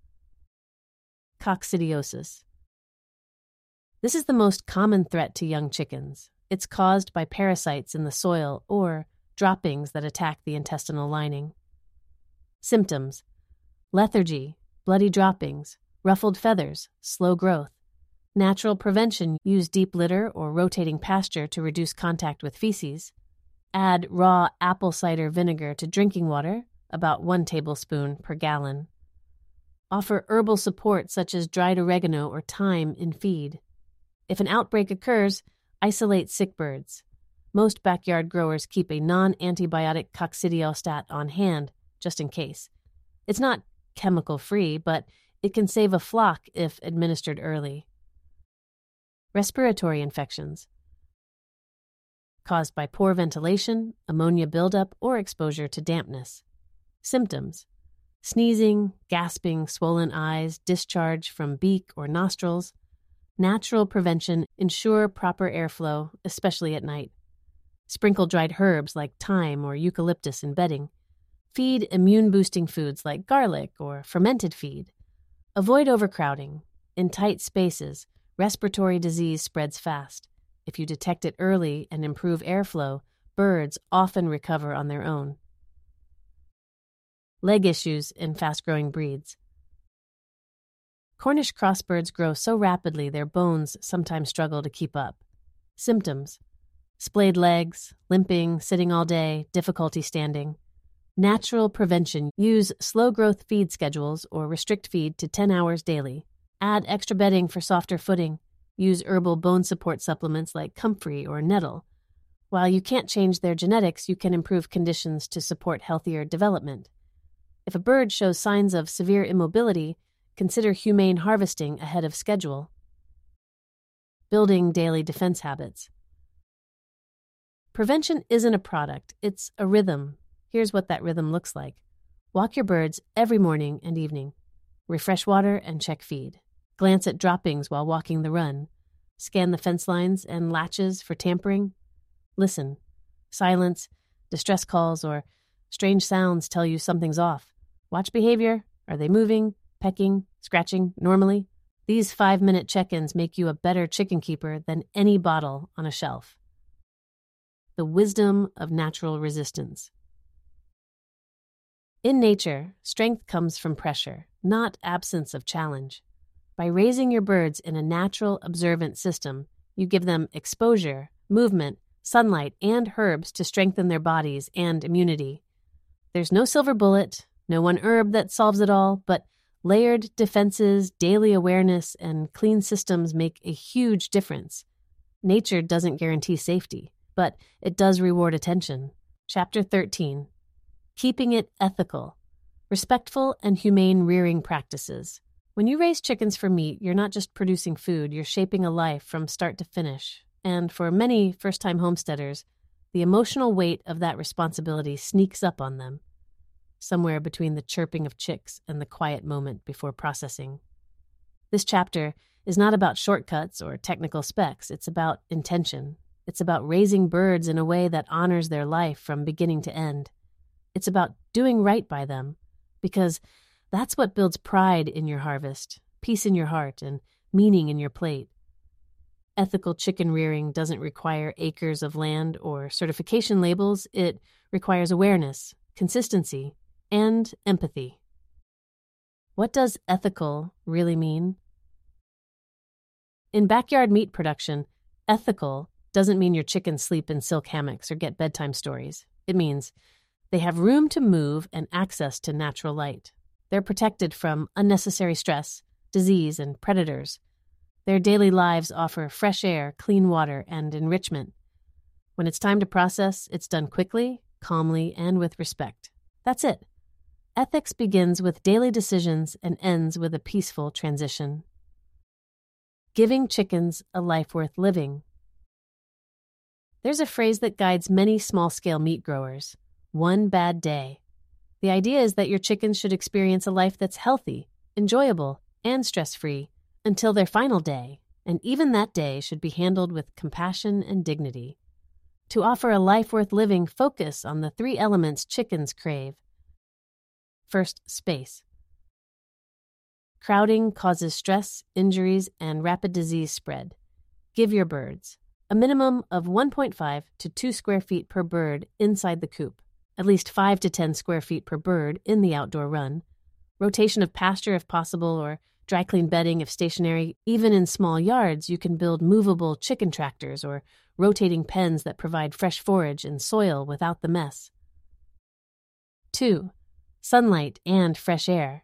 Speaker 1: Coccidiosis. This is the most common threat to young chickens. It's caused by parasites in the soil or droppings that attack the intestinal lining. Symptoms: lethargy, bloody droppings, ruffled feathers, slow growth. Natural prevention: use deep litter or rotating pasture to reduce contact with feces. Add raw apple cider vinegar to drinking water, about one tablespoon per gallon. Offer herbal support such as dried oregano or thyme in feed. If an outbreak occurs, isolate sick birds. Most backyard growers keep a non-antibiotic coccidiostat on hand, just in case. It's not chemical-free, but it can save a flock if administered early. Respiratory infections. Caused by poor ventilation, ammonia buildup, or exposure to dampness. Symptoms: sneezing, gasping, swollen eyes, discharge from beak or nostrils. Natural prevention: ensure proper airflow, especially at night. Sprinkle dried herbs like thyme or eucalyptus in bedding. Feed immune-boosting foods like garlic or fermented feed. Avoid overcrowding. In tight spaces, respiratory disease spreads fast. If you detect it early and improve airflow, birds often recover on their own. Leg issues in fast-growing breeds. Cornish crossbirds grow so rapidly their bones sometimes struggle to keep up. Symptoms: splayed legs, limping, sitting all day, difficulty standing. Natural prevention: use slow-growth feed schedules or restrict feed to ten hours daily. Add extra bedding for softer footing. Use herbal bone support supplements like comfrey or nettle. While you can't change their genetics, you can improve conditions to support healthier development. If a bird shows signs of severe immobility, consider humane harvesting ahead of schedule. Building daily defense habits. Prevention isn't a product, it's a rhythm. Here's what that rhythm looks like. Walk your birds every morning and evening. Refresh water and check feed. Glance at droppings while walking the run. Scan the fence lines and latches for tampering. Listen. Silence, distress calls, or strange sounds tell you something's off. Watch behavior. Are they moving, pecking, scratching normally? These five-minute check-ins make you a better chicken keeper than any bottle on a shelf. The wisdom of natural resistance. In nature, strength comes from pressure, not absence of challenge. By raising your birds in a natural, observant system, you give them exposure, movement, sunlight, and herbs to strengthen their bodies and immunity. There's no silver bullet, no one herb that solves it all, but layered defenses, daily awareness, and clean systems make a huge difference. Nature doesn't guarantee safety, but it does reward attention. Chapter thirteen. Keeping it ethical. Respectful and humane rearing practices. When you raise chickens for meat, you're not just producing food, you're shaping a life from start to finish. And for many first-time homesteaders, the emotional weight of that responsibility sneaks up on them, somewhere between the chirping of chicks and the quiet moment before processing. This chapter is not about shortcuts or technical specs. It's about intention. It's about raising birds in a way that honors their life from beginning to end. It's about doing right by them, because that's what builds pride in your harvest, peace in your heart, and meaning in your plate. Ethical chicken rearing doesn't require acres of land or certification labels. It requires awareness, consistency, and empathy. What does ethical really mean? In backyard meat production, ethical doesn't mean your chickens sleep in silk hammocks or get bedtime stories. It means they have room to move and access to natural light. They're protected from unnecessary stress, disease, and predators. Their daily lives offer fresh air, clean water, and enrichment. When it's time to process, it's done quickly, calmly, and with respect. That's it. Ethics begins with daily decisions and ends with a peaceful transition. Giving chickens a life worth living. There's a phrase that guides many small-scale meat growers: one bad day. The idea is that your chickens should experience a life that's healthy, enjoyable, and stress-free until their final day, and even that day should be handled with compassion and dignity. To offer a life worth living, focus on the three elements chickens crave. First, space. Crowding causes stress, injuries, and rapid disease spread. Give your birds a minimum of one point five to two square feet per bird inside the coop, at least five to ten square feet per bird in the outdoor run, rotation of pasture if possible, or dry clean bedding if stationary. Even in small yards, you can build movable chicken tractors or rotating pens that provide fresh forage and soil without the mess. Two, sunlight and fresh air.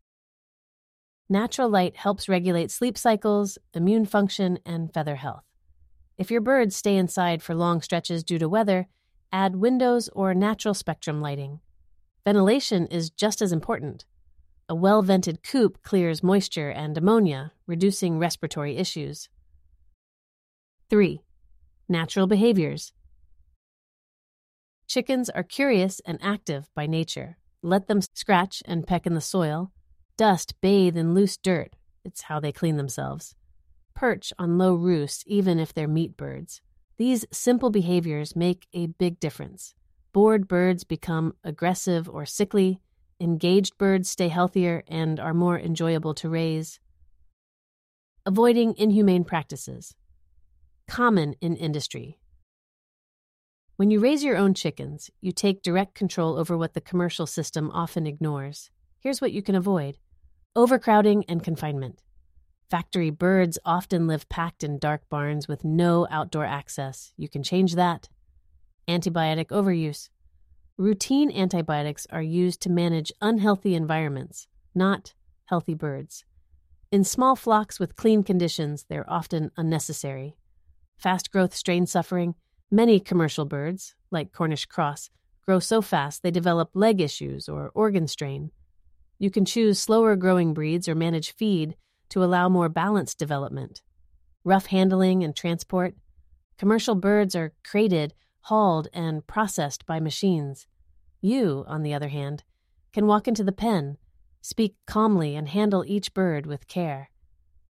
Speaker 1: Natural light helps regulate sleep cycles, immune function, and feather health. If your birds stay inside for long stretches due to weather, add windows or natural spectrum lighting. Ventilation is just as important. A well-vented coop clears moisture and ammonia, reducing respiratory issues. Three, natural behaviors. Chickens are curious and active by nature. Let them scratch and peck in the soil. Dust, bathe in loose dirt. It's how they clean themselves. Perch on low roosts, even if they're meat birds. These simple behaviors make a big difference. Bored birds become aggressive or sickly. Engaged birds stay healthier and are more enjoyable to raise. Avoiding inhumane practices. Common in industry. When you raise your own chickens, you take direct control over what the commercial system often ignores. Here's what you can avoid: overcrowding and confinement. Factory birds often live packed in dark barns with no outdoor access. You can change that. Antibiotic overuse. Routine antibiotics are used to manage unhealthy environments, not healthy birds. In small flocks with clean conditions, they're often unnecessary. Fast-growth strain suffering. Many commercial birds, like Cornish cross, grow so fast they develop leg issues or organ strain. You can choose slower-growing breeds or manage feed to allow more balanced development. Rough handling and transport. Commercial birds are crated, hauled, and processed by machines. You, on the other hand, can walk into the pen, speak calmly, and handle each bird with care.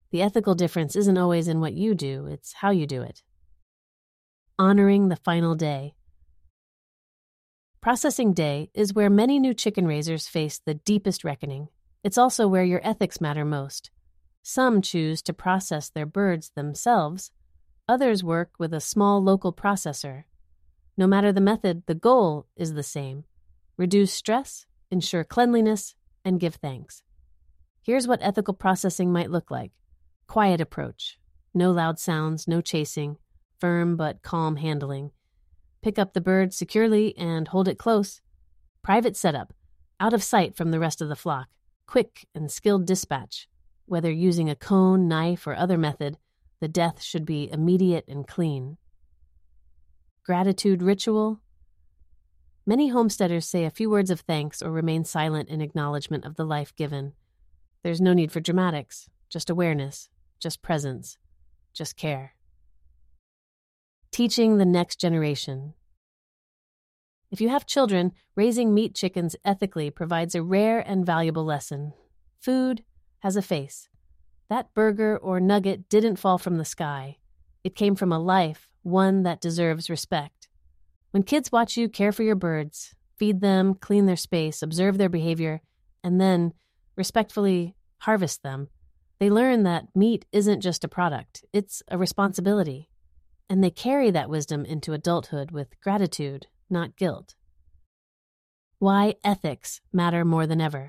Speaker 1: The ethical difference isn't always in what you do, it's how you do it. Honoring the final day. Processing day is where many new chicken raisers face the deepest reckoning. It's also where your ethics matter most. Some choose to process their birds themselves. Others work with a small local processor. No matter the method, the goal is the same. Reduce stress, ensure cleanliness, and give thanks. Here's what ethical processing might look like. Quiet approach. No loud sounds, no chasing. Firm but calm handling. Pick up the bird securely and hold it close. Private setup, out of sight from the rest of the flock. Quick and skilled dispatch. Whether using a cone, knife, or other method, the death should be immediate and clean. Gratitude ritual. Many homesteaders say a few words of thanks or remain silent in acknowledgement of the life given. There's no need for dramatics, just awareness, just presence, just care. Teaching the next generation. If you have children, raising meat chickens ethically provides a rare and valuable lesson. Food has a face. That burger or nugget didn't fall from the sky. It came from a life, one that deserves respect. When kids watch you care for your birds, feed them, clean their space, observe their behavior, and then respectfully harvest them, they learn that meat isn't just a product, it's a responsibility. And they carry that wisdom into adulthood with gratitude, not guilt. Why ethics matter more than ever.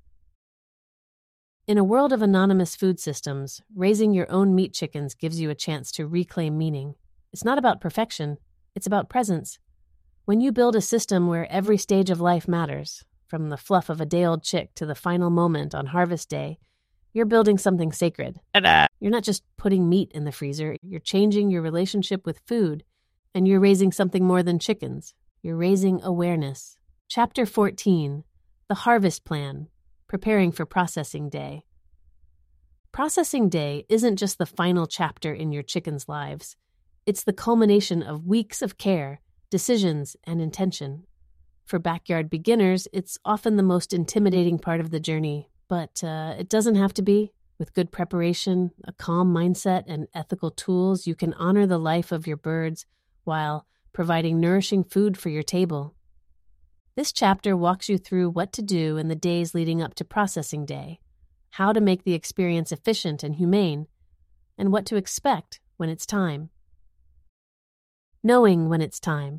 Speaker 1: In a world of anonymous food systems, raising your own meat chickens gives you a chance to reclaim meaning. It's not about perfection, it's about presence. When you build a system where every stage of life matters, from the fluff of a day-old chick to the final moment on harvest day, you're building something sacred. Ta-da. You're not just putting meat in the freezer, you're changing your relationship with food, and you're raising something more than chickens. You're raising awareness. Chapter fourteen, The Harvest Plan, Preparing for Processing Day. Processing Day isn't just the final chapter in your chickens' lives. It's the culmination of weeks of care, decisions, and intention. For backyard beginners, it's often the most intimidating part of the journey, but uh, it doesn't have to be. With good preparation, a calm mindset, and ethical tools, you can honor the life of your birds while providing nourishing food for your table. This chapter walks you through what to do in the days leading up to processing day, how to make the experience efficient and humane, and what to expect when it's time. Knowing when it's time.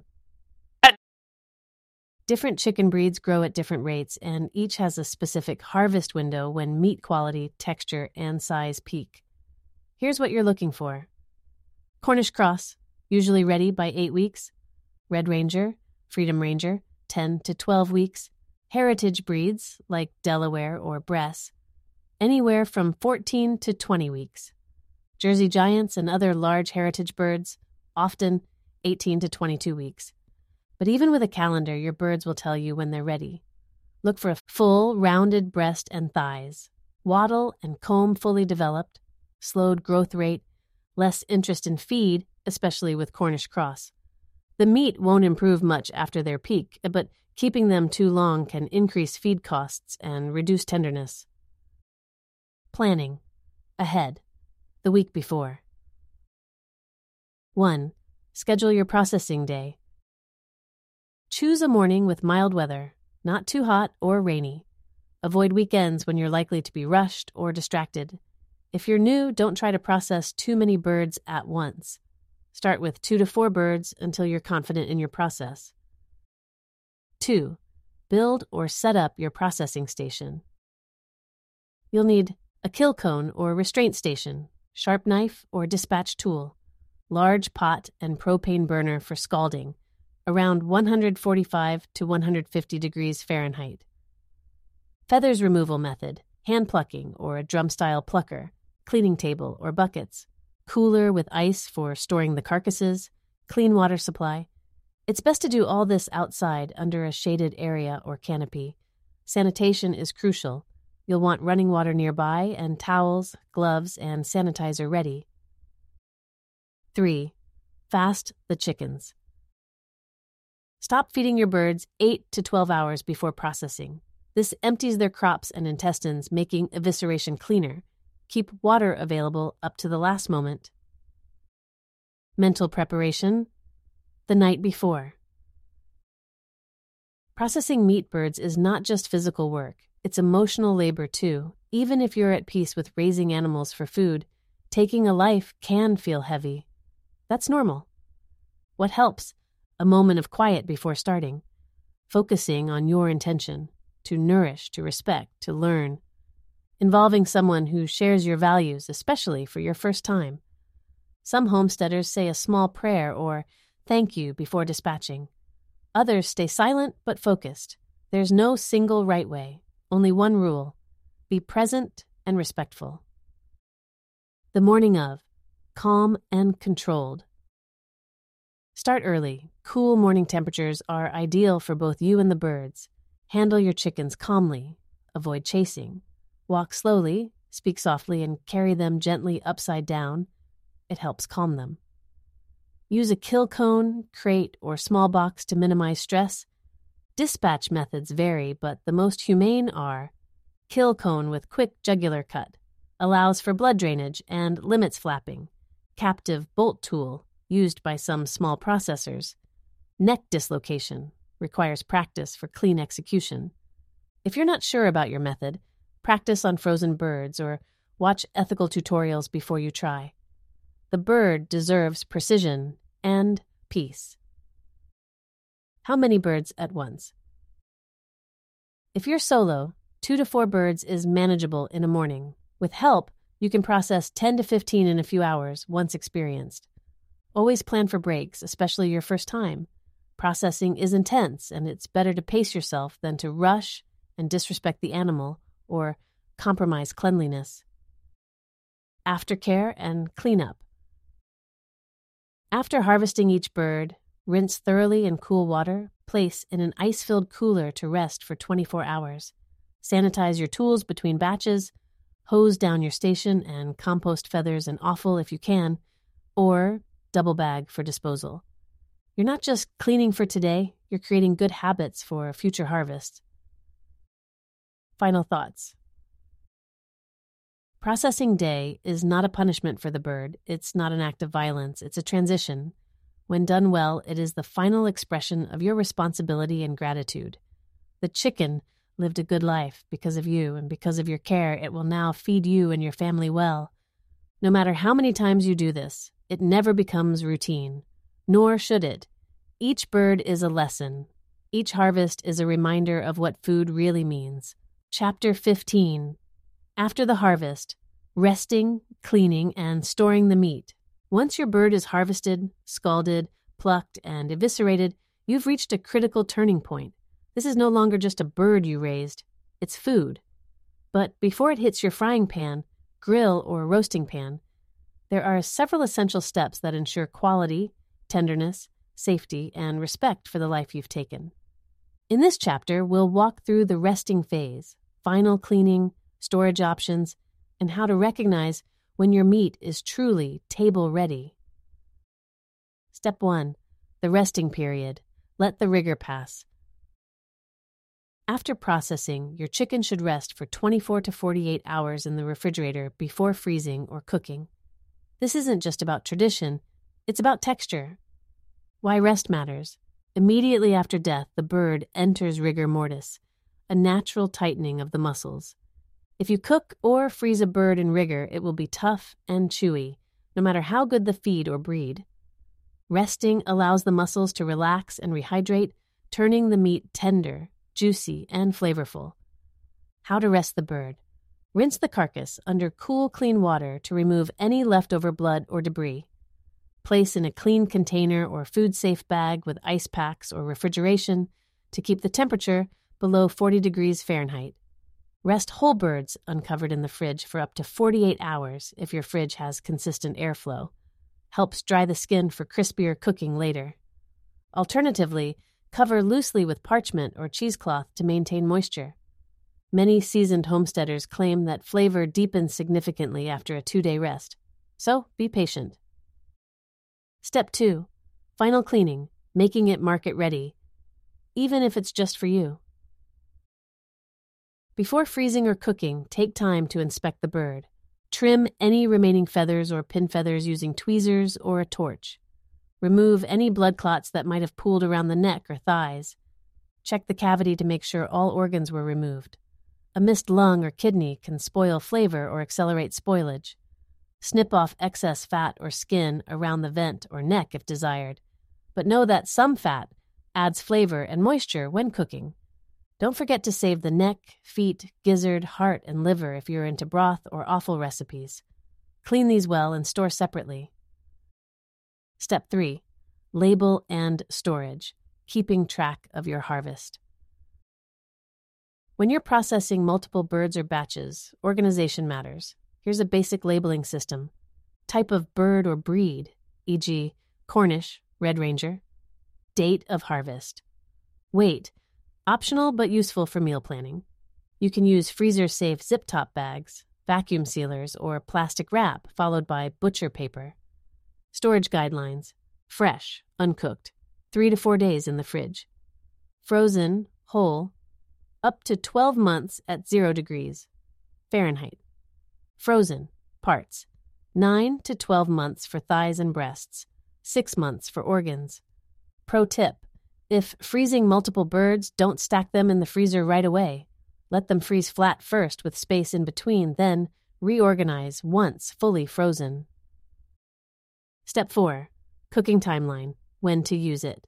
Speaker 1: Different chicken breeds grow at different rates, and each has a specific harvest window when meat quality, texture, and size peak. Here's what you're looking for. Cornish cross, usually ready by eight weeks. Red Ranger, Freedom Ranger, ten to twelve weeks. Heritage breeds, like Delaware or Bress, anywhere from fourteen to twenty weeks. Jersey Giants and other large heritage birds, often eighteen to twenty-two weeks. But even with a calendar, your birds will tell you when they're ready. Look for a full, rounded breast and thighs, wattle and comb fully developed, slowed growth rate, less interest in feed, especially with Cornish cross. The meat won't improve much after their peak, but keeping them too long can increase feed costs and reduce tenderness. Planning. Ahead. The week before. one. Schedule your processing day. Choose a morning with mild weather, not too hot or rainy. Avoid weekends when you're likely to be rushed or distracted. If you're new, don't try to process too many birds at once. Start with two to four birds until you're confident in your process. two. Build or set up your processing station. You'll need a kill cone or restraint station, sharp knife or dispatch tool, large pot and propane burner for scalding, around one forty-five to one fifty degrees Fahrenheit. Feathers removal method, hand plucking or a drum-style plucker, cleaning table or buckets, cooler with ice for storing the carcasses, clean water supply. It's best to do all this outside under a shaded area or canopy. Sanitation is crucial. You'll want running water nearby and towels, gloves, and sanitizer ready. three. Fast the chickens. Stop feeding your birds eight to twelve hours before processing. This empties their crops and intestines, making evisceration cleaner. Keep water available up to the last moment. Mental preparation, the night before. Processing meat birds is not just physical work, it's emotional labor too. Even if you're at peace with raising animals for food, taking a life can feel heavy. That's normal. What helps? A moment of quiet before starting, focusing on your intention, to nourish, to respect, to learn, involving someone who shares your values, especially for your first time. Some homesteaders say a small prayer or thank you before dispatching. Others stay silent but focused. There's no single right way, only one rule: be present and respectful. The morning of, calm and controlled. Start early. Cool morning temperatures are ideal for both you and the birds. Handle your chickens calmly. Avoid chasing. Walk slowly, speak softly, and carry them gently upside down. It helps calm them. Use a kill cone, crate, or small box to minimize stress. Dispatch methods vary, but the most humane are kill cone with quick jugular cut, allows for blood drainage and limits flapping. Captive bolt tool, used by some small processors. Neck dislocation, requires practice for clean execution. If you're not sure about your method, practice on frozen birds or watch ethical tutorials before you try. The bird deserves precision and peace. How many birds at once? If you're solo, two to four birds is manageable in a morning. With help, you can process ten to fifteen in a few hours once experienced. Always plan for breaks, especially your first time. Processing is intense, and it's better to pace yourself than to rush and disrespect the animal or compromise cleanliness. Aftercare and cleanup. After harvesting each bird, rinse thoroughly in cool water, place in an ice-filled cooler to rest for twenty-four hours. Sanitize your tools between batches, hose down your station, and compost feathers and offal if you can, or double bag for disposal. You're not just cleaning for today, you're creating good habits for future harvests. Final thoughts. Processing day is not a punishment for the bird. It's not an act of violence. It's a transition. When done well, it is the final expression of your responsibility and gratitude. The chicken lived a good life because of you, and because of your care, it will now feed you and your family well. No matter how many times you do this, it never becomes routine, nor should it. Each bird is a lesson. Each harvest is a reminder of what food really means. Chapter fifteen. After the harvest, resting, cleaning, and storing the meat. Once your bird is harvested, scalded, plucked, and eviscerated, you've reached a critical turning point. This is no longer just a bird you raised. It's food. But before it hits your frying pan, grill, or roasting pan, there are several essential steps that ensure quality, tenderness, safety, and respect for the life you've taken. In this chapter, we'll walk through the resting phase, final cleaning, storage options, and how to recognize when your meat is truly table-ready. Step one. The resting period. Let the rigor pass. After processing, your chicken should rest for twenty-four to forty-eight hours in the refrigerator before freezing or cooking. This isn't just about tradition, it's about texture. Why rest matters. Immediately after death, the bird enters rigor mortis, a natural tightening of the muscles. If you cook or freeze a bird in rigor, it will be tough and chewy, no matter how good the feed or breed. Resting allows the muscles to relax and rehydrate, turning the meat tender, juicy, and flavorful. How to rest the bird. Rinse the carcass under cool, clean water to remove any leftover blood or debris. Place in a clean container or food-safe bag with ice packs or refrigeration to keep the temperature below forty degrees Fahrenheit. Rest whole birds uncovered in the fridge for up to forty-eight hours if your fridge has consistent airflow. Helps dry the skin for crispier cooking later. Alternatively, cover loosely with parchment or cheesecloth to maintain moisture. Many seasoned homesteaders claim that flavor deepens significantly after a two-day rest, so be patient. Step two. Final cleaning, making it market-ready, even if it's just for you. Before freezing or cooking, take time to inspect the bird. Trim any remaining feathers or pin feathers using tweezers or a torch. Remove any blood clots that might have pooled around the neck or thighs. Check the cavity to make sure all organs were removed. A missed lung or kidney can spoil flavor or accelerate spoilage. Snip off excess fat or skin around the vent or neck if desired, but know that some fat adds flavor and moisture when cooking. Don't forget to save the neck, feet, gizzard, heart, and liver if you're into broth or offal recipes. Clean these well and store separately. Step three. Label and storage, keeping track of your harvest. When you're processing multiple birds or batches, organization matters. Here's a basic labeling system. Type of bird or breed, for example, Cornish, Red Ranger. Date of harvest. Weight, optional but useful for meal planning. You can use freezer-safe zip-top bags, vacuum sealers, or plastic wrap, followed by butcher paper. Storage guidelines. Fresh, uncooked, three to four days in the fridge. Frozen, whole, up to twelve months at zero degrees Fahrenheit. Frozen, parts, nine to twelve months for thighs and breasts, six months for organs. Pro tip, if freezing multiple birds, don't stack them in the freezer right away. Let them freeze flat first with space in between, then reorganize once fully frozen. Step four. Cooking timeline, when to use it.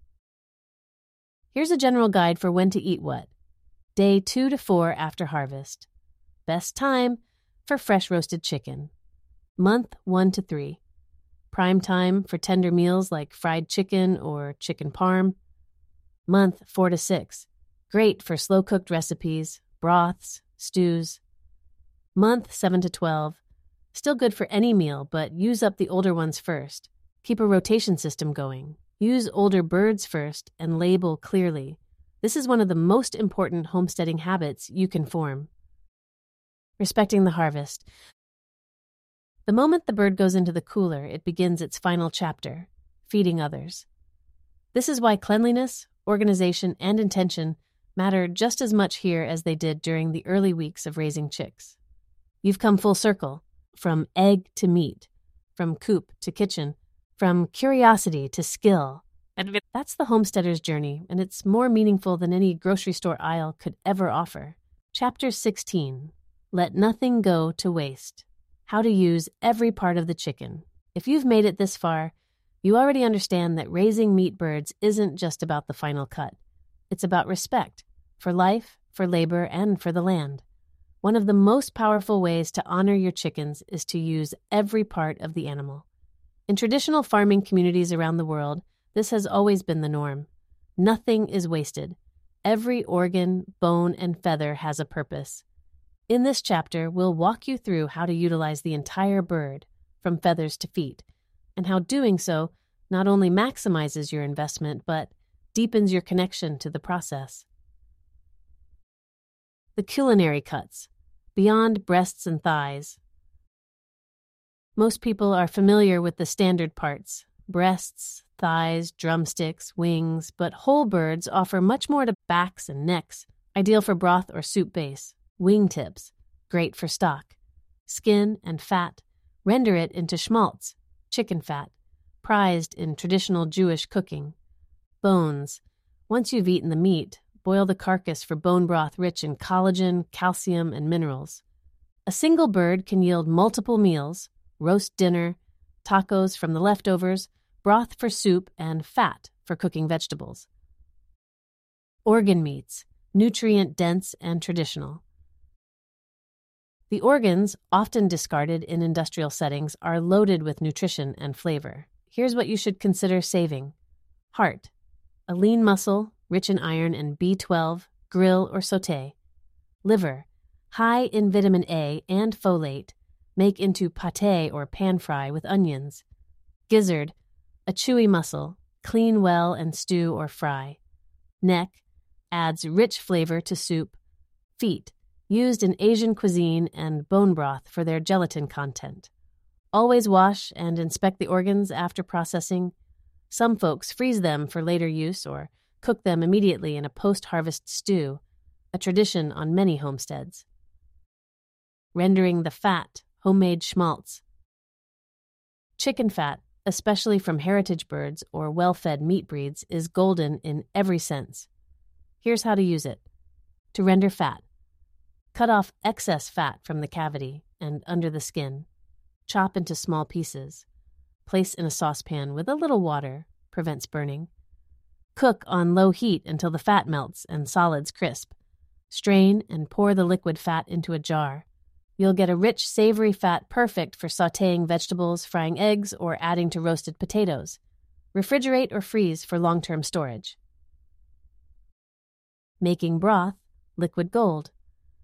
Speaker 1: Here's a general guide for when to eat what. Day two to four after harvest. Best time for fresh roasted chicken. Month one to three. Prime time for tender meals like fried chicken or chicken parm. Month four to six. Great for slow-cooked recipes, broths, stews. Month seven to twelve. Still good for any meal, but use up the older ones first. Keep a rotation system going. Use older birds first and label clearly. This is one of the most important homesteading habits you can form. Respecting the harvest. The moment the bird goes into the cooler, it begins its final chapter, feeding others. This is why cleanliness, organization, and intention matter just as much here as they did during the early weeks of raising chicks. You've come full circle, from egg to meat, from coop to kitchen, from curiosity to skill. And that's the homesteader's journey, and it's more meaningful than any grocery store aisle could ever offer. Chapter sixteen. Let nothing go to waste. How to use every part of the chicken. If you've made it this far, you already understand that raising meat birds isn't just about the final cut. It's about respect for life, for labor, and for the land. One of the most powerful ways to honor your chickens is to use every part of the animal. In traditional farming communities around the world, this has always been the norm. Nothing is wasted. Every organ, bone, and feather has a purpose. In this chapter, we'll walk you through how to utilize the entire bird, from feathers to feet, and how doing so not only maximizes your investment, but deepens your connection to the process. The culinary cuts, beyond breasts and thighs. Most people are familiar with the standard parts, breasts, thighs, drumsticks, wings, but whole birds offer much more to backs and necks, ideal for broth or soup base. Wing tips, great for stock. Skin and fat, render it into schmaltz, chicken fat, prized in traditional Jewish cooking. Bones, once you've eaten the meat, boil the carcass for bone broth rich in collagen, calcium, and minerals. A single bird can yield multiple meals, roast dinner, tacos from the leftovers, broth for soup, and fat for cooking vegetables. Organ meats, nutrient-dense and traditional. The organs, often discarded in industrial settings, are loaded with nutrition and flavor. Here's what you should consider saving. Heart, a lean muscle, rich in iron and B twelve, grill or sauté. Liver, high in vitamin A and folate, make into pâté or pan fry with onions. Gizzard, a chewy muscle, clean well and stew or fry. Neck, adds rich flavor to soup. Feet, used in Asian cuisine and bone broth for their gelatin content. Always wash and inspect the organs after processing. Some folks freeze them for later use or cook them immediately in a post-harvest stew, a tradition on many homesteads. Rendering the fat, homemade schmaltz. Chicken fat, especially from heritage birds or well-fed meat breeds, is golden in every sense. Here's how to use it. To render fat. Cut off excess fat from the cavity and under the skin. Chop into small pieces. Place in a saucepan with a little water, prevents burning. Cook on low heat until the fat melts and solids crisp. Strain and pour the liquid fat into a jar. You'll get a rich, savory fat perfect for sautéing vegetables, frying eggs, or adding to roasted potatoes. Refrigerate or freeze for long-term storage. Making broth, liquid gold.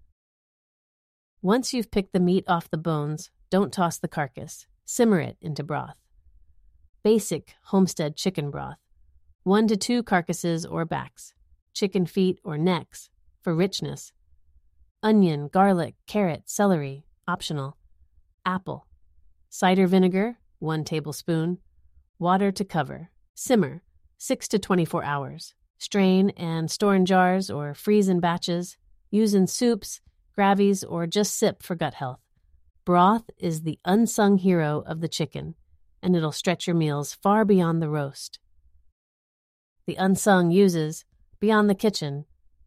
Speaker 1: Once you've picked the meat off the bones, don't toss the carcass. Simmer it into broth. Basic homestead chicken broth. One to two carcasses or backs. Chicken feet or necks, for richness. Onion, garlic, carrot, celery, optional. Apple. Cider vinegar, one tablespoon. Water to cover. Simmer, six to twenty-four hours. Strain and store in jars or freeze in batches. Use in soups, gravies, or just sip for gut health. Broth is the unsung hero of the chicken, and it'll stretch your meals far beyond the roast. The unsung uses, beyond the kitchen.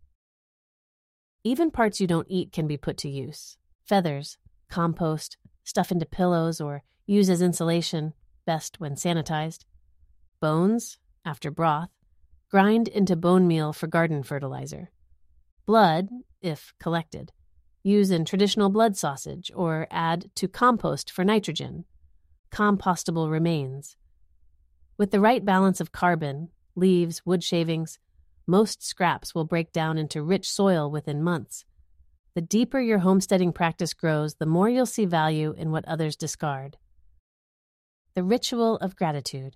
Speaker 1: Even parts you don't eat can be put to use. Feathers, compost, stuff into pillows, or use as insulation, best when sanitized. Bones, after broth, grind into bone meal for garden fertilizer. Blood, if collected, use in traditional blood sausage or add to compost for nitrogen. Compostable remains. With the right balance of carbon, leaves, wood shavings, most scraps will break down into rich soil within months. The deeper your homesteading practice grows, the more you'll see value in what others discard. The ritual of gratitude.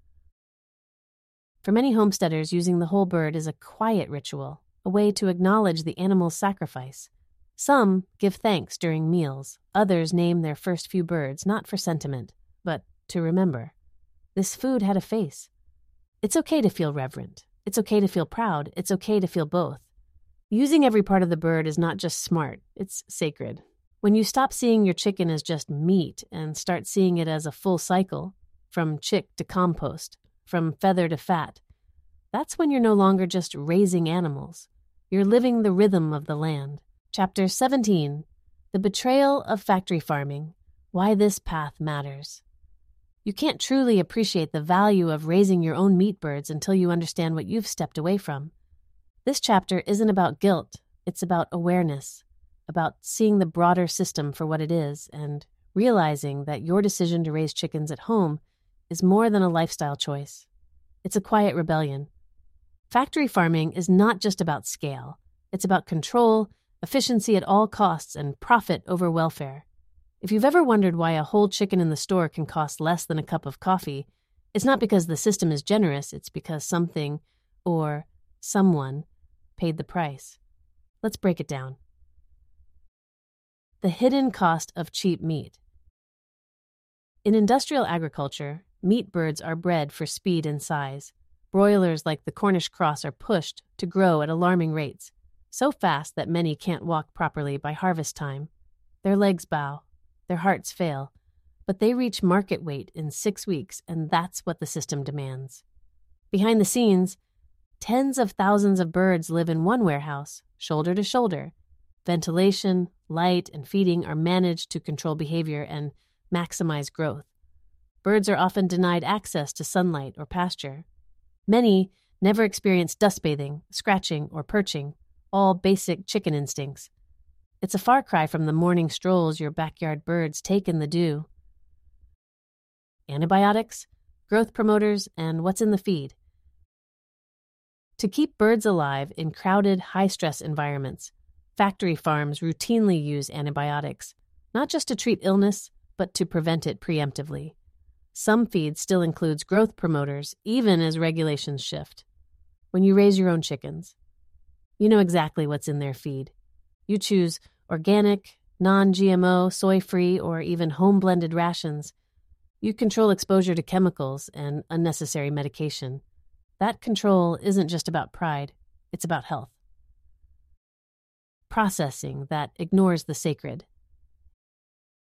Speaker 1: For many homesteaders, using the whole bird is a quiet ritual, a way to acknowledge the animal's sacrifice. Some give thanks during meals. Others name their first few birds, not for sentiment, but to remember. This food had a face. It's okay to feel reverent. It's okay to feel proud. It's okay to feel both. Using every part of the bird is not just smart, it's sacred. When you stop seeing your chicken as just meat and start seeing it as a full cycle, from chick to compost, from feather to fat, that's when you're no longer just raising animals. You're living the rhythm of the land. Chapter seventeen, The Betrayal of Factory Farming, Why This Path Matters. You can't truly appreciate the value of raising your own meat birds until you understand what you've stepped away from. This chapter isn't about guilt, it's about awareness, about seeing the broader system for what it is and realizing that your decision to raise chickens at home is more than a lifestyle choice. It's a quiet rebellion. Factory farming is not just about scale. It's about control, efficiency at all costs, and profit over welfare. If you've ever wondered why a whole chicken in the store can cost less than a cup of coffee, it's not because the system is generous, it's because something, or someone, paid the price. Let's break it down. The hidden cost of cheap meat. In industrial agriculture, meat birds are bred for speed and size. Broilers like the Cornish cross are pushed to grow at alarming rates, so fast that many can't walk properly by harvest time. Their legs bow. Their hearts fail, but they reach market weight in six weeks, and that's what the system demands. Behind the scenes, tens of thousands of birds live in one warehouse, shoulder to shoulder. Ventilation, light, and feeding are managed to control behavior and maximize growth. Birds are often denied access to sunlight or pasture. Many never experience dust bathing, scratching, or perching, all basic chicken instincts. It's a far cry from the morning strolls your backyard birds take in the dew. Antibiotics, growth promoters, and what's in the feed. To keep birds alive in crowded, high-stress environments, factory farms routinely use antibiotics, not just to treat illness, but to prevent it preemptively. Some feed still includes growth promoters, even as regulations shift. When you raise your own chickens, you know exactly what's in their feed. You choose organic, non-G M O, soy-free, or even home-blended rations. You control exposure to chemicals and unnecessary medication. That control isn't just about pride, it's about health. Processing that ignores the sacred.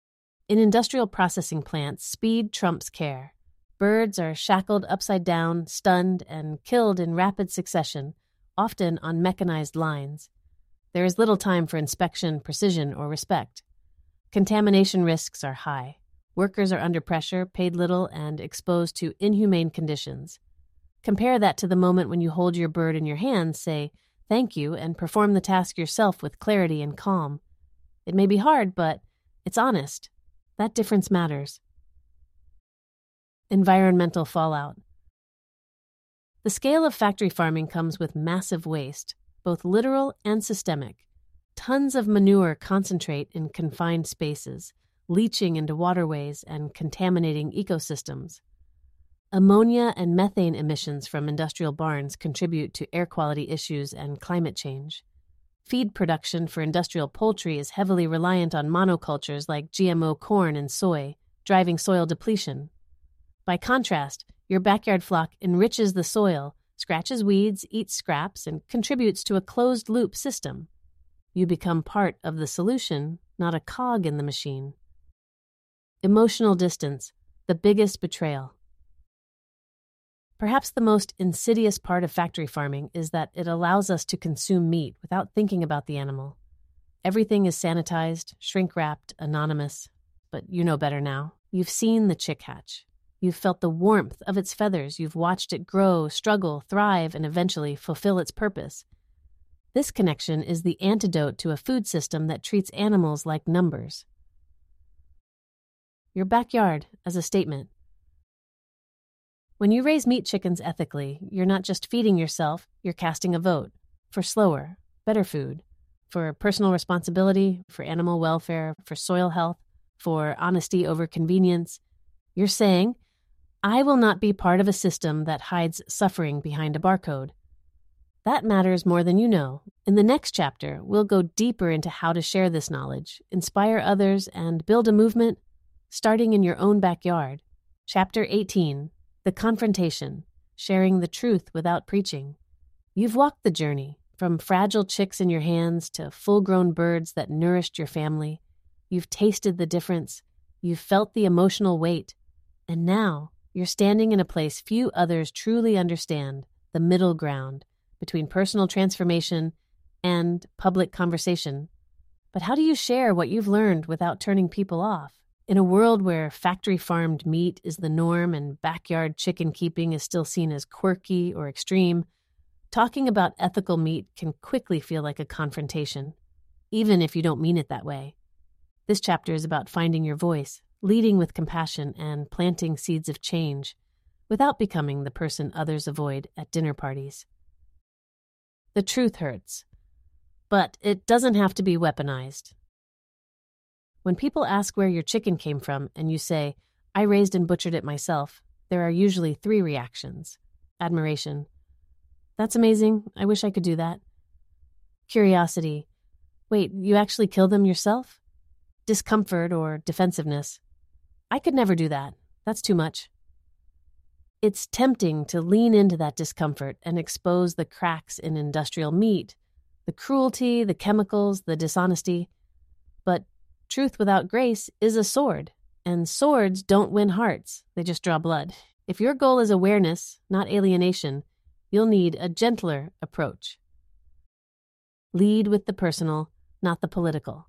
Speaker 1: In industrial processing plants, speed trumps care. Birds are shackled upside down, stunned, and killed in rapid succession, often on mechanized lines. There is little time for inspection, precision, or respect. Contamination risks are high. Workers are under pressure, paid little, and exposed to inhumane conditions. Compare that to the moment when you hold your bird in your hands, say, "Thank you," and perform the task yourself with clarity and calm. It may be hard, but it's honest. That difference matters. Environmental fallout. The scale of factory farming comes with massive waste, both literal and systemic. Tons of manure concentrate in confined spaces, leaching into waterways and contaminating ecosystems. Ammonia and methane emissions from industrial barns contribute to air quality issues and climate change. Feed production for industrial poultry is heavily reliant on monocultures like G M O corn and soy, driving soil depletion. By contrast, your backyard flock enriches the soil, scratches weeds, eats scraps, and contributes to a closed-loop system. You become part of the solution, not a cog in the machine. Emotional distance, the biggest betrayal. Perhaps the most insidious part of factory farming is that it allows us to consume meat without thinking about the animal. Everything is sanitized, shrink-wrapped, anonymous. But you know better now. You've seen the chick hatch. You've felt the warmth of its feathers. You've watched it grow, struggle, thrive, and eventually fulfill its purpose. This connection is the antidote to a food system that treats animals like numbers. Your backyard as a statement. When you raise meat chickens ethically, you're not just feeding yourself, you're casting a vote for slower, better food, for personal responsibility, for animal welfare, for soil health, for honesty over convenience. You're saying, I will not be part of a system that hides suffering behind a barcode. That matters more than you know. In the next chapter, we'll go deeper into how to share this knowledge, inspire others, and build a movement starting in your own backyard. Chapter eighteen. The Confrontation, Sharing the Truth Without Preaching. You've walked the journey, from fragile chicks in your hands to full-grown birds that nourished your family. You've tasted the difference. You've felt the emotional weight. And now, you're standing in a place few others truly understand, the middle ground between personal transformation and public conversation. But how do you share what you've learned without turning people off? In a world where factory-farmed meat is the norm and backyard chicken keeping is still seen as quirky or extreme, talking about ethical meat can quickly feel like a confrontation, even if you don't mean it that way. This chapter is about finding your voice, leading with compassion, and planting seeds of change without becoming the person others avoid at dinner parties. The truth hurts, but it doesn't have to be weaponized. When people ask where your chicken came from and you say, I raised and butchered it myself, there are usually three reactions. Admiration. That's amazing. I wish I could do that. Curiosity. Wait, you actually killed them yourself? Discomfort or defensiveness. I could never do that. That's too much. It's tempting to lean into that discomfort and expose the cracks in industrial meat, the cruelty, the chemicals, the dishonesty. But truth without grace is a sword, and swords don't win hearts, they just draw blood. If your goal is awareness, not alienation, you'll need a gentler approach. Lead with the personal, not the political.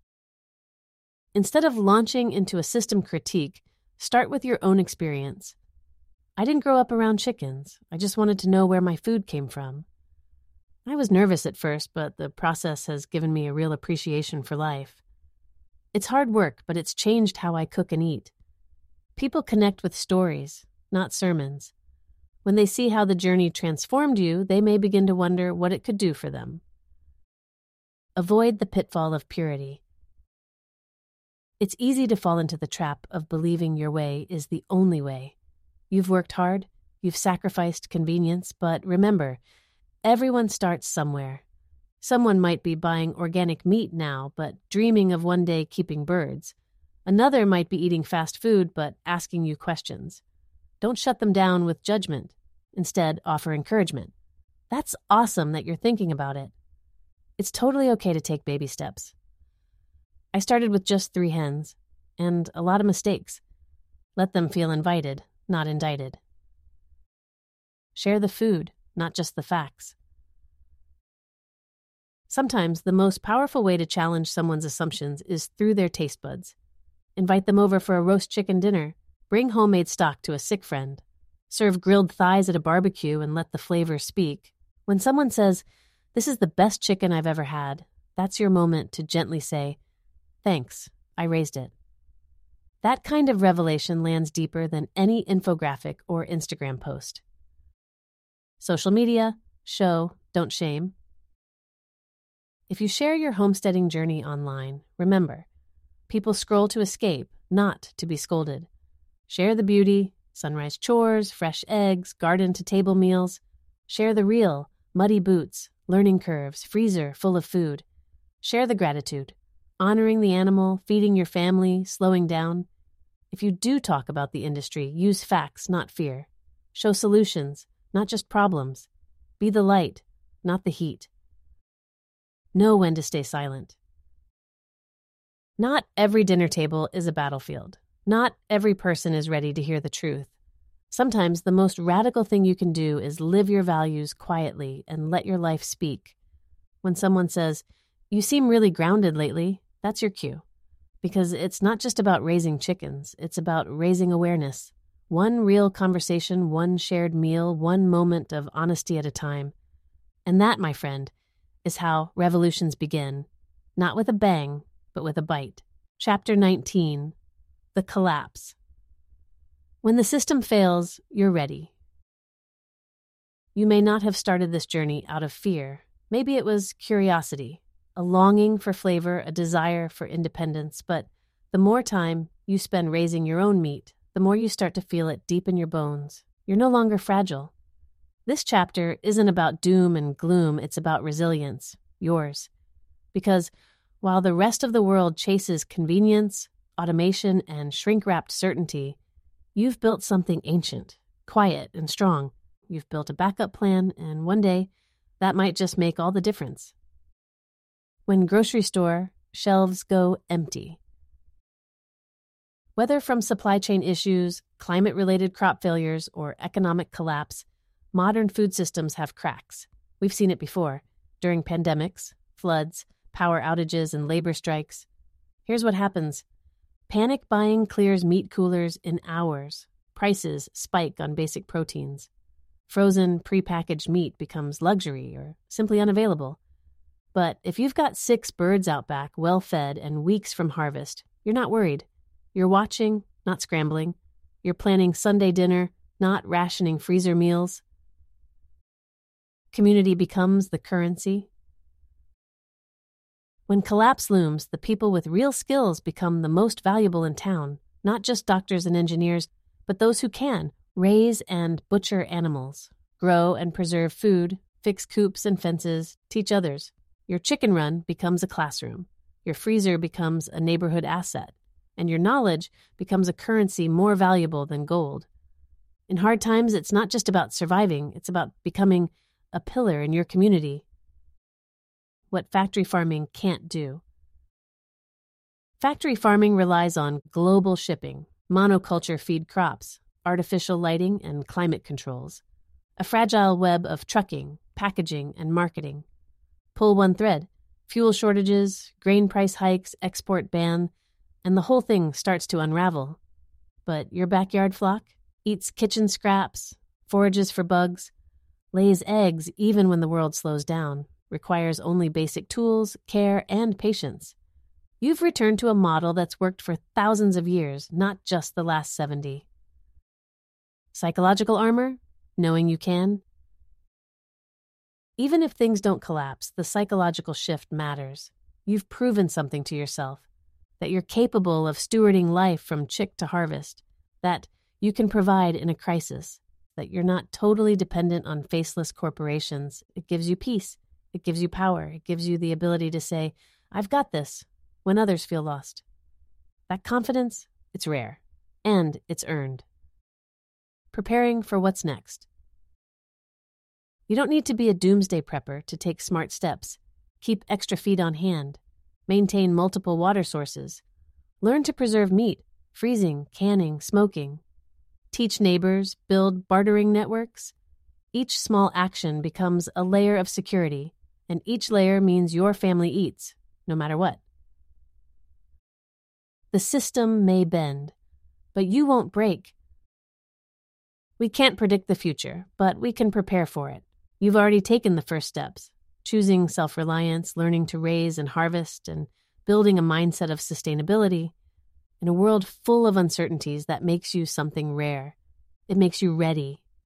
Speaker 1: Instead of launching into a system critique, start with your own experience. I didn't grow up around chickens. I just wanted to know where my food came from. I was nervous at first, but the process has given me a real appreciation for life. It's hard work, but it's changed how I cook and eat. People connect with stories, not sermons. When they see how the journey transformed you, they may begin to wonder what it could do for them. Avoid the pitfall of purity. It's easy to fall into the trap of believing your way is the only way. You've worked hard, you've sacrificed convenience, but remember, everyone starts somewhere. Someone might be buying organic meat now, but dreaming of one day keeping birds. Another might be eating fast food, but asking you questions. Don't shut them down with judgment. Instead, offer encouragement. That's awesome that you're thinking about it. It's totally okay to take baby steps. I started with just three hens. and a lot of mistakes. Let them feel invited, not indicted. Share the food, not just the facts. Sometimes the most powerful way to challenge someone's assumptions is through their taste buds. Invite them over for a roast chicken dinner. Bring homemade stock to a sick friend. Serve grilled thighs at a barbecue and let the flavor speak. When someone says, "This is the best chicken I've ever had," that's your moment to gently say, "Thanks, I raised it." That kind of revelation lands deeper than any infographic or Instagram post. Social media, show, don't shame. If you share your homesteading journey online, remember, people scroll to escape, not to be scolded. Share the beauty, sunrise chores, fresh eggs, garden to table meals. Share the real, muddy boots, learning curves, freezer full of food. Share the gratitude, honoring the animal, feeding your family, slowing down. If you do talk about the industry, use facts, not fear. Show solutions, not just problems. Be the light, not the heat. Know when to stay silent. Not every dinner table is a battlefield. Not every person is ready to hear the truth. Sometimes the most radical thing you can do is live your values quietly and let your life speak. When someone says, "You seem really grounded lately," that's your cue. Because it's not just about raising chickens, it's about raising awareness. One real conversation, one shared meal, one moment of honesty at a time. And that, my friend, is how revolutions begin. Not with a bang, but with a bite. Chapter nineteen, The Collapse. When the system fails, you're ready. You may not have started this journey out of fear. Maybe it was curiosity, a longing for flavor, a desire for independence. But the more time you spend raising your own meat, the more you start to feel it deep in your bones. You're no longer fragile. This chapter isn't about doom and gloom, it's about resilience, yours. Because while the rest of the world chases convenience, automation, and shrink-wrapped certainty, you've built something ancient, quiet, and strong. You've built a backup plan, and one day, that might just make all the difference. When grocery store shelves go empty. Whether from supply chain issues, climate-related crop failures, or economic collapse, modern food systems have cracks. We've seen it before, during pandemics, floods, power outages, and labor strikes. Here's what happens. Panic buying clears meat coolers in hours. Prices spike on basic proteins. Frozen, prepackaged meat becomes luxury or simply unavailable. But if you've got six birds out back, well-fed, and weeks from harvest, you're not worried. You're watching, not scrambling. You're planning Sunday dinner, not rationing freezer meals. Community becomes the currency. When collapse looms, the people with real skills become the most valuable in town, not just doctors and engineers, but those who can raise and butcher animals, grow and preserve food, fix coops and fences, teach others. Your chicken run becomes a classroom. Your freezer becomes a neighborhood asset. And your knowledge becomes a currency more valuable than gold. In hard times, it's not just about surviving, it's about becoming a pillar in your community. What factory farming can't do. Factory farming relies on global shipping, monoculture feed crops, artificial lighting, and climate controls. A fragile web of trucking, packaging, and marketing. Pull one thread, fuel shortages, grain price hikes, export ban, and the whole thing starts to unravel. But your backyard flock eats kitchen scraps, forages for bugs, lays eggs even when the world slows down, requires only basic tools, care, and patience. You've returned to a model that's worked for thousands of years, not just the last seventy. Psychological armor? Knowing you can? Even if things don't collapse, the psychological shift matters. You've proven something to yourself. That you're capable of stewarding life from chick to harvest, that you can provide in a crisis, that you're not totally dependent on faceless corporations. It gives you peace. It gives you power. It gives you the ability to say, "I've got this," when others feel lost. That confidence, it's rare, and it's earned. Preparing for what's next. You don't need to be a doomsday prepper to take smart steps. Keep extra feed on hand. Maintain multiple water sources. Learn to preserve meat, freezing, canning, smoking. Teach neighbors, build bartering networks. Each small action becomes a layer of security, and each layer means your family eats, no matter what. The system may bend, but you won't break. We can't predict the future, but we can prepare for it. You've already taken the first steps, choosing self-reliance, learning to raise and harvest, and building a mindset of sustainability. In a world full of uncertainties, that makes you something rare. It makes you ready.